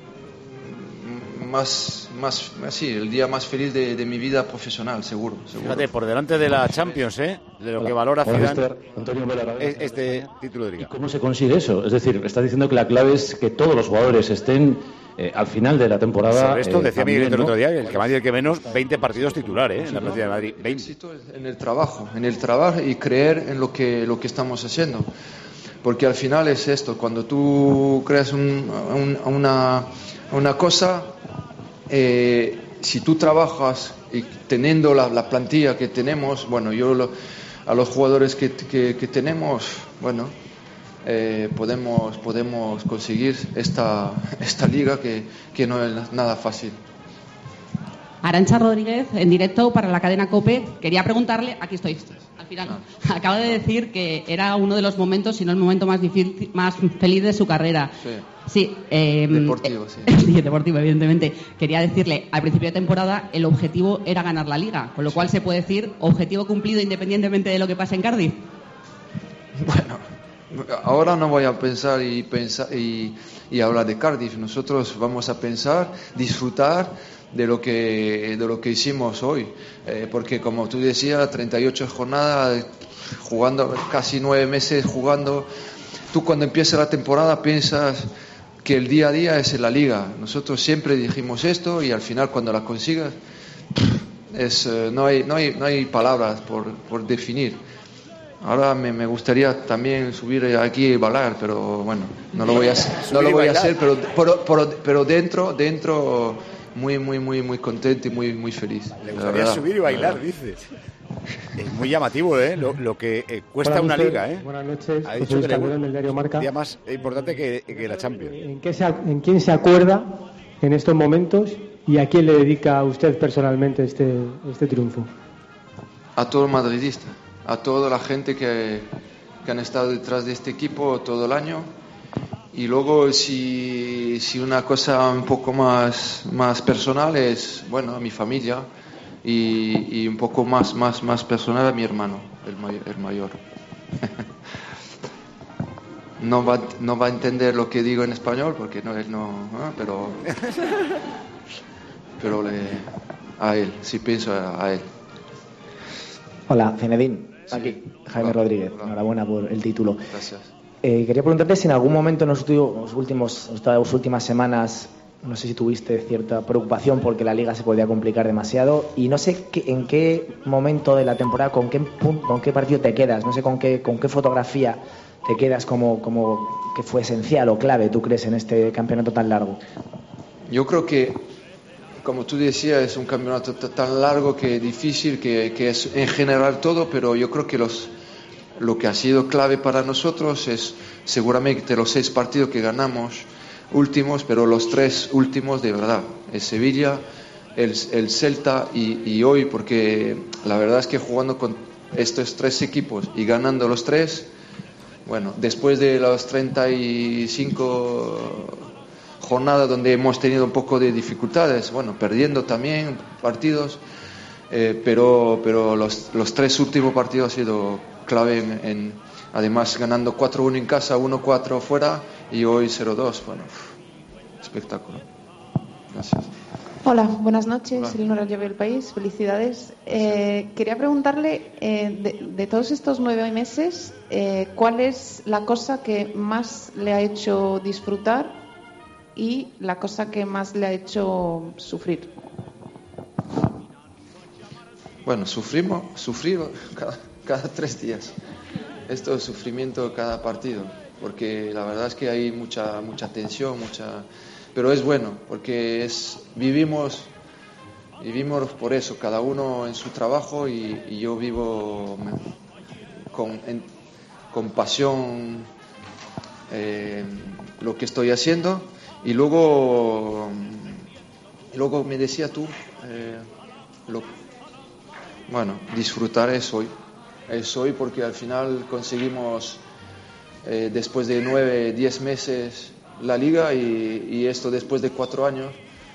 más, más así, el día más feliz de, de mi vida profesional, seguro, seguro. Fíjate, por delante de la Champions, ¿eh? De lo Hola. que valora Zidane este título de liga. ¿Y cómo se consigue eso? Es decir, está diciendo que la clave es que todos los jugadores estén eh, al final de la temporada. Sobre esto eh, decía también, Miguel el ¿no? otro día, el que más y el que menos, veinte partidos titulares, ¿eh? En la plantilla de Madrid, veinte. En el trabajo, en el trabajo y creer en lo que, lo que estamos haciendo. Porque al final es esto, cuando tú creas un, un, una, una cosa, eh, si tú trabajas y teniendo la, la plantilla que tenemos, bueno, yo lo, a los jugadores que, que, que tenemos, bueno, eh, podemos, podemos conseguir esta, esta liga que, que no es nada fácil. Arantxa Rodríguez, en directo para la cadena COPE, quería preguntarle, aquí estoy, al final, ah. acaba de decir que era uno de los momentos, si no el momento más difícil, más feliz de su carrera. Sí. Sí, eh, deportivo, sí. sí, deportivo, evidentemente. Quería decirle, al principio de temporada el objetivo era ganar la Liga, con lo cual se puede decir objetivo cumplido independientemente de lo que pase en Cardiff. Bueno, ahora no voy a pensar y pensar y, y hablar de Cardiff. Nosotros vamos a pensar, disfrutar de lo que de lo que hicimos hoy, eh, porque como tú decías, treinta y ocho jornadas, jugando casi nueve meses jugando. Tú cuando empieza la temporada piensas que el día a día es en la liga. Nosotros siempre dijimos esto y al final cuando la consigas es, eh, no hay no hay no hay palabras por, por definir. Ahora me, me gustaría también subir aquí y bailar, pero bueno, no lo voy a hacer, no lo voy a hacer pero, pero, pero, pero dentro, dentro muy, muy, muy, muy contento y muy, muy feliz. Le gustaría subir y bailar, dices. Es muy llamativo, ¿eh? Lo, lo que eh, cuesta una liga, ¿eh? Buenas noches. Ha dicho que le en el diario Marca. Día más importante que, que la Champions. ¿En, qué se, ¿En quién se acuerda en estos momentos y a quién le dedica a usted personalmente este, este triunfo? A todo el madridista, a toda la gente que, que han estado detrás de este equipo todo el año. Y luego, si, si una cosa un poco más, más personal es, bueno, a mi familia y, y un poco más, más, más personal a mi hermano, el mayor. El mayor. no, va, no va a entender lo que digo en español porque no, él no, ¿eh? pero, pero le, a él, sí pienso a, a él. Hola, Zinedine, Sí. aquí, Jaime Hola. Rodríguez. Hola. Enhorabuena por el título. Gracias. Eh, quería preguntarte si en algún momento en los últimos, últimos, estas últimas semanas, no sé si tuviste cierta preocupación porque la liga se podía complicar demasiado y no sé qué, en qué momento de la temporada, con qué, pun- con qué partido te quedas, no sé con qué, con qué fotografía te quedas como, como que fue esencial o clave, tú crees, en este campeonato tan largo. Yo creo que, como tú decías, es un campeonato t- tan largo que difícil, que, que es en general todo, pero yo creo que los, lo que ha sido clave para nosotros es seguramente los seis partidos que ganamos últimos, pero los tres últimos de verdad, el Sevilla, el, el Celta y, y hoy, porque la verdad es que jugando con estos tres equipos y ganando los tres, bueno, después de las treinta y cinco jornadas donde hemos tenido un poco de dificultades, bueno, perdiendo también partidos, eh, pero, pero los, los tres últimos partidos ha sido clave en, en además ganando cuatro uno en casa, uno cuatro fuera y hoy cero dos, bueno, espectáculo. Gracias. Hola, buenas noches. Hola. Eleonora Llove del País. Felicidades. Eh, quería preguntarle, eh, de, de todos estos nueve meses, eh, ¿cuál es la cosa que más le ha hecho disfrutar y la cosa que más le ha hecho sufrir? Bueno, sufrimos, sufrir cada, cada tres días. Esto es sufrimiento cada partido, porque la verdad es que hay mucha, mucha tensión, mucha, pero es bueno, porque es vivimos, vivimos por eso, cada uno en su trabajo y, y yo vivo con, en, con pasión eh, lo que estoy haciendo y luego, luego me decía tú, eh, lo, bueno, disfrutar es hoy. Es hoy porque al final conseguimos, eh, después de nueve, diez meses, la liga y, y esto después de cuatro años.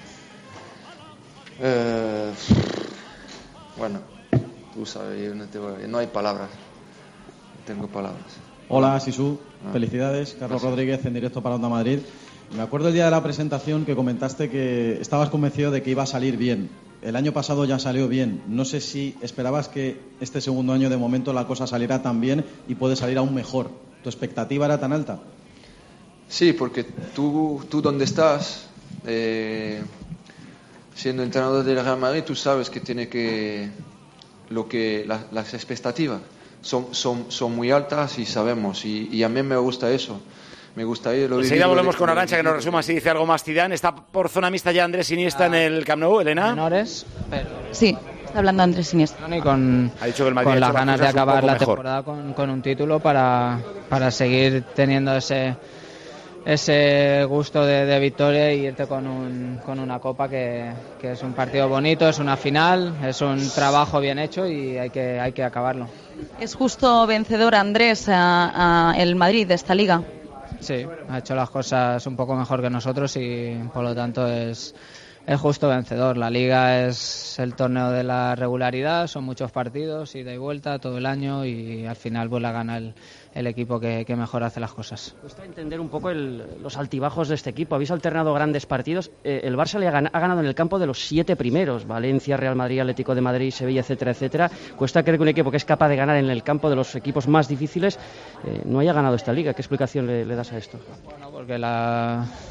Eh, bueno, tú sabes, yo no, tengo, no hay palabras, no tengo palabras. Hola, Sisu, Ah. felicidades. Carlos Gracias. Rodríguez en directo para Onda Madrid. Me acuerdo el día de la presentación que comentaste que estabas convencido de que iba a salir bien. El año pasado ya salió bien. No sé si esperabas que este segundo año de momento la cosa saliera tan bien y puede salir aún mejor. ¿Tu expectativa era tan alta? Sí, porque tú, tú donde estás, eh, siendo entrenador del Real Madrid, tú sabes que tiene que lo que la- las expectativas son, son, son muy altas y sabemos y, y a mí me gusta eso. Me gusta ir. Lo Enseguida vivido volvemos de- con Arantxa, que nos resuma si dice algo más Zidane. Está por zona mixta ya Andrés Iniesta en el Camp Nou, Elena. Menores, pero... Sí, está hablando Andrés Iniesta. Y con, Ha dicho que el Madrid con ha las hecho las ganas de cosas un acabar poco la mejor. temporada con, con un título para, para seguir teniendo ese ese gusto de, de victoria y irte con, un, con una copa que, que es un partido bonito, es una final, es un trabajo bien hecho y hay que, hay que acabarlo. ¿Es justo vencedor Andrés a, a el Madrid de esta liga? Sí, ha hecho las cosas un poco mejor que nosotros y por lo tanto es, es justo vencedor. La liga es el torneo de la regularidad, son muchos partidos, ida y vuelta todo el año y al final pues la gana el, el equipo que, que mejor hace las cosas. Cuesta entender un poco el- los altibajos de este equipo. Habéis alternado grandes partidos. Eh, el Barça le ha, gan- ha ganado en el campo de los siete primeros. Valencia, Real Madrid, Atlético de Madrid, Sevilla, etcétera, etcétera. Cuesta creer que un equipo que es capaz de ganar en el campo de los equipos más difíciles eh, no haya ganado esta liga. ¿Qué explicación le, le das a esto? Bueno, porque la,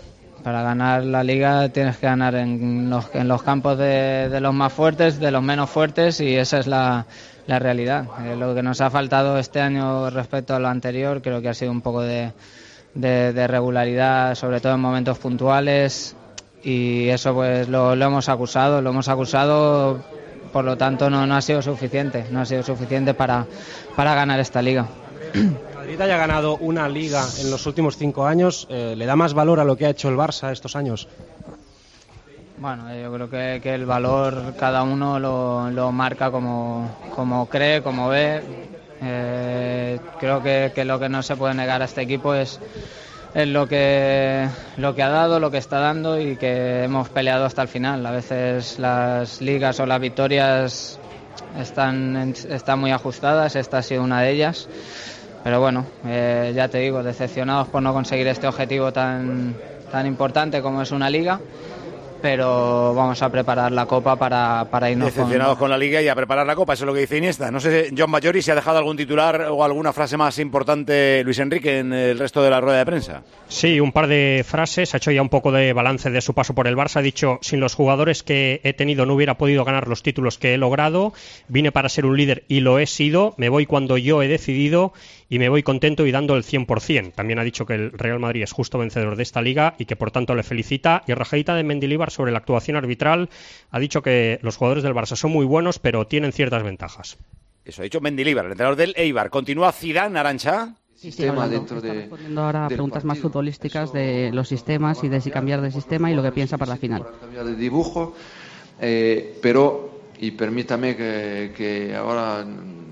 Para ganar la Liga tienes que ganar en los, en los campos de, de los más fuertes, de los menos fuertes, y esa es la, la realidad. Eh, lo que nos ha faltado este año respecto a lo anterior creo que ha sido un poco de, de, de regularidad, sobre todo en momentos puntuales, y eso pues lo, lo hemos acusado, lo hemos acusado, por lo tanto no, no ha sido suficiente, no ha sido suficiente para, para ganar esta Liga. Madrid haya ganado una Liga en los últimos cinco años, eh, ¿le da más valor a lo que ha hecho el Barça estos años? Bueno, yo creo que, que el valor cada uno lo, lo marca como, como cree, como ve. Eh, creo que, que lo que no se puede negar a este equipo es, es lo que, lo que ha dado, lo que está dando, y que hemos peleado hasta el final. A veces las ligas o las victorias están, están muy ajustadas, esta ha sido una de ellas. Pero bueno, eh, ya te digo, decepcionados por no conseguir este objetivo tan, tan importante como es una Liga, pero vamos a preparar la Copa para, para irnos decepcionados con... con la Liga y a preparar la Copa, eso es lo que dice Iniesta. No sé, John Bayori, si ha dejado algún titular o alguna frase más importante Luis Enrique en el resto de la rueda de prensa. Sí, un par de frases, ha hecho ya un poco de balance de su paso por el Barça, ha dicho: sin los jugadores que he tenido no hubiera podido ganar los títulos que he logrado, vine para ser un líder y lo he sido, me voy cuando yo he decidido y me voy contento y dando el cien por ciento. También ha dicho que el Real Madrid es justo vencedor de esta Liga y que por tanto le felicita. Y rajadita de Mendilibar sobre la actuación arbitral, ha dicho que los jugadores del Barça son muy buenos pero tienen ciertas ventajas. Eso ha dicho Mendilibar, el entrenador del Eibar. Continúa Zidane, Arancha. Sí, sí, hablando, dentro de, está respondiendo ahora a preguntas partido. más futbolísticas de los sistemas y de si cambiar de sistema y lo que piensa para la final. Para cambiar de dibujo, eh, pero, y permítame que, que ahora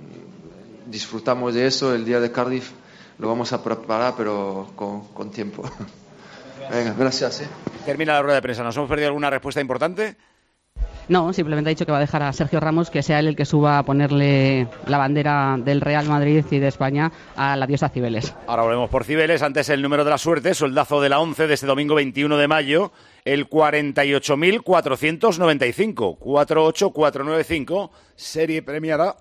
disfrutamos de eso, el día de Cardiff lo vamos a preparar, pero con, con tiempo. Venga, gracias. ¿eh? Termina la rueda de prensa. ¿Nos hemos perdido alguna respuesta importante? No, simplemente ha dicho que va a dejar a Sergio Ramos que sea él el que suba a ponerle la bandera del Real Madrid y de España a la diosa Cibeles. Ahora volvemos por Cibeles. Antes el número de la suerte, soldazo de la once de este domingo veintiuno de mayo, el cuarenta y ocho mil cuatrocientos noventa y cinco. cuarenta y ocho mil cuatrocientos noventa y cinco, serie premiada,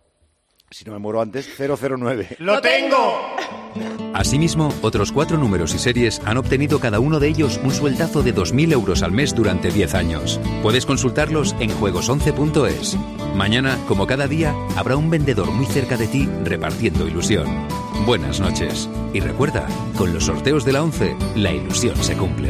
si no me muero antes, cero cero nueve. ¡Lo tengo! Asimismo, otros cuatro números y series han obtenido cada uno de ellos un sueldazo de dos mil euros al mes durante diez años. Puedes consultarlos en juegos once punto es. Mañana, como cada día, habrá un vendedor muy cerca de ti repartiendo ilusión. Buenas noches. Y recuerda, con los sorteos de la once, la ilusión se cumple.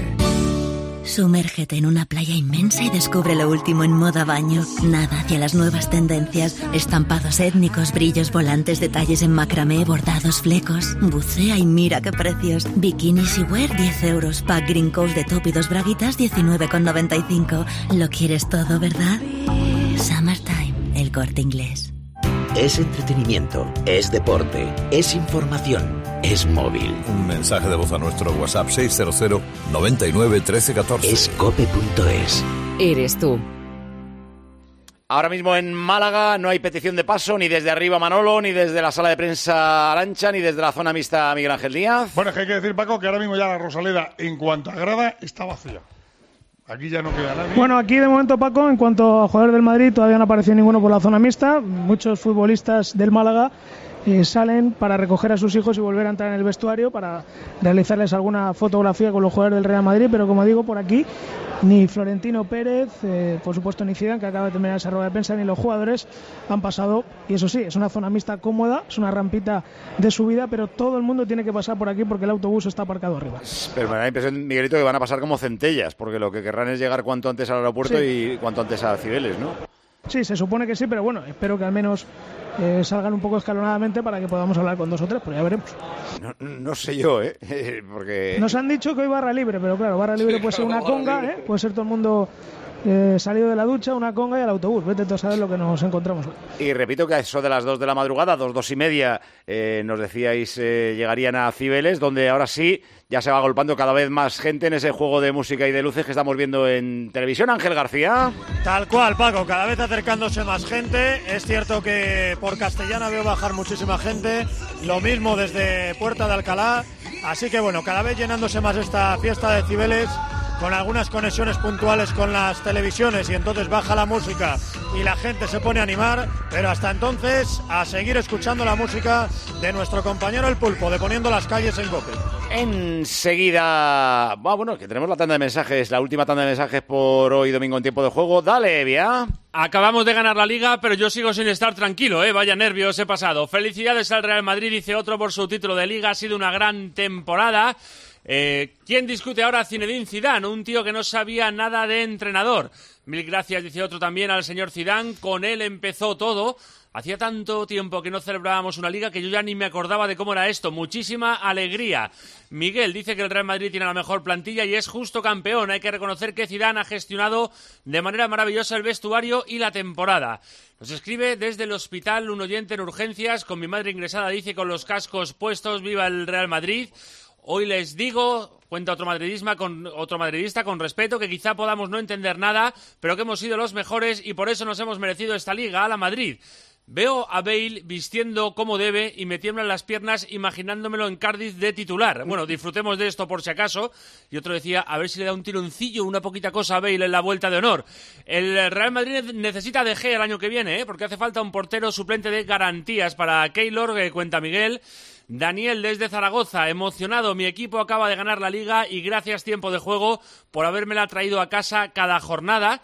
Sumérgete en una playa inmensa y descubre lo último en moda baño. Nada hacia las nuevas tendencias. Estampados étnicos, brillos volantes, detalles en macramé, bordados, flecos. Bucea y mira qué precios. Bikinis y wear, diez euros. Pack Green Coast de top y dos braguitas, diecinueve con noventa y cinco. Lo quieres todo, ¿verdad? Summertime, El Corte Inglés. Es entretenimiento, es deporte, es información, es móvil. Un mensaje de voz a nuestro WhatsApp seis cero cero, noventa y nueve, trece, catorce. Es cope punto es. Eres tú. Ahora mismo en Málaga no hay petición de paso, ni desde arriba Manolo, ni desde la sala de prensa Arancha, ni desde la zona mixta Miguel Ángel Díaz. Bueno, es que hay que decir, Paco, que ahora mismo ya la Rosaleda, en cuanto a grada, está vacía. Aquí ya no queda nadie. Bueno, aquí de momento, Paco, en cuanto a jugadores del Madrid, todavía no apareció ninguno por la zona mixta. Muchos futbolistas del Málaga eh, salen para recoger a sus hijos y volver a entrar en el vestuario para realizarles alguna fotografía con los jugadores del Real Madrid, pero como digo, por aquí ni Florentino Pérez, eh, por supuesto ni Zidane, que acaba de terminar esa rueda de prensa, ni los jugadores han pasado. Y eso sí, es una zona mixta cómoda, es una rampita de subida, pero todo el mundo tiene que pasar por aquí porque el autobús está aparcado arriba. Pero me da la impresión, Miguelito, que van a pasar como centellas, porque lo que querrán es llegar cuanto antes al aeropuerto, sí, y cuanto antes a Cibeles, ¿no? Sí, se supone que sí, pero bueno, espero que al menos eh, salgan un poco escalonadamente para que podamos hablar con dos o tres, pero ya veremos. No, no sé yo, ¿eh? Porque... Nos han dicho que hoy barra libre, pero claro, barra libre sí, puede claro, ser una conga, ¿eh? Puede ser todo el mundo eh, salido de la ducha, una conga y al autobús. Vete tú a saber lo que nos encontramos hoy. Y repito que a eso de las dos de la madrugada, dos, dos y media, eh, nos decíais, eh, llegarían a Cibeles, donde ahora sí ya se va agolpando cada vez más gente en ese juego de música y de luces que estamos viendo en televisión. Ángel García. Tal cual, Paco, cada vez acercándose más gente. Es cierto que por Castellana veo bajar muchísima gente, lo mismo desde Puerta de Alcalá, así que bueno, cada vez llenándose más esta fiesta de Cibeles, con algunas conexiones puntuales con las televisiones, y entonces baja la música y la gente se pone a animar, pero hasta entonces a seguir escuchando la música de nuestro compañero El Pulpo, de Poniendo las Calles en COPE. Enseguida, ah, bueno, que tenemos la tanda de mensajes, la última tanda de mensajes por hoy domingo en tiempo de juego. Dale, Evia. Acabamos de ganar la Liga, pero yo sigo sin estar tranquilo, ¿eh? Vaya nervios he pasado. Felicidades al Real Madrid, dice otro, por su título de Liga. Ha sido una gran temporada. Eh, ¿Quién discute ahora? Zinedine Zidane, un tío que no sabía nada de entrenador. Mil gracias, dice otro también, al señor Zidane. Con él empezó todo. Hacía tanto tiempo que no celebrábamos una Liga que yo ya ni me acordaba de cómo era esto. Muchísima alegría. Miguel dice que el Real Madrid tiene la mejor plantilla y es justo campeón. Hay que reconocer que Zidane ha gestionado de manera maravillosa el vestuario y la temporada. Nos escribe desde el hospital un oyente en urgencias, con mi madre ingresada, dice, con los cascos puestos, viva el Real Madrid. Hoy les digo, cuenta otro madridista, con, otro madridista con respeto, que quizá podamos no entender nada, pero que hemos sido los mejores y por eso nos hemos merecido esta Liga. ¡Hala Madrid! Veo a Bale vistiendo como debe y me tiemblan las piernas imaginándomelo en Cardiff de titular. Bueno, disfrutemos de esto por si acaso. Y otro decía, a ver si le da un tironcillo, una poquita cosa a Bale en la vuelta de honor. El Real Madrid necesita de Gea el año que viene, ¿eh? Porque hace falta un portero suplente de garantías para Keylor, que cuenta Miguel. Daniel desde Zaragoza, emocionado, mi equipo acaba de ganar la Liga y gracias tiempo de juego por habérmela traído a casa cada jornada.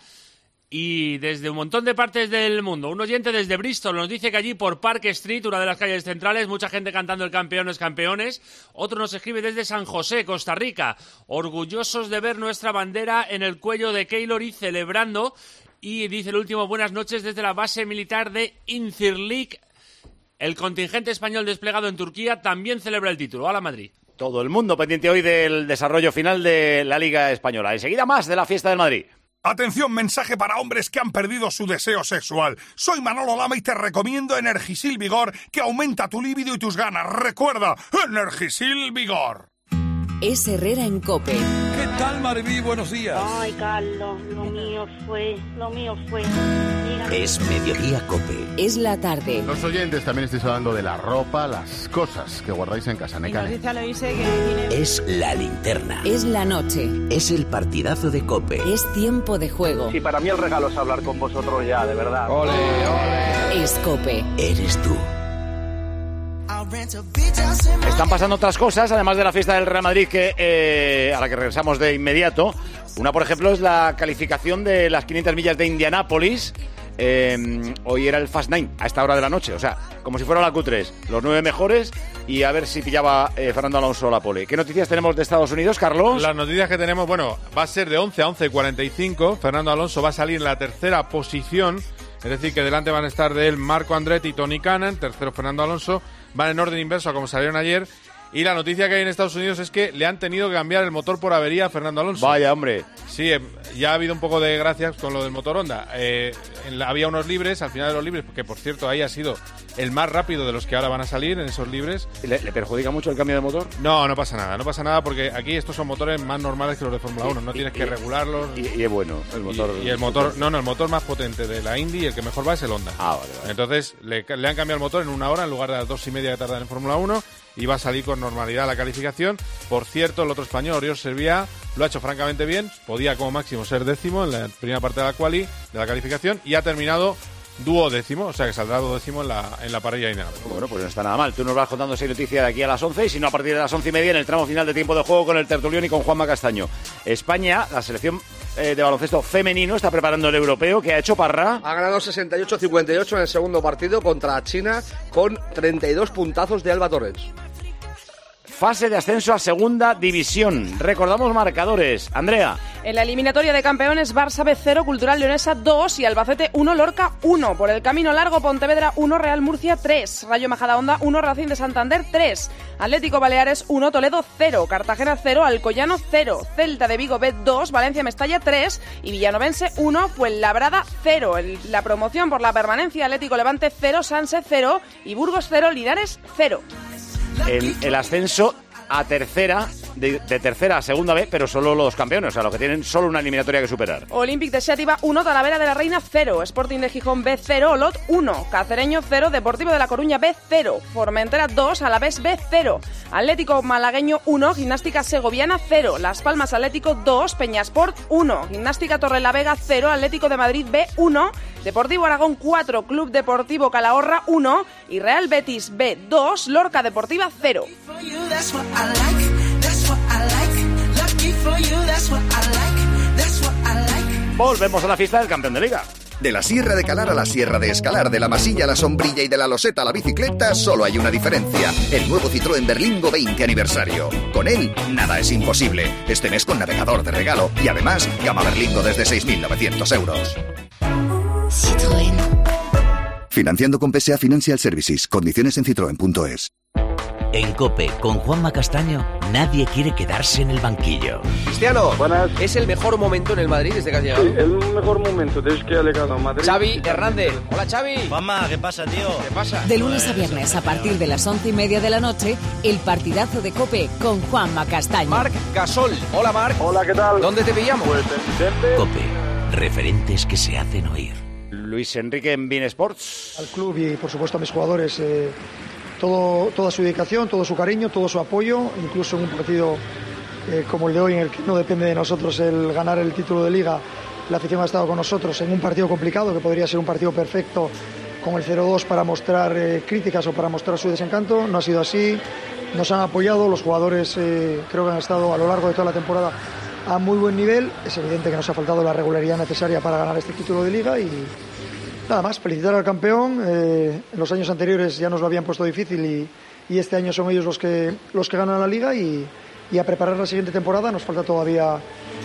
Y desde un montón de partes del mundo, un oyente desde Bristol nos dice que allí por Park Street, una de las calles centrales, mucha gente cantando el campeones, campeones. Otro nos escribe desde San José, Costa Rica, orgullosos de ver nuestra bandera en el cuello de Keylor y celebrando. Y dice el último, buenas noches desde la base militar de Incirlik. El contingente español desplegado en Turquía también celebra el título. ¡Hala Madrid! Todo el mundo pendiente hoy del desarrollo final de la Liga Española. Enseguida más de la fiesta del Madrid. Atención, mensaje para hombres que han perdido su deseo sexual. Soy Manolo Lama y te recomiendo Energisil Vigor, que aumenta tu líbido y tus ganas. Recuerda, Energisil Vigor. Es Herrera en COPE. ¿Qué tal, Maribí? Buenos días. Ay, Carlos, lo mío fue, lo mío fue. Dígame. Es Mediodía COPE. Es la tarde. Los oyentes también estáis hablando de la ropa, las cosas que guardáis en casa. Y nos dice Aloise que tiene... Es la linterna. Es la noche. Es el partidazo de COPE. Es tiempo de juego. Sí, para mí el regalo es hablar con vosotros ya, de verdad. Ole, ole. Es COPE. Eres tú. Están pasando otras cosas, además de la fiesta del Real Madrid, que eh, a la que regresamos de inmediato. Una, por ejemplo, es la calificación de las quinientas millas de Indianápolis. Eh, hoy era el Fast Nine, a esta hora de la noche. O sea, como si fuera la Q tres. Los nueve mejores y a ver si pillaba eh, Fernando Alonso la pole. ¿Qué noticias tenemos de Estados Unidos, Carlos? Las noticias que tenemos, bueno, va a ser de once a once cuarenta y cinco. Fernando Alonso va a salir en la tercera posición. Es decir, que delante van a estar de él Marco Andretti y Tony Kanaan. Tercero Fernando Alonso. Van en orden inverso a como salieron ayer. Y la noticia que hay en Estados Unidos es que le han tenido que cambiar el motor por avería a Fernando Alonso. Vaya, hombre. Sí, eh, ya ha habido un poco de gracias con lo del motor Honda. Eh, en la, había unos libres, al final de los libres, que por cierto ahí ha sido el más rápido de los que ahora van a salir en esos libres. ¿Le, le perjudica mucho el cambio de motor? No, no pasa nada, no pasa nada porque aquí estos son motores más normales que los de Fórmula uno, no y, tienes y, que regularlos. Y, y es bueno el motor. Y, y el motor, no, no, el motor más potente de la Indy y el que mejor va es el Honda. Ah, vale, vale. Entonces le, le han cambiado el motor en una hora en lugar de las dos y media que tardan en Fórmula uno. Y va a salir con normalidad la calificación. Por cierto, el otro español, Oriol Serviá, lo ha hecho francamente bien. Podía como máximo ser décimo en la primera parte de la quali, de la calificación, y ha terminado duodécimo, o sea que saldrá duodécimo en la, en la parrilla y nada. Bueno, pues no está nada mal. Tú nos vas contando esa noticia de aquí a las once, y si no a partir de las once y media en el tramo final de tiempo de juego con el tertulión y con Juanma Castaño. España, la selección eh, de baloncesto femenino, está preparando el europeo. ¿Qué ha hecho Parra? Ha ganado sesenta y ocho a cincuenta y ocho en el segundo partido contra China con treinta y dos puntazos de Alba Torres. Fase de ascenso a segunda división. Recordamos marcadores. Andrea. En la eliminatoria de campeones, Barça B cero, Cultural Leonesa dos y Albacete uno, Lorca uno. Por el camino largo, Pontevedra uno, Real Murcia tres. Rayo Majadahonda uno, Racing de Santander tres. Atlético Baleares uno, Toledo cero. Cartagena cero, Alcoyano cero. Celta de Vigo B dos, Valencia Mestalla tres. Y Villanovense uno, Fuenlabrada cero. En la promoción por la permanencia, Atlético Levante cero, Sanse cero. Y Burgos cero, Linares cero. El, el ascenso a tercera, de, de tercera a segunda B, pero solo los campeones, o sea, los que tienen solo una eliminatoria que superar. Olympic de Xàtiva uno, Talavera de la Reina cero, Sporting de Gijón B cero, Olot uno, Cacereño cero, Deportivo de La Coruña B cero, Formentera dos, Alavés B cero, Atlético Malagueño uno, Gimnástica Segoviana cero, Las Palmas Atlético dos, Peñasport uno, Gimnástica Torrelavega cero, Atlético de Madrid B uno, Deportivo Aragón cuatro, Club Deportivo Calahorra uno y Real Betis B dos, Lorca Deportiva cero. volvemos a la fiesta del campeón de Liga. De la Sierra de Calar a la Sierra de Escalar, de la masilla a la sombrilla y de la loseta a la bicicleta, solo hay una diferencia. El nuevo Citroën Berlingo veinte aniversario. Con él, nada es imposible. Este mes con navegador de regalo y además, gama Berlingo desde seis mil novecientos euros. Citroën. Financiando con P S A Financial Services. Condiciones en citroen punto es. En COPE, con Juanma Castaño, nadie quiere quedarse en el banquillo. Cristiano, buenas. ¿Es el mejor momento en el Madrid desde que has llegado? Sí, el mejor momento desde que ha llegado a Madrid. Xavi Hernández. Hola, Xavi. Juanma, ¿qué pasa, tío? ¿Qué pasa? De lunes a viernes, a partir de las once y media de la noche, el partidazo de COPE con Juanma Castaño. Marc Gasol. Hola, Marc. Hola, ¿qué tal? ¿Dónde te pillamos? Pues en Vicente. COPE, referentes que se hacen oír. Luis Enrique en Bein Sports. Al club y, por supuesto, a mis jugadores... Eh... Todo, toda su dedicación, todo su cariño, todo su apoyo, incluso en un partido eh, como el de hoy, en el que no depende de nosotros el ganar el título de Liga. La afición ha estado con nosotros en un partido complicado, que podría ser un partido perfecto con el cero dos para mostrar eh, críticas o para mostrar su desencanto. No ha sido así, nos han apoyado, los jugadores eh, creo que han estado a lo largo de toda la temporada a muy buen nivel. Es evidente que nos ha faltado la regularidad necesaria para ganar este título de Liga y... Nada más, felicitar al campeón. Eh, en los años anteriores ya nos lo habían puesto difícil y, y este año son ellos los que, los que ganan la Liga y, y a preparar la siguiente temporada. Nos falta todavía,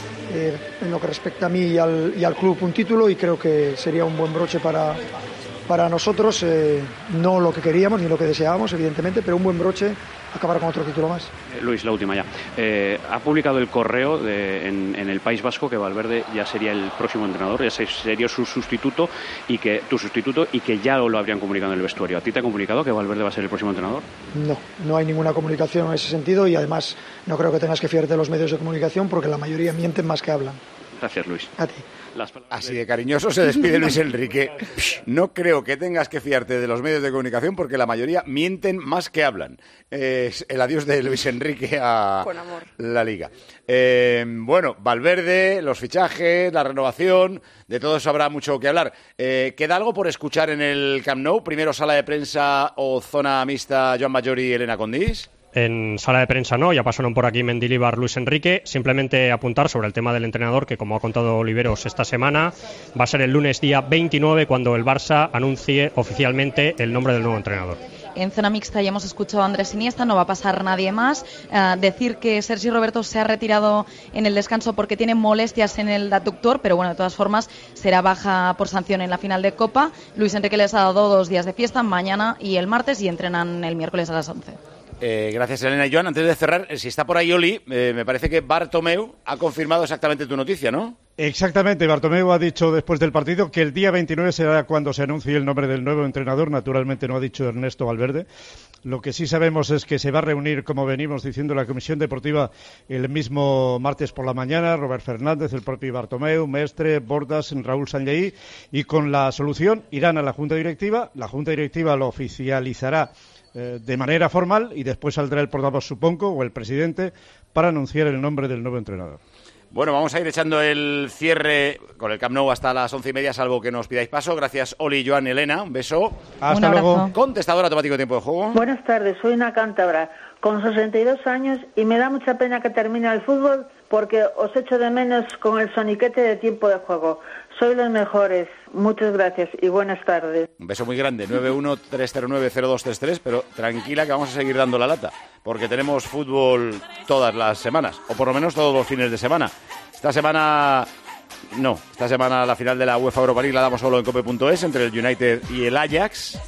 eh, en lo que respecta a mí y al, y al club, un título y creo que sería un buen broche para, para nosotros. Eh, no lo que queríamos ni lo que deseábamos, evidentemente, pero un buen broche acabar con otro título más. Eh, Luis, la última ya. Eh, ha publicado el correo de, en, en el País Vasco que Valverde ya sería el próximo entrenador, ya sería su sustituto y que tu sustituto y que ya lo habrían comunicado en el vestuario. ¿A ti te ha comunicado que Valverde va a ser el próximo entrenador? No, no hay ninguna comunicación en ese sentido y además no creo que tengas que fiarte de los medios de comunicación porque la mayoría mienten más que hablan. Gracias, Luis. A ti. Así de cariñoso se despide Luis Enrique. No creo que tengas que fiarte de los medios de comunicación porque la mayoría mienten más que hablan. Es el adiós de Luis Enrique a la Liga. Eh, bueno, Valverde, los fichajes, la renovación, de todo eso habrá mucho que hablar. Eh, ¿Queda algo por escuchar en el Camp Nou? Primero sala de prensa o zona mixta Joan Mayor y Elena Condís. En sala de prensa no, ya pasaron por aquí Mendilibar, Luis Enrique. Simplemente apuntar sobre el tema del entrenador, que como ha contado Oliveros esta semana, va a ser el lunes día veintinueve cuando el Barça anuncie oficialmente el nombre del nuevo entrenador. En zona mixta ya hemos escuchado a Andrés Iniesta, no va a pasar nadie más. Uh, decir que Sergi Roberto se ha retirado en el descanso porque tiene molestias en el adductor, pero bueno, de todas formas será baja por sanción en la final de Copa. Luis Enrique les ha dado dos días de fiesta, mañana y el martes, y entrenan el miércoles a las once. Eh, gracias, Elena y Joan. Antes de cerrar, si está por ahí Oli, eh, me parece que Bartomeu ha confirmado exactamente tu noticia, ¿no? Exactamente, Bartomeu ha dicho después del partido que el día veintinueve será cuando se anuncie el nombre del nuevo entrenador. Naturalmente no ha dicho Ernesto Valverde. Lo que sí sabemos es que se va a reunir, como venimos diciendo, la Comisión Deportiva el mismo martes por la mañana. Robert Fernández, el propio Bartomeu, Mestre, Bordas, Raúl Sanlleí, y con la solución irán a la Junta Directiva. La Junta Directiva lo oficializará eh, de manera formal y después saldrá el portavoz, supongo, o el presidente, para anunciar el nombre del nuevo entrenador. Bueno, vamos a ir echando el cierre con el Camp Nou hasta las once y media, salvo que nos pidáis paso. Gracias, Oli, Joan, Elena. Un beso. Hasta luego. Contestador automático de tiempo de juego. Buenas tardes, soy una cántabra con sesenta y dos años y me da mucha pena que termine el fútbol porque os echo de menos con el soniquete de tiempo de juego. Sois los mejores. Muchas gracias y buenas tardes. Un beso muy grande. nueve uno tres cero nueve cero dos tres tres, pero tranquila que vamos a seguir dando la lata, porque tenemos fútbol todas las semanas, o por lo menos todos los fines de semana. Esta semana... No, esta semana la final de la UEFA Europa League la damos solo en cope punto es entre el United y el Ajax.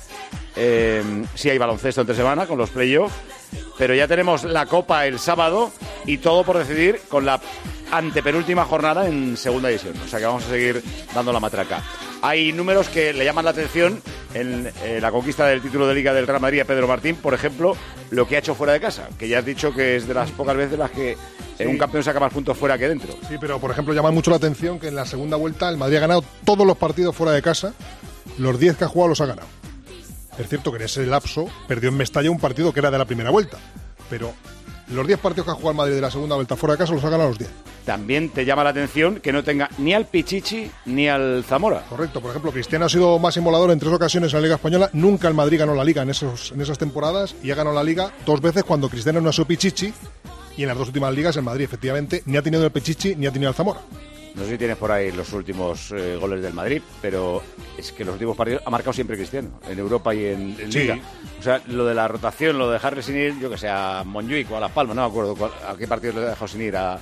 Eh, sí hay baloncesto entre semana con los playoffs, pero ya tenemos la Copa el sábado y todo por decidir con la antepenúltima jornada en segunda división. O sea que vamos a seguir dando la matraca. Hay números que le llaman la atención en eh, la conquista del título de Liga del Real Madrid a Pedro Martín, por ejemplo, lo que ha hecho fuera de casa, que ya has dicho que es de las pocas veces las que sí. un campeón saca más puntos fuera que dentro. Sí, pero por ejemplo llama mucho la atención que en la segunda vuelta el Madrid ha ganado todos los partidos fuera de casa, los diez que ha jugado los ha ganado. Es cierto que en ese lapso perdió en Mestalla un partido que era de la primera vuelta, pero los diez partidos que ha jugado el Madrid de la segunda vuelta fuera de casa los ha ganado los diez. También te llama la atención que no tenga ni al Pichichi ni al Zamora. Correcto, por ejemplo, Cristiano ha sido más inmolador en tres ocasiones en la Liga Española. Nunca el Madrid ganó la Liga en, esos, en esas temporadas y ha ganado la Liga dos veces cuando Cristiano no ha sido Pichichi, y en las dos últimas ligas el Madrid efectivamente ni ha tenido el Pichichi ni ha tenido el Zamora. No sé si tienes por ahí los últimos eh, goles del Madrid, pero es que los últimos partidos ha marcado siempre Cristiano, en Europa y en, en Sí. Liga. O sea, lo de la rotación, lo de dejarle sin ir, yo que sé, a Montjuic o a Las Palmas, no me acuerdo cuál, a qué partido le dejó sin ir, a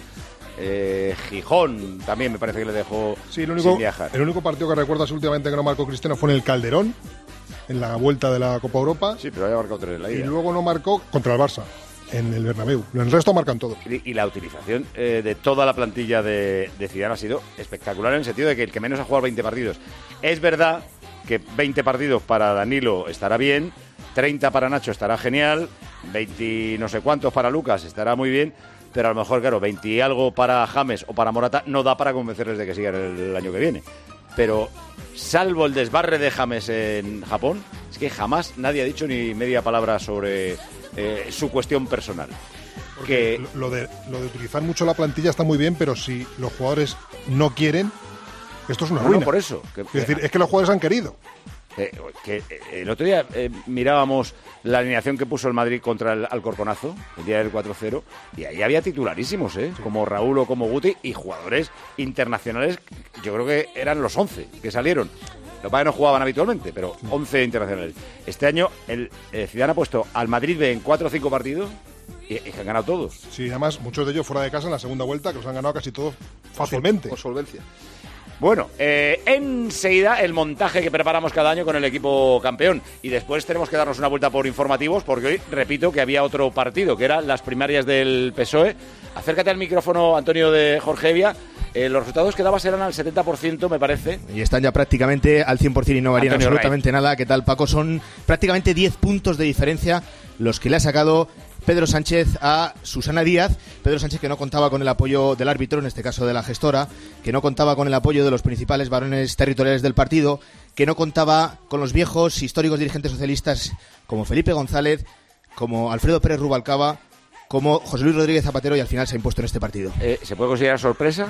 eh, Gijón también me parece que le dejó Sí, el único, sin viajar. el único partido que recuerdas últimamente que no marcó Cristiano fue en el Calderón, en la vuelta de la Copa Europa. Sí, pero había marcado tres en la Y ida. luego no marcó contra el Barça, en el Bernabéu. El resto marcan todo. Y, y la utilización eh, de toda la plantilla de, de Zidane ha sido espectacular en el sentido de que el que menos ha jugado veinte partidos. Es verdad que veinte partidos para Danilo estará bien, treinta para Nacho estará genial, veinte no sé cuántos para Lucas estará muy bien, pero a lo mejor, claro, veinte y algo para James o para Morata no da para convencerles de que sigan el, el año que viene. Pero salvo el desbarre de James en Japón, es que jamás nadie ha dicho ni media palabra sobre eh, su cuestión personal. Porque Que lo de, lo de utilizar mucho la plantilla está muy bien, pero si los jugadores no quieren, esto es una No, ruina. no, por eso. Que- es decir, es que los jugadores han querido. Eh, que eh, el otro día eh, mirábamos la alineación que puso el Madrid contra el Alcorconazo, el día del cuatro cero, y ahí había titularísimos, ¿eh? Como Raúl o como Guti, y jugadores internacionales, yo creo que eran los once que salieron. Lo que pasa es que no jugaban habitualmente, pero once internacionales. Este año el eh, Zidane ha puesto al Madrid B en cuatro o cinco partidos y, y han ganado todos. Sí, además, muchos de ellos fuera de casa en la segunda vuelta, que los han ganado casi todos fácilmente. Por solvencia. Bueno, eh, enseguida el montaje que preparamos cada año con el equipo campeón. Y después tenemos que darnos una vuelta por informativos, porque hoy, repito, que había otro partido, que eran las primarias del P S O E. Acércate al micrófono, Antonio, de Jorge Evia. Eh, los resultados que dabas eran al setenta por ciento, me parece. Y están ya prácticamente al cien por ciento y no varían Antonio absolutamente nada. ¿Qué tal, Paco? Son prácticamente diez puntos de diferencia los que le ha sacado Pedro Sánchez a Susana Díaz. Pedro Sánchez, que no contaba con el apoyo del árbitro, en este caso de la gestora, que no contaba con el apoyo de los principales varones territoriales del partido, que no contaba con los viejos históricos dirigentes socialistas como Felipe González, como Alfredo Pérez Rubalcaba, como José Luis Rodríguez Zapatero, y al final se ha impuesto en este partido. Eh, ¿Se puede considerar sorpresa?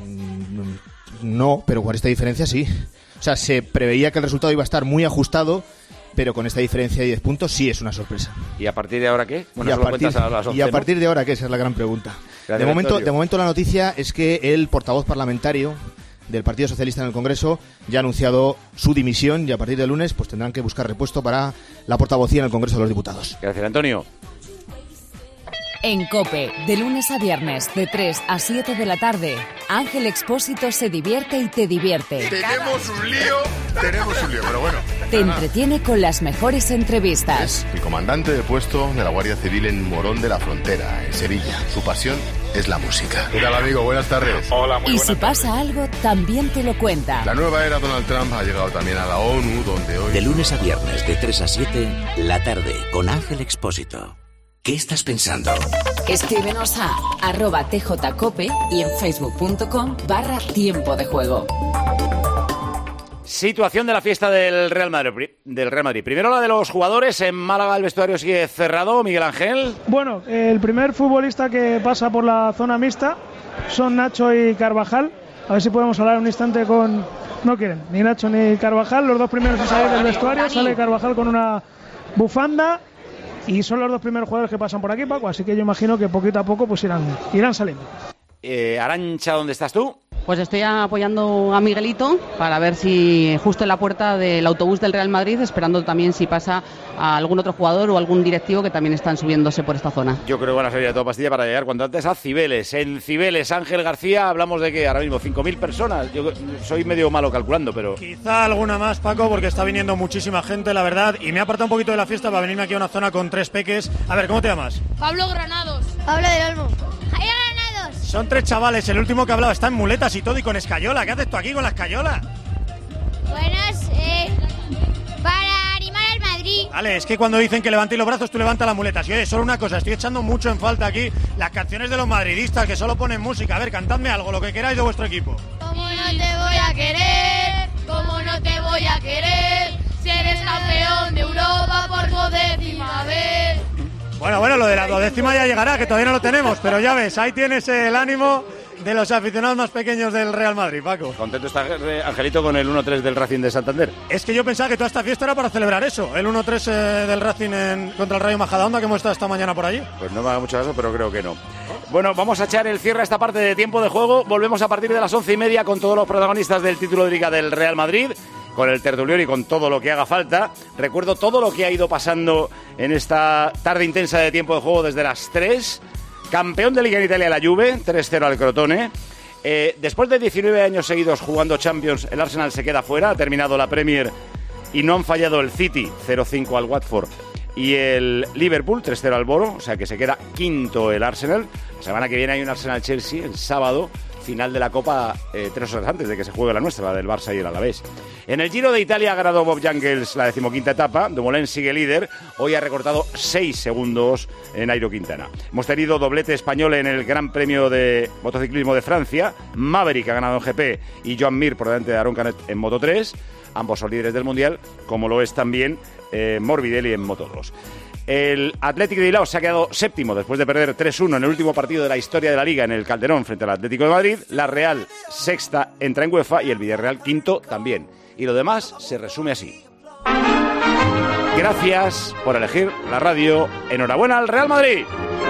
No, pero con esta diferencia sí. O sea, se preveía que el resultado iba a estar muy ajustado, pero con esta diferencia de diez puntos sí es una sorpresa. ¿Y a partir de ahora qué? Bueno, y, a eso lo partir, cuentas a las once, y a ¿no? partir de ahora qué, esa es la gran pregunta. Gracias, De momento, Antonio. de momento la noticia es que el portavoz parlamentario del Partido Socialista en el Congreso ya ha anunciado su dimisión, y a partir del lunes pues tendrán que buscar repuesto para la portavocía en el Congreso de los Diputados. Gracias, Antonio. En COPE, de lunes a viernes, de tres a siete de la tarde, Ángel Expósito se divierte y te divierte. Tenemos un lío, tenemos un lío, pero bueno. Te entretiene con las mejores entrevistas. El comandante de puesto de la Guardia Civil en Morón de la Frontera, en Sevilla. Su pasión es la música. ¿Qué tal, amigo? Buenas tardes. Hola, Y si pasa algo, también te lo cuenta. La nueva era Donald Trump ha llegado también a la ONU, donde hoy... De lunes a viernes, de tres a siete, la tarde, con Ángel Expósito. ¿Qué estás pensando? Escríbenos a arroba tjcope y en facebook.com barra tiempo de juego. Situación de la fiesta del Real Madrid. Del Real Madrid. Primero la de los jugadores. En Málaga el vestuario sigue cerrado. Miguel Ángel. Bueno, el primer futbolista que pasa por la zona mixta son Nacho y Carvajal. A ver si podemos hablar un instante con... No quieren, ni Nacho ni Carvajal. Los dos primeros en salir del vestuario. Sale Carvajal con una bufanda. Y son los dos primeros jugadores que pasan por aquí, Paco. Así que yo imagino que poquito a poco pues irán, irán saliendo. Eh, Arancha, ¿dónde estás tú? Pues estoy apoyando a Miguelito para ver si justo en la puerta del autobús del Real Madrid, esperando también si pasa a algún otro jugador o algún directivo que también están subiéndose por esta zona. Yo creo que van a salir a toda pastilla para llegar cuanto antes a Cibeles. En Cibeles, Ángel García, hablamos de que ahora mismo cinco mil personas. Yo soy medio malo calculando, pero... Quizá alguna más, Paco, porque está viniendo muchísima gente, la verdad, y me ha apartado un poquito de la fiesta para venirme aquí a una zona con tres peques. A ver, ¿cómo te llamas? Pablo Granados. Pablo del Olmo. Jairo Granados. Son tres chavales, el último que ha hablado está en muletas y todo y con escayola. ¿Qué haces tú aquí con la escayola? Buenas, eh, para animar al Madrid. Vale, es que cuando dicen que levantéis los brazos, tú levantas las muletas. Y oye, solo una cosa, estoy echando mucho en falta aquí las canciones de los madridistas que solo ponen música. A ver, cantadme algo, lo que queráis de vuestro equipo. ¿Cómo no te voy a querer? ¿Cómo no te voy a querer? Si eres campeón de Europa por décima vez. Bueno, bueno, lo de la duodécima ya llegará, que todavía no lo tenemos, pero ya ves, ahí tienes el ánimo de los aficionados más pequeños del Real Madrid, Paco. Contento está eh, Angelito con el uno tres del Racing de Santander. Es que yo pensaba que toda esta fiesta era para celebrar eso, el uno tres eh, del Racing en, contra el Rayo Majadahonda que hemos estado esta mañana por allí. Pues no me haga mucho caso, pero creo que no. Bueno, vamos a echar el cierre a esta parte de tiempo de juego. Volvemos a partir de las once y media con todos los protagonistas del título de Liga del Real Madrid, con el tertulión y con todo lo que haga falta. Recuerdo todo lo que ha ido pasando en esta tarde intensa de tiempo de juego desde las tres. Campeón de Liga en Italia la Juve, tres cero al Crotone. Eh, después de diecinueve años seguidos jugando Champions, el Arsenal se queda fuera. Ha terminado la Premier y no han fallado el City, cero cinco al Watford, y el Liverpool, tres cero al Boro. O sea que se queda quinto el Arsenal. La semana que viene hay un Arsenal-Chelsea el sábado, final de la Copa, eh, tres horas antes de que se juegue la nuestra, la del Barça y el Alavés. En el Giro de Italia ha ganado Bob Jungels la decimoquinta etapa. Dumoulin sigue líder. Hoy ha recortado seis segundos en Nairo Quintana. Hemos tenido doblete español en el Gran Premio de Motociclismo de Francia. Maverick ha ganado en G P y Joan Mir por delante de Aaron Canet en Moto tres. Ambos son líderes del Mundial, como lo es también eh, Morbidelli en Moto dos. El Athletic de Bilbao se ha quedado séptimo después de perder tres uno en el último partido de la historia de la Liga en el Calderón frente al Atlético de Madrid. La Real, sexta, entra en UEFA y el Villarreal, quinto, también. Y lo demás se resume así. Gracias por elegir la radio. Enhorabuena al Real Madrid.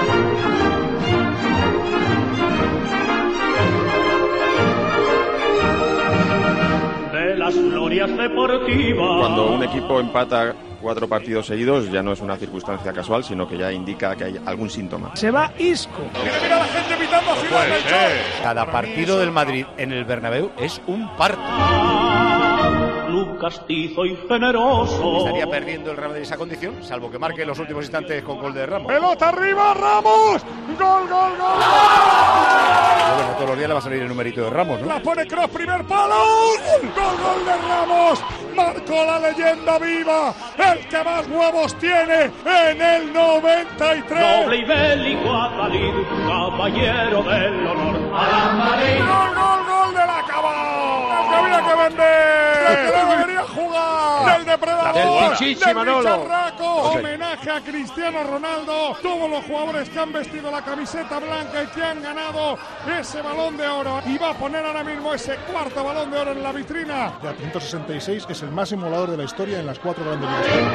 De las glorias deportivas. Cuando un equipo empata cuatro partidos seguidos ya no es una circunstancia casual, sino que ya indica que hay algún síntoma. Se va Isco. Mira, mira la gente pitando a Ciudad del Sol. Cada partido del Madrid en el Bernabéu es un parto. Club castizo y generoso. Estaría perdiendo el Real Madrid esa condición, salvo que marque en los últimos instantes con gol de Ramos. ¡Pelota arriba, Ramos! ¡Gol, gol, gol! Bueno, todos los días le va a salir el numerito de Ramos, ¿no? La pone Kroos, primer palo. ¡Gol, gol de Ramos! Marcó la leyenda viva. El que más huevos tiene en el noventa y tres. Noble y bélico Atalid, caballero del honor. ¡A Madrid! ¡Gol, gol, gol de la Cava! ¡El que había que vender! ¡El que debería jugar! ¡Del depredador! ¡Del Pichichi, Manolo! Homenaje a Cristiano Ronaldo. Todos los jugadores que han vestido la camiseta blanca y que han ganado ese Balón de Oro. Y va a poner ahora mismo ese cuarto Balón de Oro en la vitrina. Ya ciento sesenta y seis es el máximo goleador de la historia en las cuatro grandes ligas.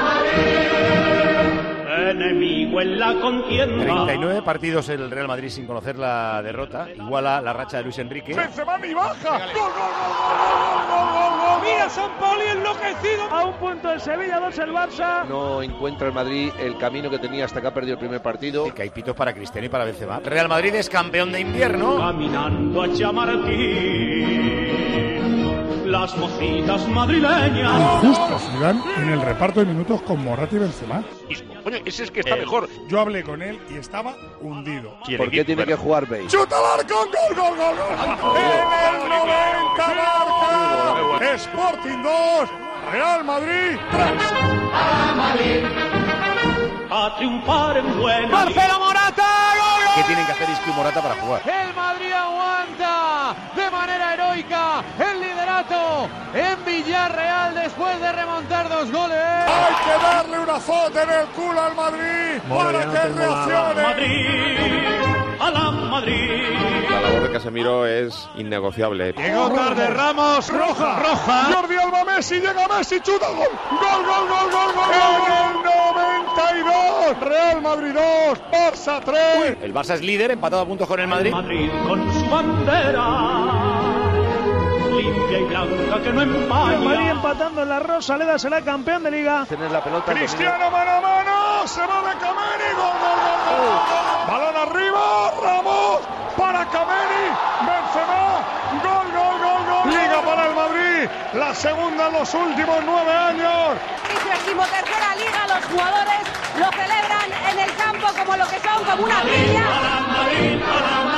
Enemigo en la contienda. treinta y nueve partidos el Real Madrid sin conocer la derrota. Iguala la racha de Luis Enrique. Benzema ni baja. Gol, gol, gol, gol, gol, gol, gol. Mira San Pauli enloquecido. A un punto el Sevilla, dos el Barça. No encuentra el Madrid el camino que tenía hasta que ha perdido el primer partido. Sí, que hay pitos para Cristiano y para Benzema. Real Madrid es campeón de invierno. Caminando a Chamartín. Las mocitas madrileñas. Justo Zidane en el reparto de minutos con Morata y Benzema. Coño, ese es que está eh, mejor. Yo hablé con él y estaba hundido. ¿Por qué tiene que jugar Bale? ¡Chuta al arco! ¡Gol, gol, gol, gol! En el noventa marca Sporting dos, Real Madrid tres. A Madrid a triunfar en buena. Marcelo Morata. ¡Gol! ¿Qué tienen que hacer Isco y Morata para jugar? El Madrid aguanta de manera heroica el liderato en Villarreal después de remontar dos goles. Hay que darle un azote en el culo al Madrid Madre, para no que reaccione. Madrid, a la Madrid. La labor de Casemiro es innegociable. Llegó tarde Ramos, roja, roja. Jordi Alba Messi, llega Messi, chuta, gol, gol, gol, gol, gol, gol. En el noventa y dos, Real Madrid dos, Barça tres. El Barça es líder, empatado a puntos con el Madrid. El Madrid con su bandera limpia y blanca que no empaña. El Madrid empatando en la Rosaleda, será campeón de Liga. Tener la pelota. Cristiano mano a mano, se va de Kameni, gol, gol, gol, gol, gol. Balón arriba, Ramos para Kameni, Benzema, gol, gol, gol, gol. Liga para el Madrid, la segunda en los últimos nueve años. Vigésimo tercera Liga, los jugadores lo celebran en el campo como lo que son, como una piña.